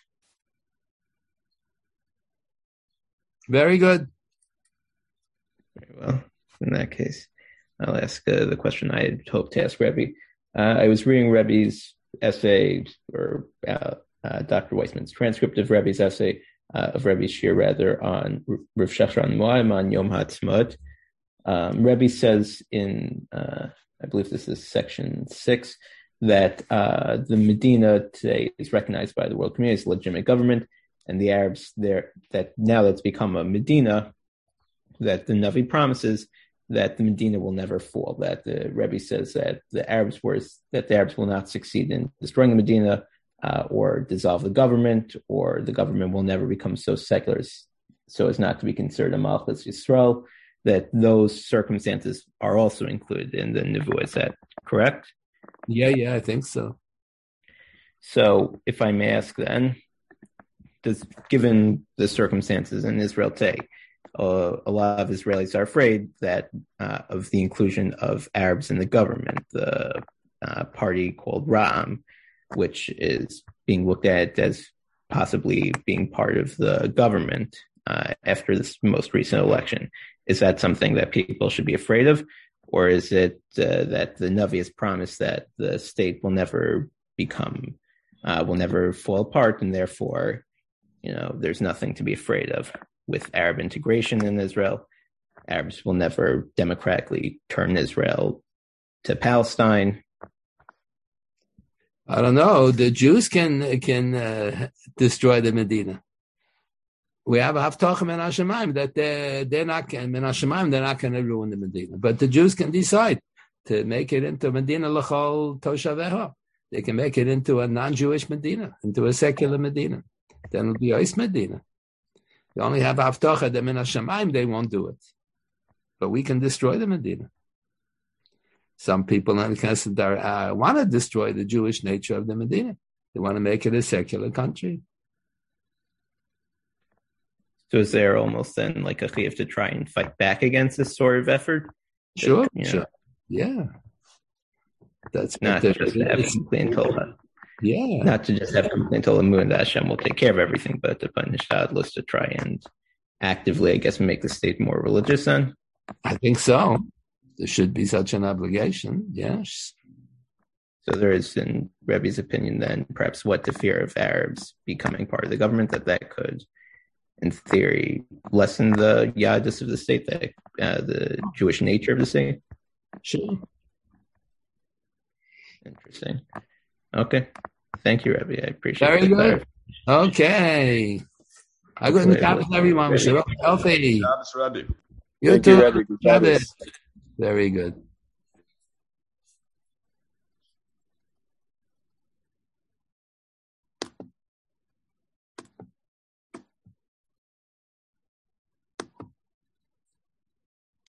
Very good. Very well. In that case, I'll ask the question I had hoped to ask Rebbe. I was reading Rebbe's essay, or Dr. Weissman's transcript of Rebbe's essay of Rebbe Shir rather on Rav Shachar Moaim on Yom HaTzmaut. Rebbe says in, I believe this is section 6, that the Medina today is recognized by the world community as a legitimate government, and the Arabs there, that now that's become a Medina, that the Navi promises that the Medina will never fall, that the Rebbe says that the Arabs will not succeed in destroying the Medina or dissolve the government, or the government will never become so secular so as not to be considered a Malchus Yisrael, that those circumstances are also included in the Nevuah. Is that correct? Yeah, I think so. So if I may ask then, given the circumstances in Israel today, a lot of Israelis are afraid that of the inclusion of Arabs in the government, the party called Ra'am, which is being looked at as possibly being part of the government after this most recent election. Is that something that people should be afraid of? Or is it that the Navi has promised that the state will never fall apart, and therefore, there's nothing to be afraid of with Arab integration in Israel? Arabs will never democratically turn Israel to Palestine. I don't know. The Jews can destroy the Medina. We have Haftach Min Hashemayim that they're not going to ruin the Medina. But the Jews can decide to make it into Medina L'chol Toshaveha. They can make it into a non-Jewish Medina, into a secular Medina. Then it'll be Ois Medina. They only have Haftach that Min Hashemayim, they won't do it. But we can destroy the Medina. Some people in the Knesset want to destroy the Jewish nature of the Medina. They want to make it a secular country. So is there almost then like a chiyuv to try and fight back against this sort of effort? Sure. Yeah. That's not to just have complete Torah. Yeah. Not to just have complete Torah and that Hashem will take care of everything, but to punish Shadlus to try and actively, I guess, make the state more religious then? I think so. There should be such an obligation, yes. So there is, in Rebbe's opinion, then perhaps what the fear of Arabs becoming part of the government, that could, in theory, lessen the yadus of the state, the Jewish nature of the state. Sure. Interesting. Okay. Thank you, Rebbe. I appreciate it. Very good. Okay. I go in the top of everyone. Healthy. Shabbos, Rebbe. You Thank too. you, Rebbe. Very good.